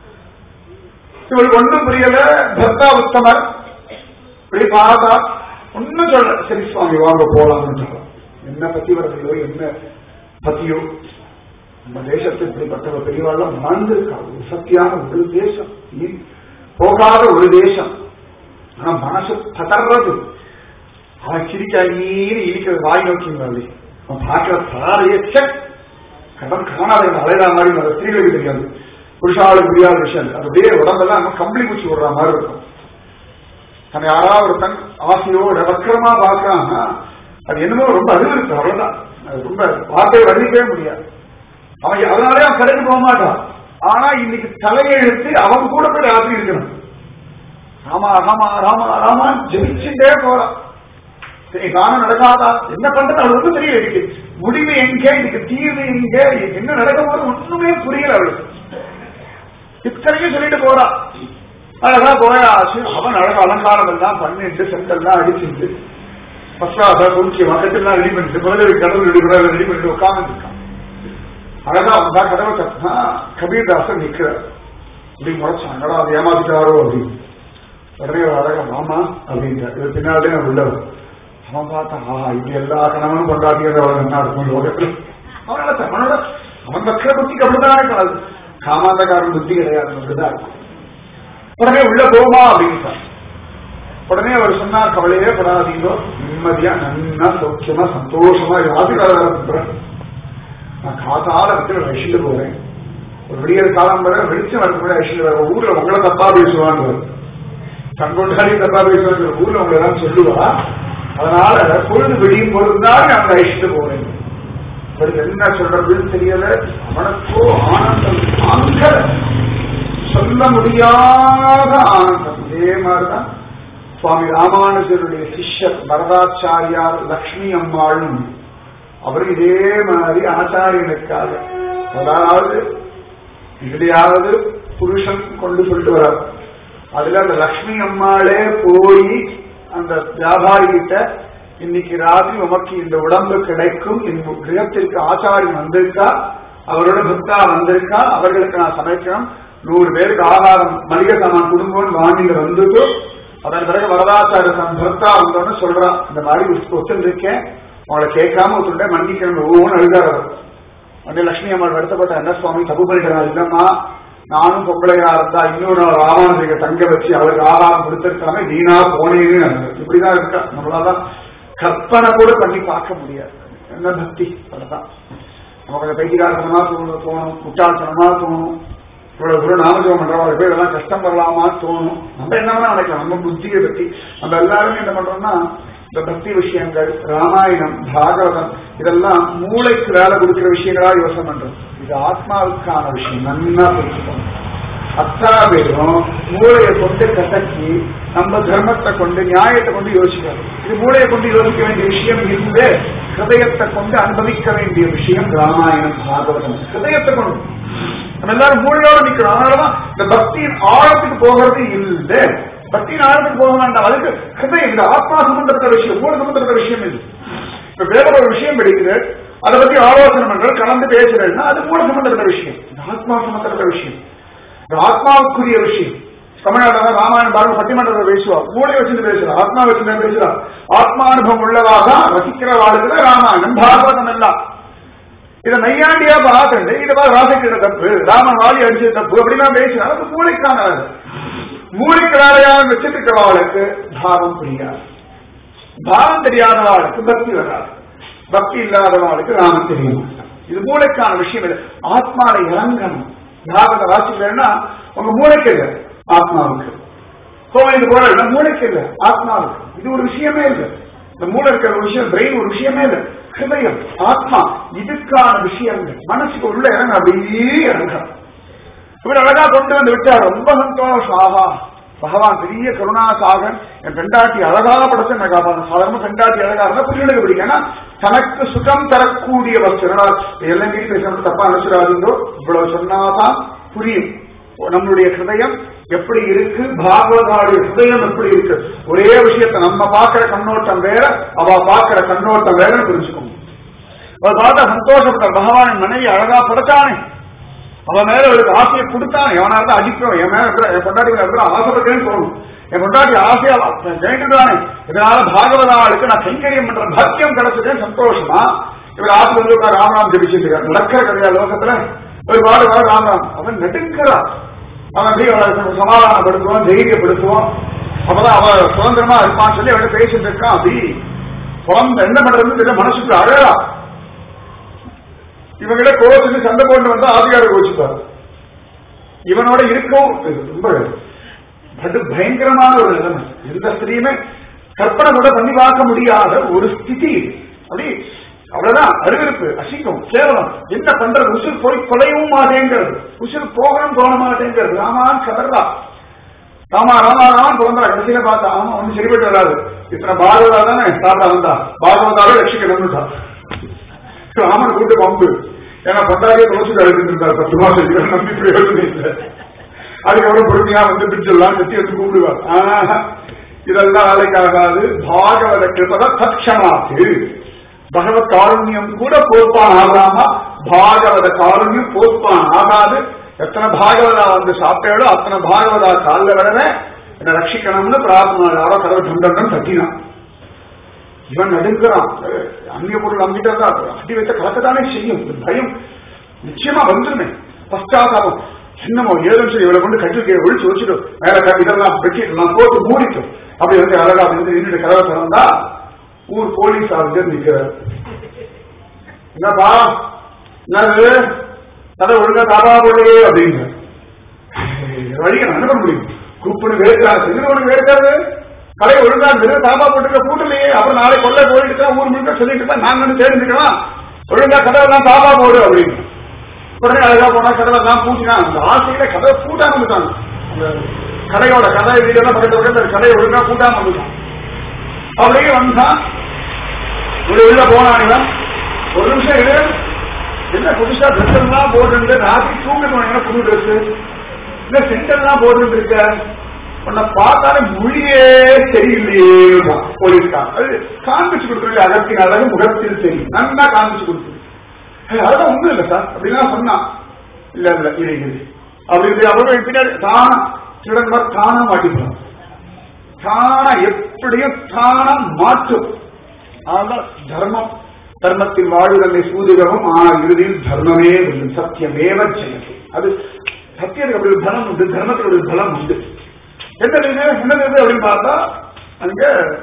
இவளுக்கு ஒண்ணும் புரியல. பர்த்தா உத்தமர் இப்படி பார்த்தா ஒன்னும் சொல்ல. சரி சுவாமி வாங்க போலாம்னு சொல்றான். என்ன பத்தி வரலையோ என்ன பத்தியோ, நம்ம தேசத்து இப்படிப்பட்ட பெரியவாழ்லாம் வாழ்ந்திருக்கா. ஒரு சத்தியான ஒரு தேசம், போகாத ஒரு தேசம். ஆனா மனசு பதறது. அவன் சிரிக்கா நீர் இடிக்கிறது வாய் நோக்கினாலே அவன் பார்க்கிற சாரையே செக் கடன் காணாத அலைதா மாதிரி அந்த ஸ்திரீகளுக்கு தெரியாது, புருஷாளுக்கு புரியாத விஷயம். அது அப்படியே உடம்பெல்லாம் நம்ம கம்பளி பூச்சி விடுற மாதிரி இருக்கும். தன்னை யாராவது ஒரு தன் ஆசையோட வக்கரமா பார்க்கறான்னா அது என்னமோ ரொம்ப அறிவு இருக்கு, அவ்வளவுதான். அது ரொம்ப வார்த்தையை வர்ணிக்கவே முடியாது. அவன் அதனாலே அவன் கடைக்கு போக மாட்டான். ஆனா இன்னைக்கு தலையெழுத்து அவன் கூட போய் ராத்திரி இருக்கணும். ராமா ராமா ராமா ராமா ஜெயிச்சுட்டே போறான். காலம் நடக்காதா என்ன பண்றது அவளுக்கு ஒன்றும் தெரியல. இருக்கு முடிவு எங்கே, இதுக்கு தீர்வு எங்கே, என்ன நடக்க போது ஒண்ணுமே புரியல அவளுக்கு. இத்தனையும் சொல்லிட்டு போறா. அழகா போயாச்சு. அவன் அழகா அலங்காரம் எல்லாம் பண்ணிட்டு செங்கல்லாம் அடிச்சுட்டு பஸ்லாசா குறிச்சி வக்கத்தெல்லாம் ரெடி பண்ணிட்டு முதலில் கடவுள் ரெடி பண்ணிட்டு உட்கார்ந்து இருக்கான். அழகா வந்தா கதவை கட்டினா கபீர்தாசன் நிற்கிறார். இப்படி முறைச்சான், அங்கடா அது ஏமாத்திட்டாரோ அப்படின்னு. உடனே அழகா மாமா அப்படின்றார். இவர் பின்னாலே உள்ளவர். அவன் பார்த்தா ஆஹா இப்படி எல்லா கணவனும் கொண்டாடியது அவன் என்ன இருக்கும் லோகத்தில். அவனால அவனோட அவன் பக்கிற புத்திக்கு அப்படிதான் இருக்காது, காமாந்தக்காரன் புத்தி கிடையாது, அப்படிதான் இருக்கும். உடனே உள்ள போமா அப்படின்னு உடனே அவர் சொன்னார், கவலையே படாதீங்கோ, நிம்மதியா நன்னா சௌக்கியமா சந்தோஷமா யாத்திரை நான் காத்தால வச்சு அழிச்சுட்டு போறேன். ஒரு விடியல் காலம் வர வெளிச்சம் வரக்கூடிய அழிச்சுட்டு வர. ஊர்ல உங்களை தப்பா பேசுவாங்க, தங்கொண்டாடி தப்பா பேசுவாங்க, ஊர்ல உங்களை எல்லாம் சொல்லுவா. அதனால பொழுது விடியும் பொழுதுதான் நான் அழிச்சுட்டு போறேன். என்ன சொல்றதுன்னு தெரியல. அவனுக்கோ ஆனந்தம் தாங்க சொல்ல முடியாத ஆனந்தம். இதே மாதிரிதான் சுவாமி ராமானுஜருடைய சிஷ்யர் வரதாச்சாரியார் லக்ஷ்மி அம்மாளும் அவரும் இதே மாதிரி ஆச்சாரியனுக்காக, அதாவது இதுலையாவது புருஷன் கொண்டு சொல்லிட்டு வர்றார். அதுல அந்த லக்ஷ்மி அம்மாளே போய் அந்த வியாபாரி கிட்ட இன்னைக்கு ராத்திரி உமக்கு இந்த உடம்பு கிடைக்கும், இந்த கிரகத்திற்கு ஆச்சாரியன் வந்திருக்கா, அவரோட பக்தா வந்திருக்கா, அவர்களுக்கு நான் சமைக்கணும், நூறு பேருக்கு ஆகாரம் மளிகை சாமான் குடும்பம் வாங்கிட்டு வந்துட்டு அதன் பிறகு வரதாச்சாரிய பக்தா வந்தோன்னு சொல்றான், இந்த மாதிரி ஒத்துருக்கேன் அவங்களை கேட்காம ஒத்துட்டேன் மன்னிக்கணும் ஒவ்வொன்று அழுதாரு. வந்து லட்சுமி அம்மாள் வருத்தப்பட்ட, என்ன சுவாமி தப்பு பண்ணிக்கிறார்? இல்லம்மா நானும் பொம்பளையா இருந்தா இன்னொரு ராமானுஜிக தங்க வச்சு அவருக்கு ஆகாரம் கொடுத்திருக்காம வீணா போனேன்னு இப்படிதான் இருக்கா. நம்மளால கற்பனை கூட பண்ணி பார்க்க முடியாது. என்ன பக்தி அதுதான். நமக்கு அந்த பைத்தியகாரத்தனமா தோணும் தோணும் முட்டாள்தனமா தோணும். இவ்வளவு தூரம் நாமஜபம் பண்றவங்க போய் இதெல்லாம் கஷ்டம் வரலாமா தோணும். நம்ம என்ன வேணா நினைக்கலாம். நம்ம புத்தியை பத்தி நம்ம எல்லாருமே என்ன பண்றோம்னா இந்த பக்தி விஷயங்கள், ராமாயணம், பாகவதம் இதெல்லாம் மூளைக்கு வேலை கொடுக்கிற விஷயங்களா யோசனை பண்றோம். இது ஆத்மாவுக்கான விஷயம். நல்லா புரிஞ்சுக்கணும். அத்தனை பேரும் மூளையை கொண்டு கசக்கி நம்ம தர்மத்தை கொண்டு நியாயத்தை கொண்டு யோசிக்கிறார். இது மூளையை கொண்டு யோசிக்க வேண்டிய விஷயம் இல்லை, ஹிருதயத்தை கொண்டு அனுபவிக்க வேண்டிய விஷயம் ராமாயணம் பாகவதம். ஹிருதயத்தை கொண்டு நம்ம எல்லாரும் மூளையோட நிக்கிறோம். அதனாலதான் இந்த பக்தியின் ஆழத்துக்கு போகிறது இல்லை. பக்தியின் ஆழத்துக்கு போக வேண்டாம். அதுக்கு ஹிருதயம் இந்த ஆத்மா சம்பந்தப்பட்ட விஷயம், மூல சம்பந்தப்பட்ட விஷயம் இது. இப்ப வேற ஒரு விஷயம் படிக்கிறேன், அதை பத்தி ஆலோசனை பண்ற கலந்து பேசுறேன்னா அது மூல சம்பந்தப்பட்ட விஷயம். இந்த ஆத்மா சம்பந்தப்பட்ட விஷயம், இந்த ஆத்மாவுக்குரிய விஷயம். தமிழ்நாட்டில் ராமாயணம் பாருங்க பட்டிமன்றத்தில் பேசுவா, மூளை வச்சுட்டு பேசுறா, ஆத்மா வச்சுட்டு பேசுறா. ஆத்மானுபவம் உள்ளதாக ரசிக்கிற வாழ்க்கை ராமாயணம் பாகவதம் எல்லாம். இதை நையாண்டியா பார்த்து இதை ராசக்கிற தப்பு, ராமன் வாலி அடிச்சது தப்பு அப்படிலாம் பேசுறா. அது மூளைக்கான மூளைக்கு வேலையான வச்சுட்டு இருக்கிறவாளுக்கு பாவம் புரியாது, பாவம் தெரியாதவாளுக்கு பக்தி வராது, பக்தி இல்லாதவாளுக்கு ராமன் தெரிய மாட்டான். இது மூளைக்கான விஷயம் இல்லை. ஆத்மாவை இறங்கணும். பாகவத வாசிக்கலன்னா உங்க மூளைக்கு இல்லை, ஆத்மாவுக்கு. கோவிலுக்கு போற மூளைக்கு இல்லை, ஆத்மாவுக்கு. இது ஒரு விஷயமே இல்லை. இந்த மூளை இருக்கிற ஒரு விஷயம், பிரெயின் ஒரு விஷயமே இல்லை. ஹிருதயம், ஆத்மா இதுக்கான விஷயங்கள் மனசுக்கு உள்ள இறங்க அப்படியே இறங்கணும். இவர் அழகா கொண்டு வந்து விட்டார். ரொம்ப சந்தோஷம். ஆஹா பகவான் பெரிய கருணாசாகன், என் பெண்டாட்டி அழகா படத்தை என்ன காப்பாங்க. சாதாரண பெண்டாட்டி அழகா இருந்தா பிள்ளைகளுக்கு பிடிக்கும். ஏன்னா தனக்கு சுகம் தரக்கூடிய வஸ்து. எல்லாம் வீட்டு பேசணும் தப்பா நினைச்சிடாதீங்கோ. இவ்வளவு சொன்னாதான் புரியும் நம்மளுடைய ஹிருதயம் எப்படி இருக்கு, பாகவதாவுடைய ஹிருதயம் எப்படி இருக்கு. ஒரே விஷயத்தை நம்ம பார்க்கிற கண்ணோட்டம் வேற, அவ பார்க்கிற கண்ணோட்டம் வேறன்னு புரிஞ்சுக்கணும். அவர் பார்த்தா சந்தோஷப்பட்டார். பகவான் மனைவி அழகா படைச்சானே, அவன் மேல அவருக்கு ஆசையை கொடுத்தானே, எவனா இருந்தா அடிக்கும், என் மேல இருக்கிற என் பொண்டாட்டி மேல இருக்கிற ஆசைப்பட்டேன்னு சொல்லணும், என் பொண்டாட்டி ஆசையா ஜெயிட்டுதானே, இதனால பாகவதாளுக்கு நான் கைங்கரியம் பண்ற பாக்கியம் கிடைச்சதே சந்தோஷமா. இவர் ஆசை வந்து ராமராம் ஜெபிச்சிருக்கார். நடக்கிற கதையா லோகத்துல ஒரு பாடு வர ராமராம். அவன் நெடுங்கிறான். அவன் சமாதானப்படுத்துவான், தைரியப்படுத்துவான். அப்பதான் அவன் சுதந்திரமா இருப்பான்னு சொல்லி அவன் பேசிட்டு இருக்கான். அப்படி குழந்தை என்ன பண்றதுன்னு மனசுக்கு அழகா இவங்கள கோச்சுட்டு சண்டை போட்டு வந்தா ஆதிகார கோச்சுப்பாரு. இவனோட இருக்கவும் ரொம்ப பட்டு பயங்கரமான ஒரு நிலைமை. எந்த ஸ்திரீயுமே கற்பனை கூட பண்ணி பார்க்க முடியாத ஒரு ஸ்திதி. அப்படி அவ்வளவுதான் அருவருப்பு, அசிங்கம், கேவலம். என்ன பண்றது? உசுர் போய் கொலையவும் மாட்டேங்கிறது, உசுர் போகணும் தோண மாட்டேங்கிறது. ராமான் கதர்றா, ராமா ராமா ராமான் பிறந்தா. கடைசியில பார்த்தா ஆமா ஒன்னும் சரிபட்டு வராது. இத்தனை பாகவதா தானே சாப்பிட வந்தா, பாகவதாவே ரட்சிக்கணும்னுட்டா. ராமன் கூட்டு பம்பு. ஏன்னா பத்தாயிரம் தொலைச்சு அழுதுட்டு இருந்தார். பத்து மாசம் நம்பி பிரயோஜனம் இல்லை. அதுக்கப்புறம் பொறுமையா வந்து பிடிச்சிடலாம், கட்டி எடுத்து கூப்பிடுவார். ஆனா இதெல்லாம் வேலைக்காகாது. பாகவத கிருபத தட்சணாத்து. பகவத் காருண்யம் கூட போஸ்பான் ஆகாமா, பாகவத காருண்யம் போஸ்பான் ஆகாது. எத்தனை பாகவதா வந்து சாப்பிட்டாலோ அத்தனை பாகவதா காலில் வரவே என்ன ரட்சிக்கணும்னு பிரார்த்தனை. யாரோ கதவை தண்டம் தட்டினான். இவன் நடுங்கிறான். அந்நிய பொருள் நம்பிட்டா அடி வைத்த கலக்கத்தானே செய்யும். பயம் நிச்சயமா வந்துருமே. பஷ்டாதாபம் என்னமோ ஏதோ சொல்லி இவளை கொண்டு கட்டில் ஒழிச்சு வச்சுடும், மேல இதெல்லாம் பெட்டிடலாம் போட்டு மூடிக்கும். அப்படி வந்து அழகா வந்து நின்று கதவை திறந்தா ஊர் போலீஸ் ஆஃபீஸர் நிற்கிறார். என்னப்பா என்னது கதை ஒழுங்கா தாபா போடலையே அப்படின்னு வழிக என்ன பண்ண முடியும்? கூப்பிடு வேறுக்காது, செஞ்சு வேறுக்காது. கடை ஒழுங்கா வெறும் தாபா போட்டு கூட்டலையே, அப்புறம் நாளை கொள்ள போயிட்டு ஊர் முழுக்க சொல்லிட்டு தான் நாங்க வந்து தேர்ந்துக்கலாம். ஒழுங்கா கதவெல்லாம் தாபா போடு அப்படின்னு. உடனே அழகா போனா கதவெல்லாம் பூட்டினா. அந்த ஆசையில கதவை பூட்டாம வந்துட்டாங்க. அந்த கடையோட கதை வீடெல்லாம் பக்கத்துல கடையை ஒழுங்கா பூட்டாம வந்துட்டான். அப்படியே வந்தான். ஒரு உள்ள போனான். ஒரு நிமிஷம் இது என்ன புதுசா ட்ரெஸ் எல்லாம் போட்டு ராத்திரி தூங்க போனீங்கன்னா புது ட்ரெஸ் இல்ல சென்டர் எல்லாம் போட்டு இருக்க. உன்னை பார்த்தாலே மொழியே தெரியலையே போலீஸ்கார். அது காண்பிச்சு கொடுக்குறது அகத்தின் அழகு முகத்தில் தெரியும். நல்லா காண்பிச்சு கொடுக்குது. அதெல்லாம் ஒண்ணும் இல்லை சார் அப்படின்னா சொன்னான். இல்ல இல்ல இடைகிறது அப்படி அப்புறம் பின்னாடி தானா சிடன் தானா மாட்டிப்பான். தானா எப்படியும் தானா மாற்றும். ஆனால் தர்மம் தர்மத்தின் வாழ்வுகளை சூதுகமும் ஆனால் இறுதியில் தர்மமே உண்டு. சத்தியமேவ ஜெயதி. அது சத்தியத்துக்கு அப்படி ஒரு பலம் உண்டு, தர்மத்துக்கு ஒரு பலம் உண்டு. என்னது என்னது அப்படின்னு பார்த்தா அங்க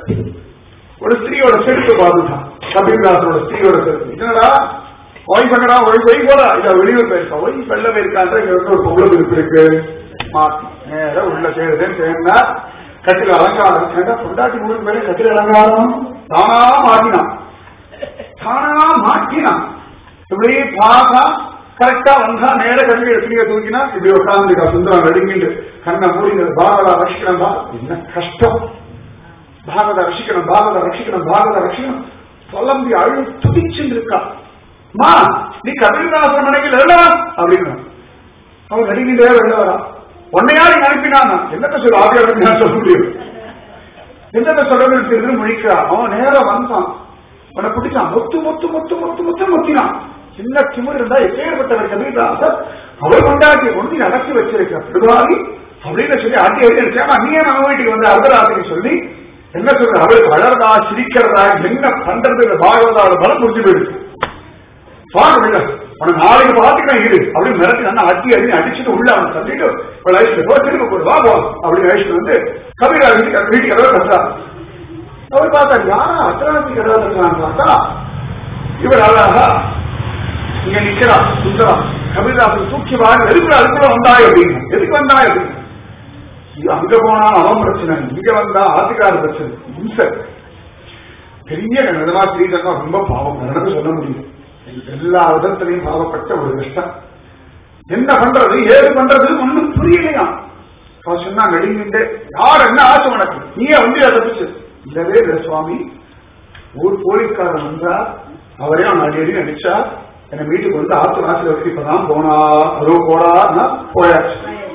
ஒரு ஸ்திரீயோட செருப்பு பார்த்துட்டான். கபீர்தாசனோட ஸ்திரீயோட செருப்பு. என்னடா ஒய்ஃப் என்னடா ஒய்ஃப் ஒய்ஃப் போடா இல்ல வெளியூர் போயிருக்கா, ஒய்ஃப் வெள்ள போயிருக்கான்ற ஒரு பொங்கல் இருப்பு இருக்கு. மாட்டி நேரம் உள்ள சேருதுன்னு சேர்ந்தா கட்டில அலங்காரம். ஏன்னா பொண்டாட்டி மூணு பேரும் கட்டில அலங்காரம் தானா மாட்டினான். தானா மாட்டினான். இப்படி பார்த்தா கரெக்டா வந்தா நேர கண்ணில் எடுத்து தூக்கினா இப்படி உட்காந்துக்கா சுந்தரம் நடுங்கிட்டு கண்ணை மூடினது. பாகவதா ரசிக்கணும். என்ன கஷ்டம். பாகவதா ரசிக்கணும், பாகவதா ரசிக்கணும், பாகவதா ரசிக்கணும். புலம்பி அழு துடிச்சுட்டு இருக்கா. மா நீ கபீர்தாசன் மனையில் எழுதலாம் அப்படின்னு அவன் நடுங்கிட்டே எழுதவரா. உன்னையா நீங்க அனுப்பினான். என்னத்த சொல்ல ஆவியா சொல்ல முடியும்? என்னத்த சொல்றது முழிக்கிறா. அவன் நேரம் வந்தான். அவனை பிடிச்சான். மொத்து மொத்து மொத்து மொத்து மொத்து மொத்தினான். சின்ன திமிர் இருந்தா எப்பேற்பட்டவர் கபீர்தாசர் அவர் கொண்டாட்டி கொண்டு அடக்கி வச்சிருக்க பெருவாளி அப்படின்னு சொல்லி ஆட்டி எழுதிருக்கா. நீ நம்ம வீட்டுக்கு வந்து அர்த்தராத்திரி சொல்லி என்ன சொல்ற அவருக்கு வளர்றதா சிரிக்கிறதா என்ன பண்றது? பாகவதாவோட பலம் முடிஞ்சு போயிடுச்சு. பாருங்க உனக்கு நாளைக்கு பாத்துக்கலாம் இரு அப்படின்னு மிரட்டி நல்லா அட்டி அடி அடிச்சுட்டு உள்ள அவன் தள்ளிட்டு திரும்ப போடு வா போ அப்படின்னு அழிச்சுட்டு வந்து கபீரா வீட்டுக்கு கதவை கட்டுறா. அவர் பார்த்தா யாரா அர்த்தராத்திரி கதவை கட்டுறான்னு பார்த்தா இவர் அழகா இங்க நிக்கிறா சுந்தரா. கபீர்தாசன் தூக்கி வாங்க எதுக்குள்ள அதுக்குள்ள வந்தாய் அப்படின்னு. எதுக்கு வந்தாய் அப்படின்னு. அங்க போனா அவன் பிரச்சனை, இங்க வந்தா ஆத்துக்கார பிரச்சனை. இம்சை பெரிய நிலமா ஸ்ரீதங்க ரொம்ப பாவம் நடந்து சொல்ல முடியும். எல்லா விதத்திலையும் பாவப்பட்ட ஒரு கஷ்டம். என்ன பண்றது ஏது பண்றது ஒன்னும் புரியலையா. சொன்னா நடுங்கிட்டு யார் என்ன ஆச்சு உனக்கு நீயே வந்து தப்பிச்சு இல்லவே இல்லை சுவாமி. ஊர் போலீஸ்காரன் வந்தா அவரே அவன் அடி நடிச்சா என்ன வீட்டுக்கு வந்து ஆத்து வாசல வச்சு இப்பதான் போனா அதோ போடான்னா போயாச்சு.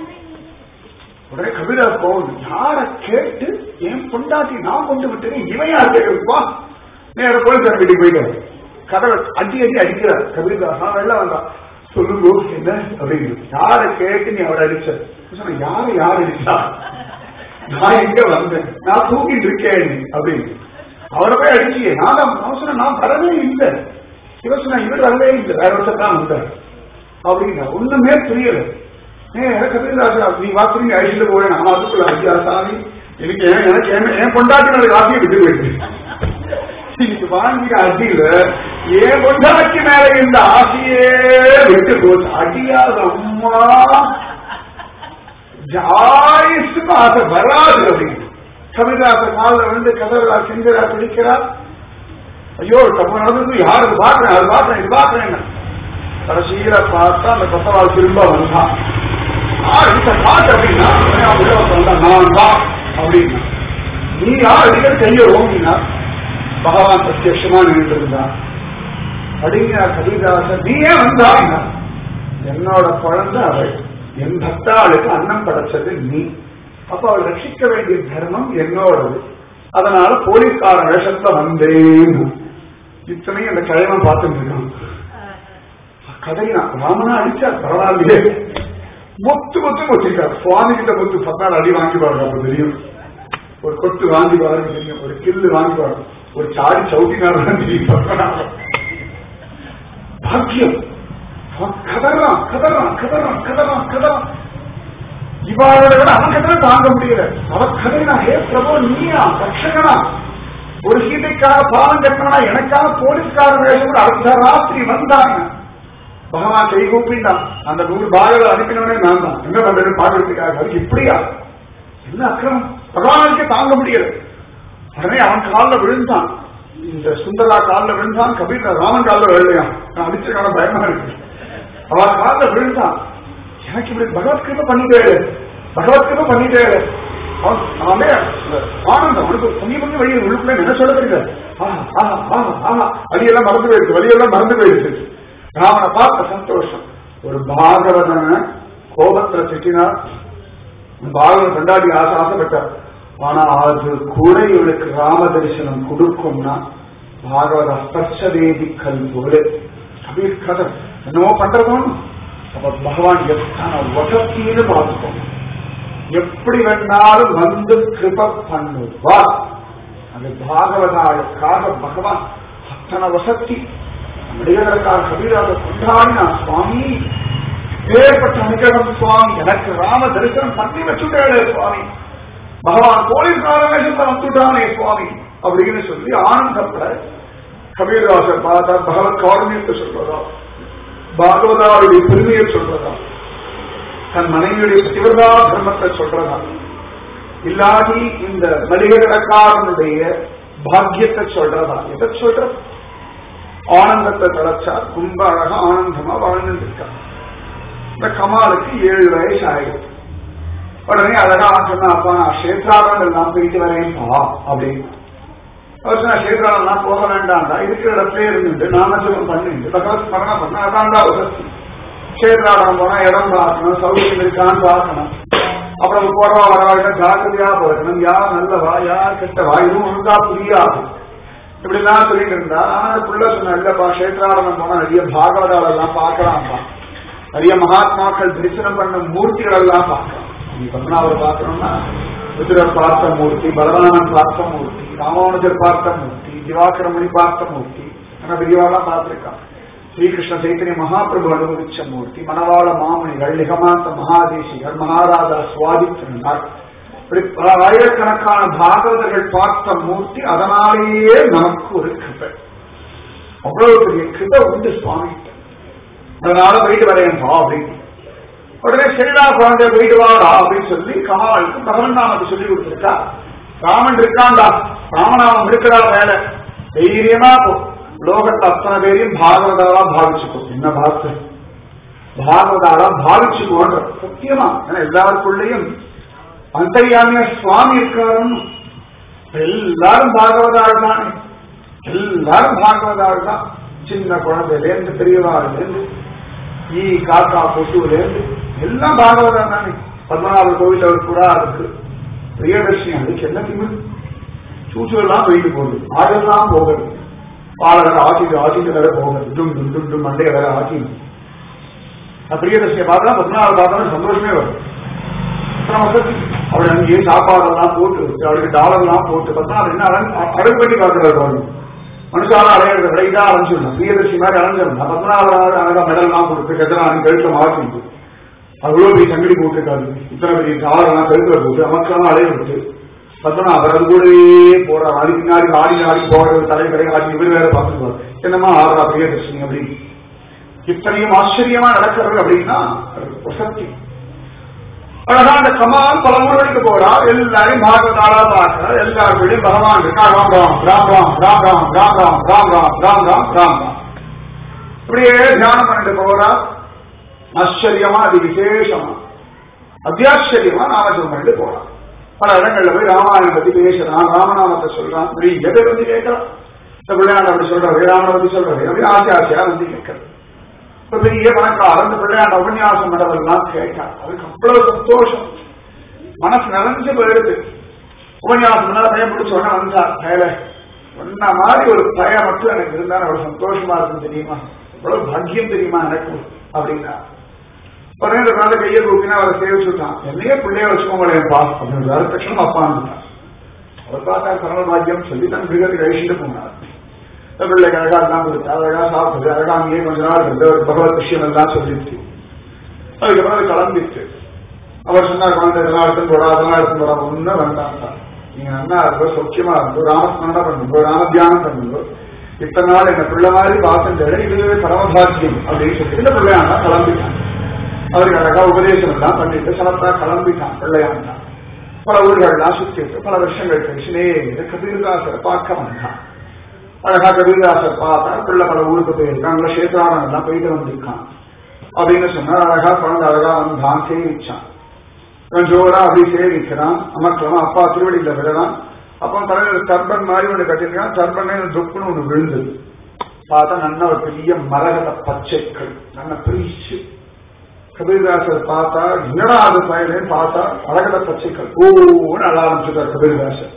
உடனே கபீர்தாஸ் போகணும். யார கேட்டு என் பொண்டாட்டி நான் கொண்டு விட்டேன் இவன் யார் கேட்கப்பா நேர போலீஸ்காரன் வீட்டுக்கு போயிட்டாரு. கதவை அடி அடி அடிக்கிறார் கபீர்தாசா. வெளில வந்தா சொல்லுங்க என்ன அப்படின்னு. யாரை கேட்டு நீ அவரை அடிச்ச? யாரு யார் அடிச்சா? நான் எங்க வந்தேன், நான் தூக்கிட்டு இருக்கேன் அப்படின்னு. அவரை போய் அடிச்சியே நான் அவசரம், நான் வரவே இல்லை. இவர் சொன்னா இவர் வரவே இல்லை, வேற ஒருத்தர் தான் வந்தார் அப்படின்னா ஒண்ணுமே புரியல. கபீர்தாசா நீ வாக்குறீங்க அழிச்சுட்டு போறேன். நான் அதுக்குள்ள ஐயா சாமி எனக்கு எனக்கு என் பொண்டாட்டினோட காசியை விட்டு போயிட்டு இன்னைக்கு வாங்கிற அடியில ஏன் பொண்டாட்டி மேல இந்த ஆசையே விட்டு போச்சு. அடியாத அம்மா ஜாயிசுக்கு ஆசை வராது அப்படின்னு கவிதாச காலில் வந்து கதவுலா செஞ்சரா பிடிக்கிறார். ஐயோ தப்பு நடந்தது, யாரு பாக்குறேன் அது பாக்குறேன் இது பாக்குறேன். கடைசியில பார்த்தா அந்த கசவால் திரும்ப வந்தான். காட்டு அப்படின்னா நான் தான் அப்படின்னா நீ யார் அடிக்கடி கைய ஓங்கினா பகவான் பிரத்யட்சமா நின்று இருந்தான் அப்படிங்கிற கவிதாச நீ ஏன் வந்தாங்க? என்னோட குழந்தை அவள், என் பக்தாளுக்கு அன்னம் படைச்சது நீ, அப்ப அவள் ரட்சிக்க வேண்டிய தர்மம் என்னோடது, அதனால போலீஸ்கார வேஷத்துல வந்தேன். இத்தனையும் அந்த கிழமை பார்த்துட்டு இருக்கான். கதையா ராமனா அடிச்சா பரவாயில்லையே, மொத்து மொத்து மொத்திருக்காரு. சுவாமி கிட்ட மொத்து பத்தாள் அடி வாங்கி பாருங்க, அப்ப தெரியும். ஒரு கொட்டு வாங்கி பாருங்க தெரியும், ஒரு கில்லு வாங்கி பாருங்க, ஒரு சாடி சவுட்டினாலும் தெரியும். பாக்கியம் கதறான் கதறான் கதறான் கதறான் கதறான். இவாளோட விட அவன் கதற தாங்க முடியல. அவ கதறினா ஹே பிரபு நீயா ரட்சகனா, ஒரு சீதைக்காக பாலம் கட்டணா, எனக்காக போலீஸ்கார வேஷம் அடுத்த ராத்திரி வந்தாங்க. பகவான் கை கூப்பிட்டான். அந்த நூறு பாகங்களை அனுப்பினவனே நான் தான். என்ன பண்றது பாக்கிறதுக்காக? அதுக்கு இப்படியா என்ன அக்கிரமம்? பகவானுக்கு தாங்க முடியல. உடனே அவன் காலில் விழுந்தான். இந்த சுந்தரா காலில் விழுந்தான். கபீர் ராமன் காலில் விழலையான். நான் அடிச்சக்கான பயமா இருக்கு. அவன் காலில் விழுந்தான். எனக்கு இப்படி பகவத்கிருபை பண்ணிட்டே பகவத்கிருபை பண்ணிட்டே அவன் அவனே ஆனந்தம் அவனுக்கு பொங்கி பொங்கி வழி உள்ளுக்குள்ள என்ன சொல்ல தெரியல. ஆஹா ஆஹா ஆஹா ஆஹா அடியெல்லாம் மறந்து போயிடுச்சு, வழியெல்லாம் மறந்து போயிடுச்சு. ராமனை பார்த்த சந்தோஷம். ஒரு பாகவதனை கோபத்துல திட்டினார். பாகவன் கொண்டாடி ஆசை ஆசைப்பட்டார். ஆனா அது கூட இவளுக்கு ராம தரிசனம் கொடுக்கும்னா பாகவத ஸ்பர்ஷதேதி கல் போல கபீர் கதை என்னவோ பண்றதோன்னு. அப்ப பகவான் எத்தனை வசத்தின்னு பார்த்துக்கோங்க. எப்படி வேணாலும் வந்து கிருப பண்ணுவா. அது பாகவதாளுக்காக பகவான் அத்தனை வசத்தி. மனிதர்களுக்காக கபீராக கொண்டாடினா சுவாமி ஏற்பட்ட அனுகிரகம் சுவாமி, எனக்கு ராம தரிசனம் பண்ணி வச்சுட்டே சுவாமி, பகவான் போலீஸ்கார வேஷத்துல வந்துட்டானே சுவாமி அப்படின்னு சொல்லி ஆனந்தப்பட கபீர்தாசர் பார்த்தா பகவத் காரணியத்தை சொல்றதா, பாகவதாவுடைய பெருமையை சொல்றதா, தன் மனைவியுடைய சிவதா தர்மத்தை சொல்றதா, இல்லாதி இந்த மளிகைக்காரனுடைய பாக்கியத்தை சொல்றதா, எதை சொல்ற? ஆனந்தத்தை தலைச்சார். ரொம்ப அழகா ஆனந்தமா வாழ்ந்துருக்கா. இந்த கமாலுக்கு ஏழு வயசு ஆயிடுச்சு. உடனே அழகா சொன்னா அப்பா நான் கஷேத்ராடம் எல்லாம் போயிட்டு வரேன்ப்பா அப்படின்னு. அவர் சொன்னா கஷேத்ராடம்லாம் போக வேண்டாம்டா, இருக்கிற இடத்துல இருந்துட்டு நாமஜபம் பண்ணிட்டு பகவத் ஸ்மரணம் பண்ண அதான்டா வசதி. கஷேத்ராடம் போனா இடம் பார்க்கணும், சௌகரியம் இருக்கான்னு பார்க்கணும், அப்புறம் போறவா வரவாழ்கிட்ட ஜாக்கிரதையா போகணும், யார் நல்லவா யார் கெட்டவா இதுவும் ஒழுங்கா புரியாது இப்படிலாம் சொல்லிட்டு இருந்தா. ஆனா புள்ள சொன்ன இல்லப்பா கஷேத்ராடம் போனா நிறைய பாகவதால் எல்லாம் பார்க்கலாம்ப்பா, நிறைய மகாத்மாக்கள் தரிசனம் பண்ண மூர்த்திகள் எல்லாம் பார்க்கலாம். நீ பத்மநாபர் பார்க்கணும்னா ருத்ரர் பார்த்த மூர்த்தி, பலராமன் பார்த்த மூர்த்தி, ராமானுஜர் பார்த்த மூர்த்தி, திவாகரமணி பார்த்த மூர்த்தி, ஆனா பெரியவாலாம் பார்த்திருக்கான். ஸ்ரீகிருஷ்ண சைத்தன்ய மகாபிரபு அனுபவிச்ச மூர்த்தி, மணவாள மாமணிகள், லிகமாந்த மகாதேசிகர், மகாராஜா சுவாதித்திரனார், இப்படி பல ஆயிரக்கணக்கான பாகவதர்கள் பார்த்த மூர்த்தி. அதனாலேயே நமக்கு ஒரு கிருபை, அவ்வளவு பெரிய கிருபை உண்டு சுவாமி. அதனால போயிட்டு வரேன் அப்படின்னு. உடனே சரிடா குழந்தை போயிட்டு வாடா அப்படின்னு சொல்லி கமாலுக்கு பகவன் நாமத்தை சொல்லி கொடுத்துருக்கா. ராமன் இருக்காண்டா, ராமநாமம் இருக்கிறா வேலை, தைரியமா போ, லோகத்தை அத்தனை பேரையும் பாகவதாவா பாவிச்சுக்கோ. என்ன பார்த்து பாகவதாவா பாவிச்சுக்கோன்ற சத்தியமா. ஏன்னா எல்லாருக்குள்ளேயும் அந்தர்யாமிய சுவாமி இருக்காருன்னு. எல்லாரும் பாகவதாள் தானே, எல்லாரும் பாகவதாள் தான். சின்ன குழந்தையிலேருந்து பெரியவாளிலேருந்து ஈ காக்கா கொசுவிலேருந்து எல்லாம் பாகவதம் தானே. பத்மநாபர் கோவில் அவர் புறா இருக்கு, பிரியதர்ஷினி அதுக்கு என்ன திமிழ் சூச்சு எல்லாம் போயிட்டு போகுது, ஆடெல்லாம் போகுது. பாலகரை ஆட்டிட்டு ஆட்டிட்டு வேற போகிறது டும் டும் டும் டும் மண்டைய வேற ஆட்டிடும். பிரியதர்ஷியை பார்த்தா பத்மநாபர் பார்த்தா சந்தோஷமே வரும். அவள் அங்கேயே சாப்பாடெல்லாம் போட்டு அவளுக்கு டாலர்லாம் போட்டு பத்மநாபர் என்ன அழகு பண்ணி பார்க்கிறாரு. மனுஷால அலையிறது விடைதா அலைஞ்சிடணும். பிரியதர்ஷி மாதிரி அலைஞ்சிடணும். பத்மநாபர் அழகா மெடல்லாம் கொடுத்து கெஜராணி கழுத்துல மாற்றிட்டு அவ்வளோ பெரிய சங்கடி போட்டுருக்காரு. இத்தனை பெரிய டாலர்லாம் கழுத்துல போட்டு அமக்கெல்லாம் அலைய விட்டு பத்மநாபர் அது கூடவே போறாரு. அதுக்கு பின்னாடி ஆடி ஆடி போறது தலை கடை ஆடி இவர் வேற பார்த்துருவார். என்னமா ஆடுறா பிரியதர்ஷினி அப்படின்னு. இத்தனையும் ஆச்சரியமா நடக்கிறது அப்படின்னா சக்தி. அழகா அந்த கமால் பல ஊர்களுக்கு போறா. எல்லாரையும் பாகவதாளா பார்க்கிறார். எல்லாருடைய பகவான் இருக்கா. ராம் ராம் ராம் ராம் ராம் ராம் ராம் ராம் ராம் ராம் ராம் ராம் ராம் ராம் இப்படியே தியானம் பண்ணிட்டு போறா. ஆச்சரியமா அது விசேஷமா அத்தியாச்சரியமா நாமஜபம் பண்ணிட்டு போறான். பல இடங்கள்ல போய் ராமாயணம் பத்தி பேசுறான். ராமநாமத்தை சொல்றான். எதை வந்து கேட்கறான். இந்த பிள்ளையாண்ட அப்படி சொல்றாரு, ராமனை பத்தி சொல்றாரு அப்படி ஆசை ஆசையா வந்து கேட்கறது. இப்ப பெரிய பணக்காரர் அந்த பிள்ளையாண்ட உபன்யாசம் நடவெல்லாம் கேட்டார். அதுக்கு அவ்வளவு சந்தோஷம். மனசு நிறைஞ்சு போயிடுது. உபன்யாசம் பையன் பிடிச்ச உடனே வந்தார். கையில ஒன்ன மாதிரி ஒரு பையன் மட்டும் எனக்கு இருந்தா அவ்வளவு சந்தோஷமா இருக்கும் தெரியுமா, அவ்வளவு பாக்கியம் தெரியுமா எனக்கு அப்படின்னா. பதினேழு நாள் கையை கூப்பினா அவரை சேவிச்சுட்டான். என்னையே பிள்ளைய வச்சுக்கோங்களேன் பா அப்படின்னு தட்சணம் அப்பான்னு அவர் பார்த்தா சரவ பாக்கியம் சொல்லி தன் பிள்ளைகளுக்கு கழிச்சுட்டு போனார். பிள்ளைக்கு அழகா எல்லாம் கொடுத்து அழகா சாப்பிடுது. அழகா அங்கேயே கொஞ்ச நாள் இருந்து ஒரு பகவத் விஷயம் எல்லாம் சொல்லிடுச்சு. அதுக்கப்புறம் அது கிளம்பிச்சு. அவர் சொன்னார் குழந்தை இதெல்லாம் எடுத்து போடா அதெல்லாம் எடுத்து போடா ஒன்னும் வேண்டாம். நீங்க நல்லா இருந்தோ சௌக்கியமா இருந்தோ ராமஸ்மரணம் பண்ணுங்கோ ராமத்தியானம் பண்ணுங்கோ. இத்தனை நாள் என்ன பிள்ளை மாதிரி பார்த்துட்டு இதுவே பரமபாக்கியம் அப்படின்னு சொல்லி இந்த பிள்ளையாண்டா கிளம்பிட்டான். அவருக்கு அழகா உபதேசம் எல்லாம் பண்ணிட்டு சமத்தா கிளம்பிட்டான். பிள்ளையாண்டான் பல ஊர்கள்லாம் சுத்திட்டு பல வருஷங்கள் கழிச்சுனே கபீர்தாசரை பார்க்க வந்தான். அழகா கபீர்தாசர் பார்த்தா பிள்ளை பல ஊருக்கு போயிருக்கான். நல்ல சேத்ரானம் எல்லாம் போயிட்டு வந்திருக்கான் அப்படின்னு சொன்னா அழகா குழந்தை அழகா வந்தான். சேவிச்சான். கொஞ்சோரா அப்படி சேவிக்கிறான். அமர்க்கலாம். அப்பா திருவடியில விழறான். அப்போ தலையில டர்பன் மாதிரி ஒண்ணு கட்டிருக்கான். டர்பனே தொப்புன்னு ஒண்ணு விழுந்தது. பார்த்தா நல்ல ஒரு பெரிய மரகத பச்சைகள் நல்ல பிரிச்சு. கபீர்தாசர் பார்த்தா என்னடா அது பயனேன்னு பார்த்தா மரகத பச்சைகள் ஓன்னு அழ ஆரம்பிச்சுட்டார் கபீர்தாசர்.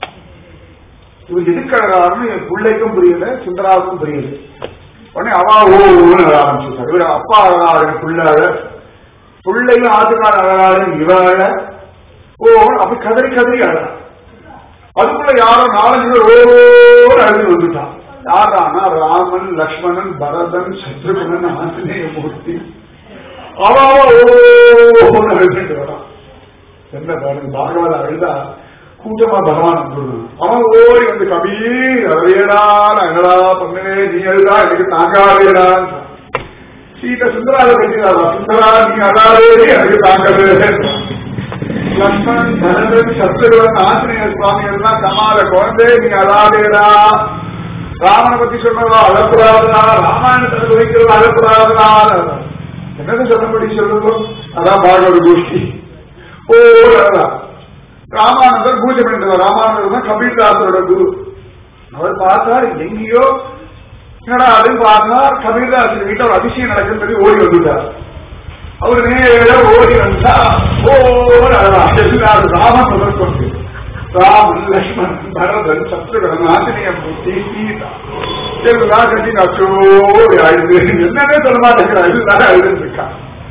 இவர் எதுக்கு அழகாருன்னு என் பிள்ளைக்கும் புரியல சுந்தராவுக்கும் புரியல. உடனே அவா ஓன்னு அழ ஆரம்பிச்சுட்டார். இவர் அப்பா அழகாரு பிள்ளாழ பிள்ளையும் ஆத்துக்கார அழகாரு இவாழ ஓ அப்படி கதறி கதறி அழ. அதுக்குள்ள யாரோ நாலஞ்சு பேர் ஓன்னு அழுது வந்துட்டான். யாரானா ராமன் லக்ஷ்மணன் பரதன் சத்ருகனன் ஆஞ்சநேய மூர்த்தி. அவாவா ஓன்னு அழுதுட்டு வரான். என்ன பாருங்க பாகவத அழுதா கூட்டமா பகவான் வந்துடுறான். அவன் ஓடி வந்து கபீர் அவையடா நான் என்னடா பண்ணுவே நீ அழுதா எனக்கு தாங்காதேடான்னு. சீதை சுந்தராவை கட்டினாரா சுந்தரா நீ அழாதே எனக்கு தாங்கவே. லக்ஷ்மணன் பரதன் சத்ருகன் ஆஞ்சநேய சுவாமி எல்லாம் சமாத குழந்தை நீ அழாதேடா. ராமனை பத்தி சொன்னதா அழக்கூடாதுடா. ராமாயணத்தை வைக்கிறதா அழக்கூடாதுடா. என்னது சொன்னபடி சொல்லுங்க. அதான் பாகவத கோஷ்டி. ஓ ராமானந்தர் பூஜை பண்ணிட்டு ராமானந்தர் தான் கபீர்தாசரோட குரு. அவர் பார்த்தார் எங்கேயோ என்னடா அதுன்னு பார்த்தா கபீர்தாசர் வீட்டில் ஒரு அதிசயம் நடக்குன்னு ஓடி வந்துட்டார். அவரு நேர ஓடி வந்தா ஓ ராமன் முதற்கொண்டு ராமன் லக்ஷ்மணன் பரதன் சத்ருகன் ஆஞ்சநேய மூர்த்தி சீதா எல்லாம் கட்டி நச்சோ ஆயுது என்னன்னே சொல்ல மாட்டேங்கிறான். அழுதுருக்கா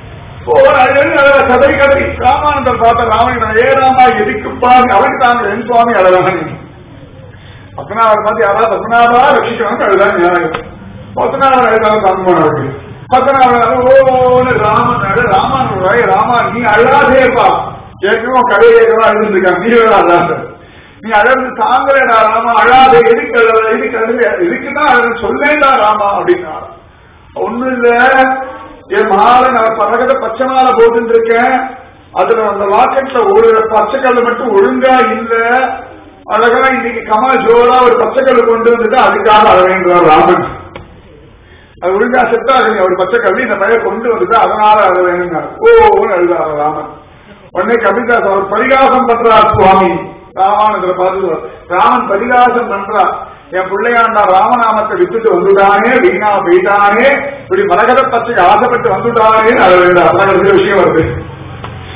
கதை கதை ராமானந்தர் பார்த்த ராமன் ஏ ராமா எதுக்குப்பா அவருக்கு தாங்க என் சுவாமி அழகானே. பத்மநாபர் பார்த்து யாரா பத்மநாபா ரட்சிக்கணும் அதுதான் நியாயம். பத்மநாபன் அழுதாலும் தாங்குவானவர்கள். பத்மநாபன் ஓன்னு ராமன் அழு ராமான் ராமா நீ அழாதேப்பா ஏற்கனவே கதை ஏற்கனவே அழுதுருக்காங்க. நீ வேற அழாத நீ அழகு தாங்கலேடா ராமா அழாத எதுக்கு அழுத எதுக்கு அழுது எதுக்குதான் அழகு சொல்லேடா ராமா அப்படின்னா. ஒண்ணு இல்ல என் மாலை நான் பரகத பச்சை மாலை போட்டு இருக்கேன். அதுல அந்த வாக்கெட்ல ஒரு பச்சைக்கல்லு மட்டும் ஒழுங்கா இல்ல. அழகா இன்னைக்கு கமல் ஜோரா ஒரு பச்சைக்கல்லு கொண்டு வந்துட்டு அதுக்காக அழகேன்றார் ராமன். அது ஒழுங்கா செட்டா இருக்கு ஒரு பச்சைக்கல்லு இந்த பையன் கொண்டு வந்துட்டு அதனால அழ வேணுங்க ஓன்னு அழுதார் ராமன். உடனே கபிதாஸ் அவர் பரிகாசம் பண்றார் சுவாமி. ராமானந்தரை பார்த்து ராமன் பரிகாசம் பண்றார். என் பிள்ளையாண்டா ராமநாமத்தை விட்டுட்டு வந்துட்டானே வீணா போயிட்டானே இப்படி மரகத பச்சைக்கு ஆசைப்பட்டு வந்துட்டானே அது விஷயம் வருது.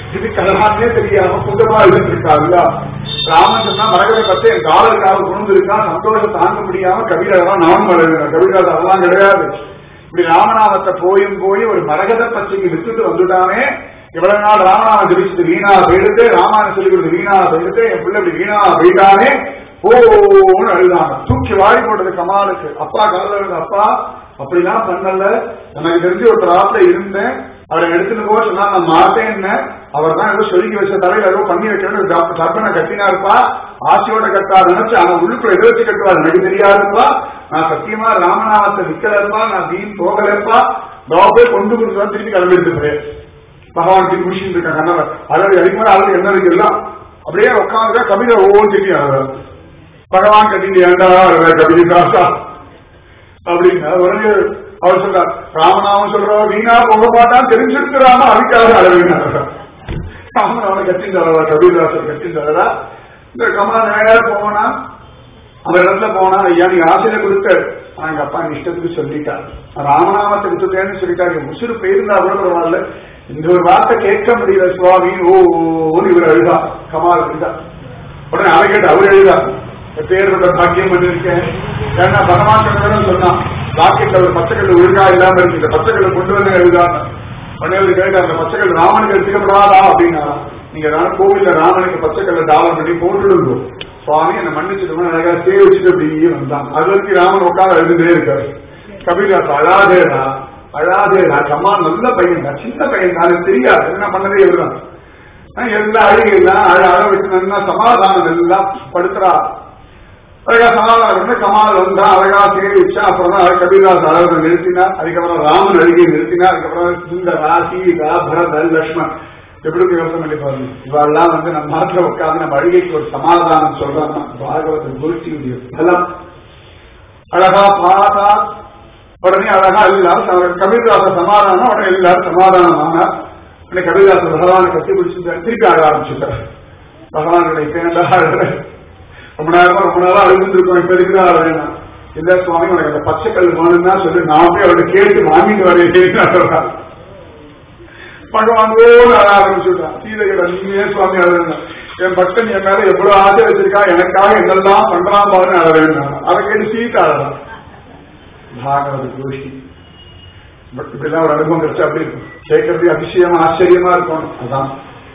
இது கல்யாணமே தெரியாம புத்தமா இருந்திருக்காங்களா? ராமன் சொன்னா மரகத பத்தி என் காலருக்காக கொண்டு இருக்கா, சந்தோஷம் தாங்க முடியாம கவிதெல்லாம் நானும் எழுதுறேன். கவிதை அதெல்லாம் கிடையாது. இப்படி ராமநாமத்தை போயும் போய் ஒரு மரகத பச்சைக்கு வித்துட்டு வந்துட்டானே, இவ்வளவு நாள் ராமநாமன் ஜபிச்சுட்டு வீணா போயிடுத்து, ராமாயணம் சொல்லி கொடுத்து வீணா போயிடுத்து, என் பிள்ளை இப்படி வீணா போயிட்டானே ஓன்னு அழுதாங்க. தூக்கி வாரி போட்டது கமாலுக்கு. அப்பா கலர் இருந்த அப்பா அப்படிலாம் பண்ணல, எனக்கு தெரிஞ்சு ஒரு ராத்திர இருந்தேன், அவரை எடுத்துட்டு போக சொன்னா நான் மாட்டேன்னு, அவர் தான் ஏதோ சொல்லி வச்ச தலையில ஏதோ பண்ணி வைக்கணும், சர்பனை கட்டினா இருப்பா, ஆசையோட கட்டா நினைச்சு ஆனா உள்ளுக்குள்ள எதை வச்சு கட்டுவார் எனக்கு தெரியாதுப்பா, நான் சத்தியமா ராமநாமத்தை விற்கலப்பா, நான் வீண் போகலப்பா, நான் போய் கொண்டு கொடுத்து திருப்பி கிளம்பிட்டு பகவான் திருப்பி குடிச்சுட்டு இருக்கேன் கண்ணவர். அதாவது அதுக்கு அழகு என்ன இருக்குல்லாம் அப்படியே உட்காந்துக்கா கவிதை ஒவ்வொரு திருப்பி அழகு பகவான் கட்டிட்டு ஏண்டா கவிதை காசா அப்படின்னா உடனே அவர் சொல்றார், ராமநாமம் சொல்றோம் வீணா போக மாட்டான் தெரிஞ்சிருக்கிறாம அதுக்காக அழகுனார். ராமநாமனை கட்டிந்தாரா கவிதாசர் கட்டிந்தாரா. இந்த கமலா நேர போனா அவர் இடத்துல போனா, ஐயா நீங்க ஆசையில கொடுத்தாரு, ஆனா எங்க அப்பா இஷ்டத்துக்கு சொல்லிட்டார், ராமநாமத்தை கொடுத்துட்டேன்னு சொல்லிட்டாரு, முசுறு போயிருந்தா கூட பரவாயில்ல, இந்த ஒரு வார்த்தை கேட்க முடியல சுவாமி ஓன்னு இவர் எழுதா, கமால் எழுதா. உடனே அதை கேட்டு அவர் எழுதா, பேர் கொண்ட பாக்கியம் பண்ணிருக்கேன். ஏன்னா பகவான் சொன்னான் பாக்கெட்ல ஒரு பச்சைக்கல் ஒழுங்கா இல்லாம இருக்கு, இந்த பச்சைக்கல்லை கொண்டு வந்து எழுதாங்க. உடனே அவர் கேட்டா, அந்த பச்சைக்கல் ராமனுக்கு எடுத்துக்கப்படாதா அப்படின்னா, நீங்க கோவில்ல ராமனுக்கு பச்சைக்கல்ல டாலர் பண்ணி போட்டுடுங்க சுவாமி என்ன மன்னிச்சுட்டு அழகா சே வச்சுட்டு அப்படியே வந்தாங்க. அது வரைக்கும் ராமன் உட்காந்து எழுதுட்டே இருக்காரு. கபிலாஸ் அழாதேடா அழாதேடா, கம்மான் நல்ல பையன் தான், சின்ன பையன் தான், அது தெரியாது என்ன பண்ணதே எழுதான், எல்லா அழுகையெல்லாம் அழ அழ வச்சு நல்லா சமாதானம் எல்லாம் படுத்துறா. அழகா சமாதானம் கமால் வந்தா அழகா சேவிச்சா. அப்புறம் தான் கபிலாஸ் அழகை நிறுத்தினார். அதுக்கப்புறம் ராமன் அழுகையை நிறுத்தினார். அதுக்கப்புறம் சுந்தரா சீதா பரதன் லட்சுமண் எப்படி யோசனை பண்ணி பாருங்க. இவெல்லாம் வந்து நம்ம நாட்டில் உட்காந்து நம்ம அழுகைக்கு ஒரு சமாதானம் சொல்றாங்க. பாகவத குருச்சியுடைய பலம் அழகா பார்த்தா உடனே அழகா எல்லாரும் கபிலாச சமாதானம், உடனே எல்லாரும் சமாதானம் ஆனார். உடனே கபிலாச பகவானை கட்டி பிடிச்சு திருப்பி அழ ஆரம்பிச்சுட்டார். பகவானுடைய பேண்டா ரொம்ப நேரமா ரொம்ப நேரம் அழுந்துருக்கோம், இப்ப இருக்கிற வேணாம் இல்ல சுவாமி உனக்கு அந்த பச்சைக்கல் வேணும்னா சொல்லி நான் போய் அவர்கிட்ட கேட்டு வாங்கிட்டு வரேன். பகவான் ஓடு அழ ஆரம்பிச்சுட்டான். சீதையோட நீயே சுவாமி அழுதுனா, என் பக்தன் என் மேல எவ்வளவு ஆசை வச்சிருக்கா, எனக்காக என்னெல்லாம் பண்றான் பாருன்னு அழ வேண்டாம். அதை கேட்டு சீட்டா அழலாம். பாகவத கோஷ்டி இப்படிலாம் ஒரு அனுபவம் கிடைச்சா அப்படி இருக்கும், கேட்கறது அதிசயமா ஆச்சரியமா இருக்கும். அதான்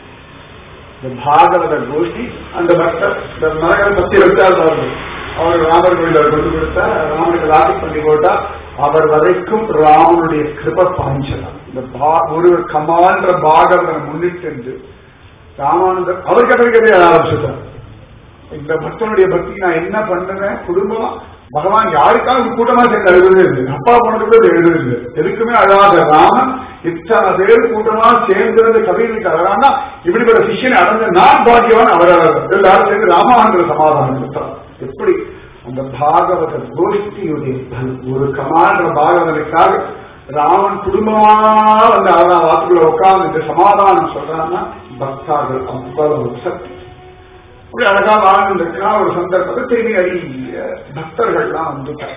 பாகவத கோஷ்டி. அந்த பக்தர் இந்த மரகத பத்தி எடுத்தார் பாருங்க, அவர் ராமர் கோயில கொண்டு கொடுத்தா, ராமனுக்கு லாபம் பண்ணி போட்டா, அவர் வரைக்கும் ராமனுடைய கிருப பாஞ்சலாம். இந்த ஒரு கமான்ற பாகவதனை முன்னிட்டு ராமானந்தர் அவர் கதை ஆரம்பிச்சுட்டார். இந்த பக்தனுடைய பக்தி நான் என்ன பண்ணுவேன், குடும்பமா பகவான் யாருக்காக கூட்டமா சேர்ந்து அழுகுறதே இல்லை, அப்பா போனதுக்கு எழுதுறது இல்லை, எதுக்குமே அழாத ராமன் இத்தனை பேர் கூட்டமா சேர்ந்திருந்த கவிதைக்கு அழகானா இப்படிப்பட்ட சிஷியனை அடைஞ்ச நான் பாக்கியவான் அவர் எல்லாரும் சேர்ந்து ராமானந்தர் சமாதானம் கொடுத்தார். எப்படி அந்த பாகவத கோஷ்டியுடைய ஒரு கமான்ற பாகவதனுக்காக ராமன் குடும்பமா வந்து அழகா வாக்குள்ள உட்கார்ந்து இந்த சமாதானம் சொல்றான்னா பக்தார்கள் அவ்வளவு சக்தி. அப்படி அழகா வாழ்ந்துருக்கா. ஒரு சந்தர்ப்பத்தை திரும்பி அறிய பக்தர்கள்லாம் வந்துட்டாங்க.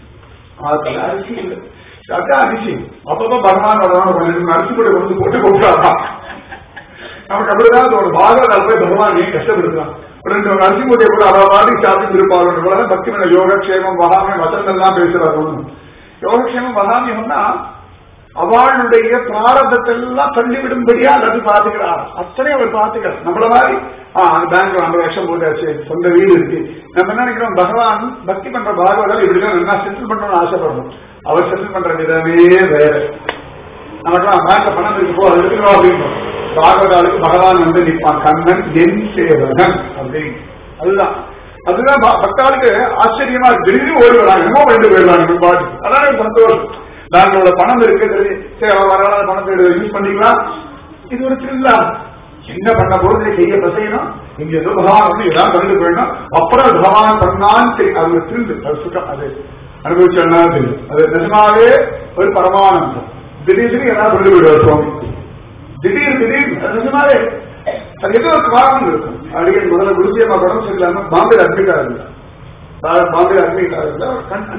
அதுல அரிசி இல்லை, அதான் அரிசி அப்பப்ப பகவான் வருவான், அரிசி கூட வந்து போட்டு கொடுக்குறாரா நமக்கு அப்படிதான் ஒரு பாகவதால் போய் பகவான் ஏன் கஷ்டப்படுறான். ரெண்டு அரிசி மூட்டையை கூட அவ மாதிரி சாப்பிட்டு இருப்பாங்க. பக்தி மேல யோகக்ஷேமம் வகாமே வசந்தம் எல்லாம் பேசுறாரு. யோகக்ஷேமம் வகாமியம்னா அவளுடைய பிராரதத்தை எல்லாம் தள்ளிவிடும்படியா அல்லது பாத்துக்கிறார், அத்தனை அவர் பாத்துக்கிறார். நம்மள மாதிரி ஆஹ் பேங்க்ல ஐம்பது லட்சம் போட்டாச்சு, சொந்த வீடு இருக்கு, நம்ம என்ன நினைக்கிறோம், பகவான் பக்தி பண்ற பாகவதால் இப்படிதான் நல்லா செட்டில் பண்றோம்னு ஆசைப்படணும். அவர் செட்டில் பண்ற விதமே வேற. நமக்கெல்லாம் பேங்க்ல பணம் இருக்கு போ அது எடுத்துக்கோ அப்படின்னு, பாகவதாலுக்கு பகவான் வந்து நிற்பான், கண்ணன் என் சேவகன் அப்படின்னு. அதுதான் அதுதான் பக்தாளுக்கு ஆச்சரியமா திடீர்னு ஓடி வராங்க, என்னமோ ரெண்டு போயிடுறாங்க பாட்டு. அதான் சந்தோஷம். பேங்களோட பணம் இருக்கு, சரி வராத பணத்தை யூஸ் பண்ணிக்கலாம், இது ஒரு திருவிழா. என்ன பண்ண போது செய்ய பசையணும், இங்க ஏதோ பகவான் வந்து எதாவது கண்டு போயிடணும், அப்புறம் பகவான் பண்ணான்னு தெரியும். அது ஒரு திருந்து, அது சுகம், அது அனுபவிச்சா தெரியும். அது நிஜமாவே ஒரு பரமானந்தம். திடீர்னு ஏதாவது கொண்டு போயிடுவார் சுவாமி, திடீர் திடீர் நிஜமாவே அது ஏதோ ஒரு காரணம் இருக்கும். அடிக்கடி முதல்ல குருஜியம்மா படம் சொல்லலாம பாம்பேல அட்மிட் ஆகுது, பாம்பேல அட்மிட் ஆகுது,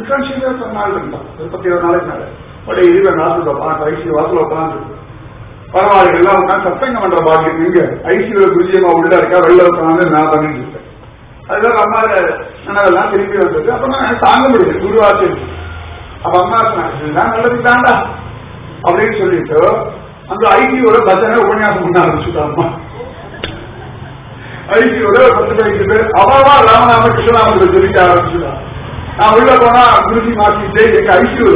அன்கான்சியஸா நாள் இருந்தான், முப்பத்தி ஒரு நாளைக்கு மேல அப்படியே இருபது நாள் வைசி வாசல் உட்காந்து பரவாயில்ல எல்லாம் உட்காந்து சத்தங்கம் பண்ற பாக்கியம் இங்க ஐசியூல குருஜியமா உள்ள இருக்கா வெளில உட்காந்து நான் பண்ணிட்டு இருக்கேன். அதுதான் அம்மா அதெல்லாம் திரும்பி வந்தது. அப்புறம் நான் தாங்க முடியுது குருவாச்சு. அப்ப அம்மா சொன்னாங்க நல்லது தாண்டா அப்படின்னு சொல்லிட்டு அந்த ஐசியோட பஜனை உபன்யாசம் பண்ண ஆரம்பிச்சுட்டாங்க. ஐசியோட பத்து பதினஞ்சு பேர் அவாவா ராமநாம கிருஷ்ணநாமத்தை சொல்லிக்க ஆரம்பிச்சுட்டான். நான் உள்ள போனா குருஜி மாத்திட்டு எங்க ஐசியூல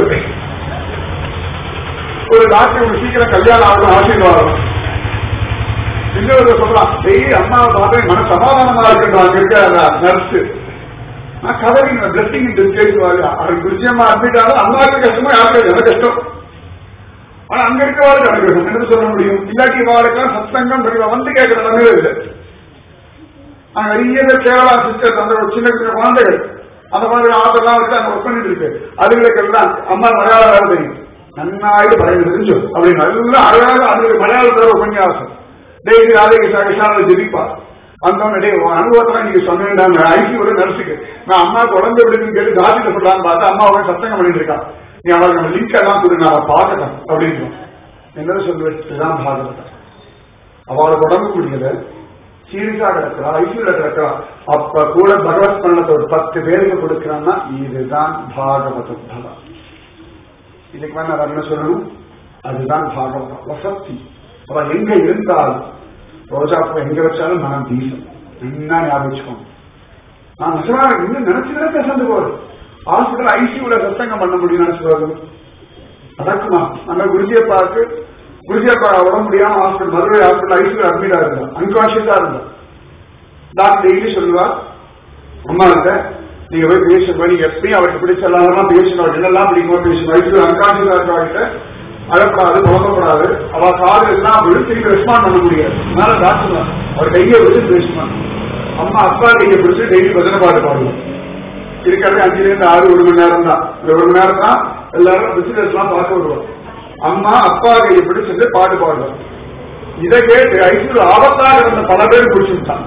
ஒரு டாக்டர் ஒரு சீக்கிரம் கல்யாணம் ஆகணும் ஆசீர்வாதம் இன்னொரு சொல்றான் டெய்லி அம்மாவை பார்த்து மன சமாதானமா இருக்கட்டும் அங்க இருக்க நர்ஸு நான் கதறி பிளஸ்டிங் அவருக்கு குருஜியம்மா அட்மிட்டாலும் அம்மாவுக்கு கஷ்டமா யாருக்கு எனக்கு கஷ்டம். ஆனா அங்க இருக்கவாளுக்கு அனுகிரகம் என்ன சொல்ல முடியும்? இல்லாட்டி வாளுக்கெல்லாம் சத்தங்கம் வந்து கேட்கிற நிலையில இல்லை. அங்க நிறைய பேர் கேரளா சிஸ்டர் அந்த சின்ன சின்ன குழந்தைகள் அந்த மாதிரி ஆத்தெல்லாம் வச்சு அங்க ஒர்க் பண்ணிட்டு இருக்கு. அதுகளுக்கு எல்லாம் அம்மா மலையாளம் வேலை தெரியும் நன்னாயிட்டு பழைய தெரிஞ்சு அப்படின்னு நல்லா அழகாக அதுக்கு மலையாளத்தோட உபன்யாசம் டெய்லி ராதே கிருஷ்ணா கிருஷ்ணாவை ஜெபிப்பா. அந்த அனுபவத்தெல்லாம் நீங்க சொன்னாங்க ஐசியோட நர்ஸுக்கு நான் அம்மா குழந்தை எப்படின்னு கேட்டு ஜாதியில சொல்லலான்னு பார்த்தா அம்மா அவங்க சத்தங்கம் பண்ணிட்டு இருக்கான். நீ அவருக்கு நம்ம லிங்க் எல்லாம் கொடுங்க நான் பார்க்கணும் அப்படின்னு என்ன சொல்லுவேன் பாகவதம் அவளுக்கு உடம்பு கூடியத சீரியஸா கிடக்கிறா ஐசியூல கிடக்கிறா. அப்ப கூட பகவத் பண்ணத்தை ஒரு பத்து பேருக்கு கொடுக்கிறான்னா இதுதான் பாகவத பலம். இதுக்கு மேல நான் என்ன சொல்லணும்? அதுதான் பாகவதம் வசத்தி. அவ எங்க இருந்தாலும் ரோஜாப்பூ எங்க வச்சாலும் நான் தீசம் என்ன ஞாபகம். நான் நிஜமா இன்னும் நினைச்சுதான் பேசந்து போறது. ஹாஸ்பிட்டல் ஐசியூல சத்தங்கம் பண்ண முடியும் நினைச்சு நடக்குமா? அந்த குருஜியப்பாவுக்கு குருஜியப்பா உடம்பு முடியாம ஹாஸ்பிட்டல் மதுரை ஹாஸ்பிட்டல் ஐசியூல அட்மிட்டா இருந்தா அன்கான்சியஸா இருந்தா. டாக்டர் டெய்லி சொல்லுவா அம்மா இருந்த நீங்க போய் பேஷண்ட் பண்ணி எப்பயும் அவருக்கு பிடிச்சலாம் பேஷண்ட் அவருக்கு என்னெல்லாம் பிடிக்குமோ பேஷண்ட் ஐசியூல அன்கான்சியஸா இருக்கா அழப்படாது குழம்பப்படாது அவ காது எல்லாம் விழு திருப்பி ரெஸ்பாண்ட் பண்ண முடியாது. அதனால டாக்டர் அவர் கையை விழுந்து பேசுவாங்க. அம்மா அப்பா கையை பிடிச்சி டெய்லி பஜனை பாட்டு பாடுவோம். இருக்கிறது அஞ்சுல இருந்து ஆறு ஒரு மணி நேரம் தான். இந்த ஒரு மணி நேரம் தான் எல்லாரும் பிசினஸ் எல்லாம் பார்க்க விடுவோம். அம்மா அப்பா கையை பிடிச்சிட்டு பாட்டு பாடுவோம். இதை கேட்டு ஐசியூல ஆபத்தாக இருந்த பல பேர் பிடிச்சுட்டான்.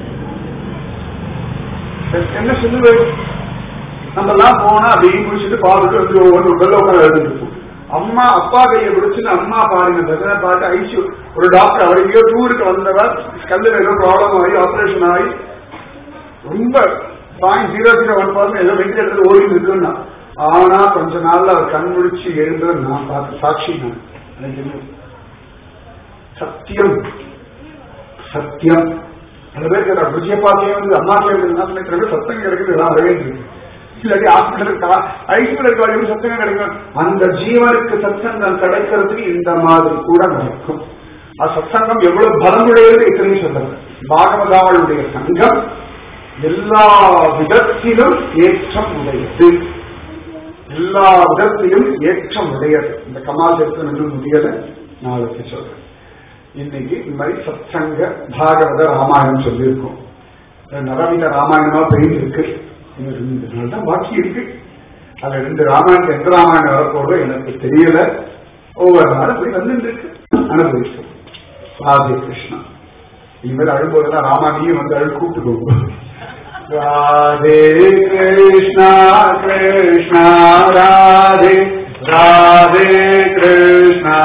என்ன சொல்லுவேன் நம்ம எல்லாம் போனா அப்படின்னு முடிச்சுட்டு பாத்துட்டு வந்து ஒவ்வொரு உடல்ல உட்காந்து எழுதிருப்போம். அம்மா அப்பா கையை பிடிச்சுன்னு அம்மா பாருங்க பஜனை பாட்டு ஐசியூ ஒரு டாக்டர் அவர் எங்கேயோ டூருக்கு வந்தவர் கல்லுல ஏதோ ப்ராப்ளம் ஆகி ஆபரேஷன் ஆகி ரொம்ப point zero zero one percent ஏதோ வெண்டிலேட்டர் ஓடி இருக்குன்னா ஆனா கொஞ்ச நாள்ல அவர் கண் முடிச்சு எழுந்தது நான் பார்த்து சாட்சி நான் சத்தியம் சத்தியம் சில பேர் கேட்டா விஜயபாத்தியே வந்து அம்மா கேட்கறது சத்தம் கிடைக்குது எல்லாம் வரவேற்று இல்லாட்டி ஹாஸ்பிட்டலுக்கு ஐசியூல இருக்க சத்தம் கிடைக்கும். அந்த ஜீவனுக்கு சத்சங்கம் கிடைக்கிறதுக்கு இந்த மாதிரி கூட நடக்கும். அது சத்சங்கம் எவ்வளவு பலமுடையது இத்தனை சொல்றது. பாகவதாவுடைய சங்கம் எல்லா விதத்திலும் ஏற்றம் உடையது. எல்லா விதத்திலும் ஏற்றம் உடையது. இந்த கமாஜத்துக்கு நின்று முடியல நாளைக்கு சொல்றேன். இன்னைக்கு இந்த மாதிரி சத்சங்க பாகவத ராமாயணம் சொல்லியிருக்கோம். நவநீத ராமாயணமா பெரிய இருக்கு. இன்னும் ரெண்டு நாள் தான் பாக்கி இருக்கு. அதுல ரெண்டு ராமாயணம் எந்த ராமாயணம் வரப்போறதோ எனக்கு தெரியல. ஒவ்வொரு நாளும் போய் வந்து இருக்கு அனுபவிக்கும். ராதே கிருஷ்ணா. இனிமேல் அழும்போதெல்லாம் ராமானியும் வந்து அழு கூப்பிட்டு Radhe Krishna Krishna Radhe Radhe Krishna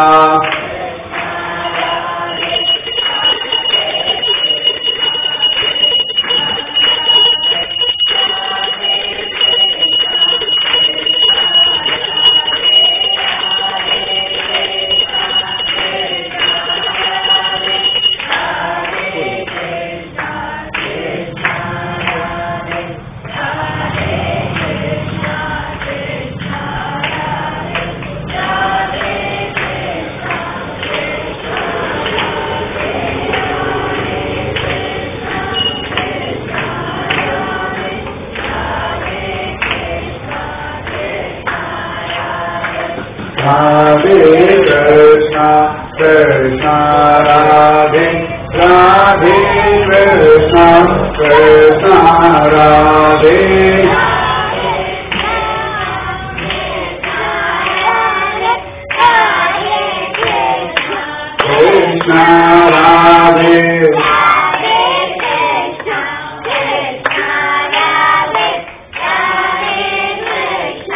Radhe Krishna Krishna Radhe Radhe Krishna Krishna Radhe Krishna Radhe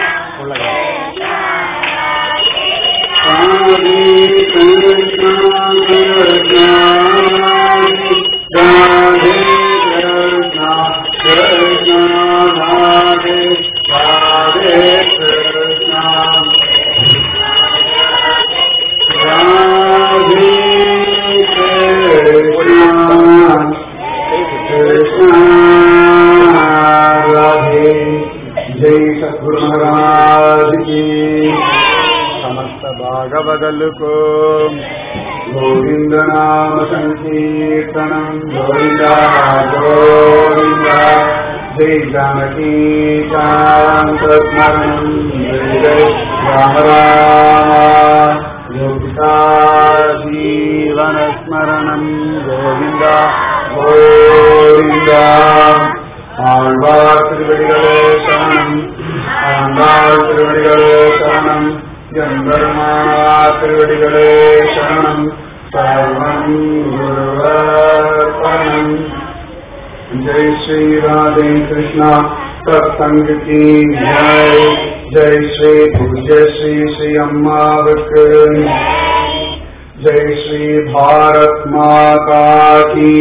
Krishna कलुको Govind नाम संकीर्तनम गोविंदा गोविंदा जय जानकी कांत स्मरणम जय राम राम योगिता जीवन स्मरणम गोविंदा गोविंदा ஆழ்வார் திருவடிகளே சரணம் ஆண்டாள் திருவடிகளே சரணம் எம்பெருமானார் திருவடிகளே சரணம் சர்வம் குருவர்ப்பணம் जय श्री राधे कृष्णा सत्संग की जय जय श्री पूज्य श्री श्री अम्मावक जय श्री भारत माता की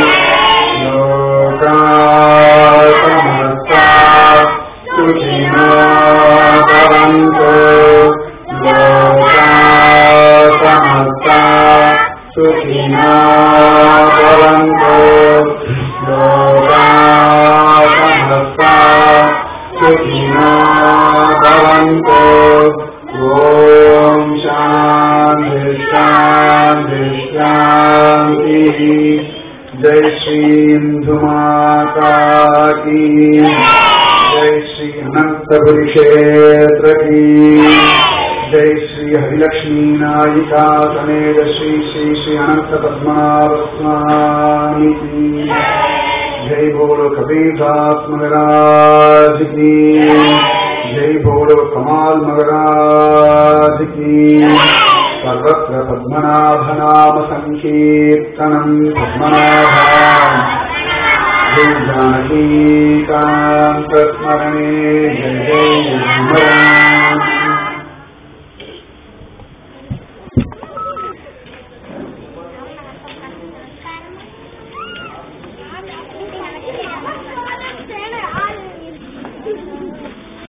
लोका समस्ता सुखिनो भवन्तु लोका समस्ता सुखिनो भवन्तु लोका समस्ता सुखिनो भवन्तु ॐ शान्ति शान्ति शान्तिः जय श्री इंदु माता की जय श्री अनंतपुरी क्षेत्र की जय श्री हरिलक्ष्मी नायिका समेत श्री श्री श्री अनंत पद्मनाभ स्वामी की जय बोलो कबीरदास महाराज की जय बोलो कमाल महाराज की सर्वत्र पद्मनाभ नाम संकीर्तनम पद्मनाभ जय जानकी कांत स्मरणे जय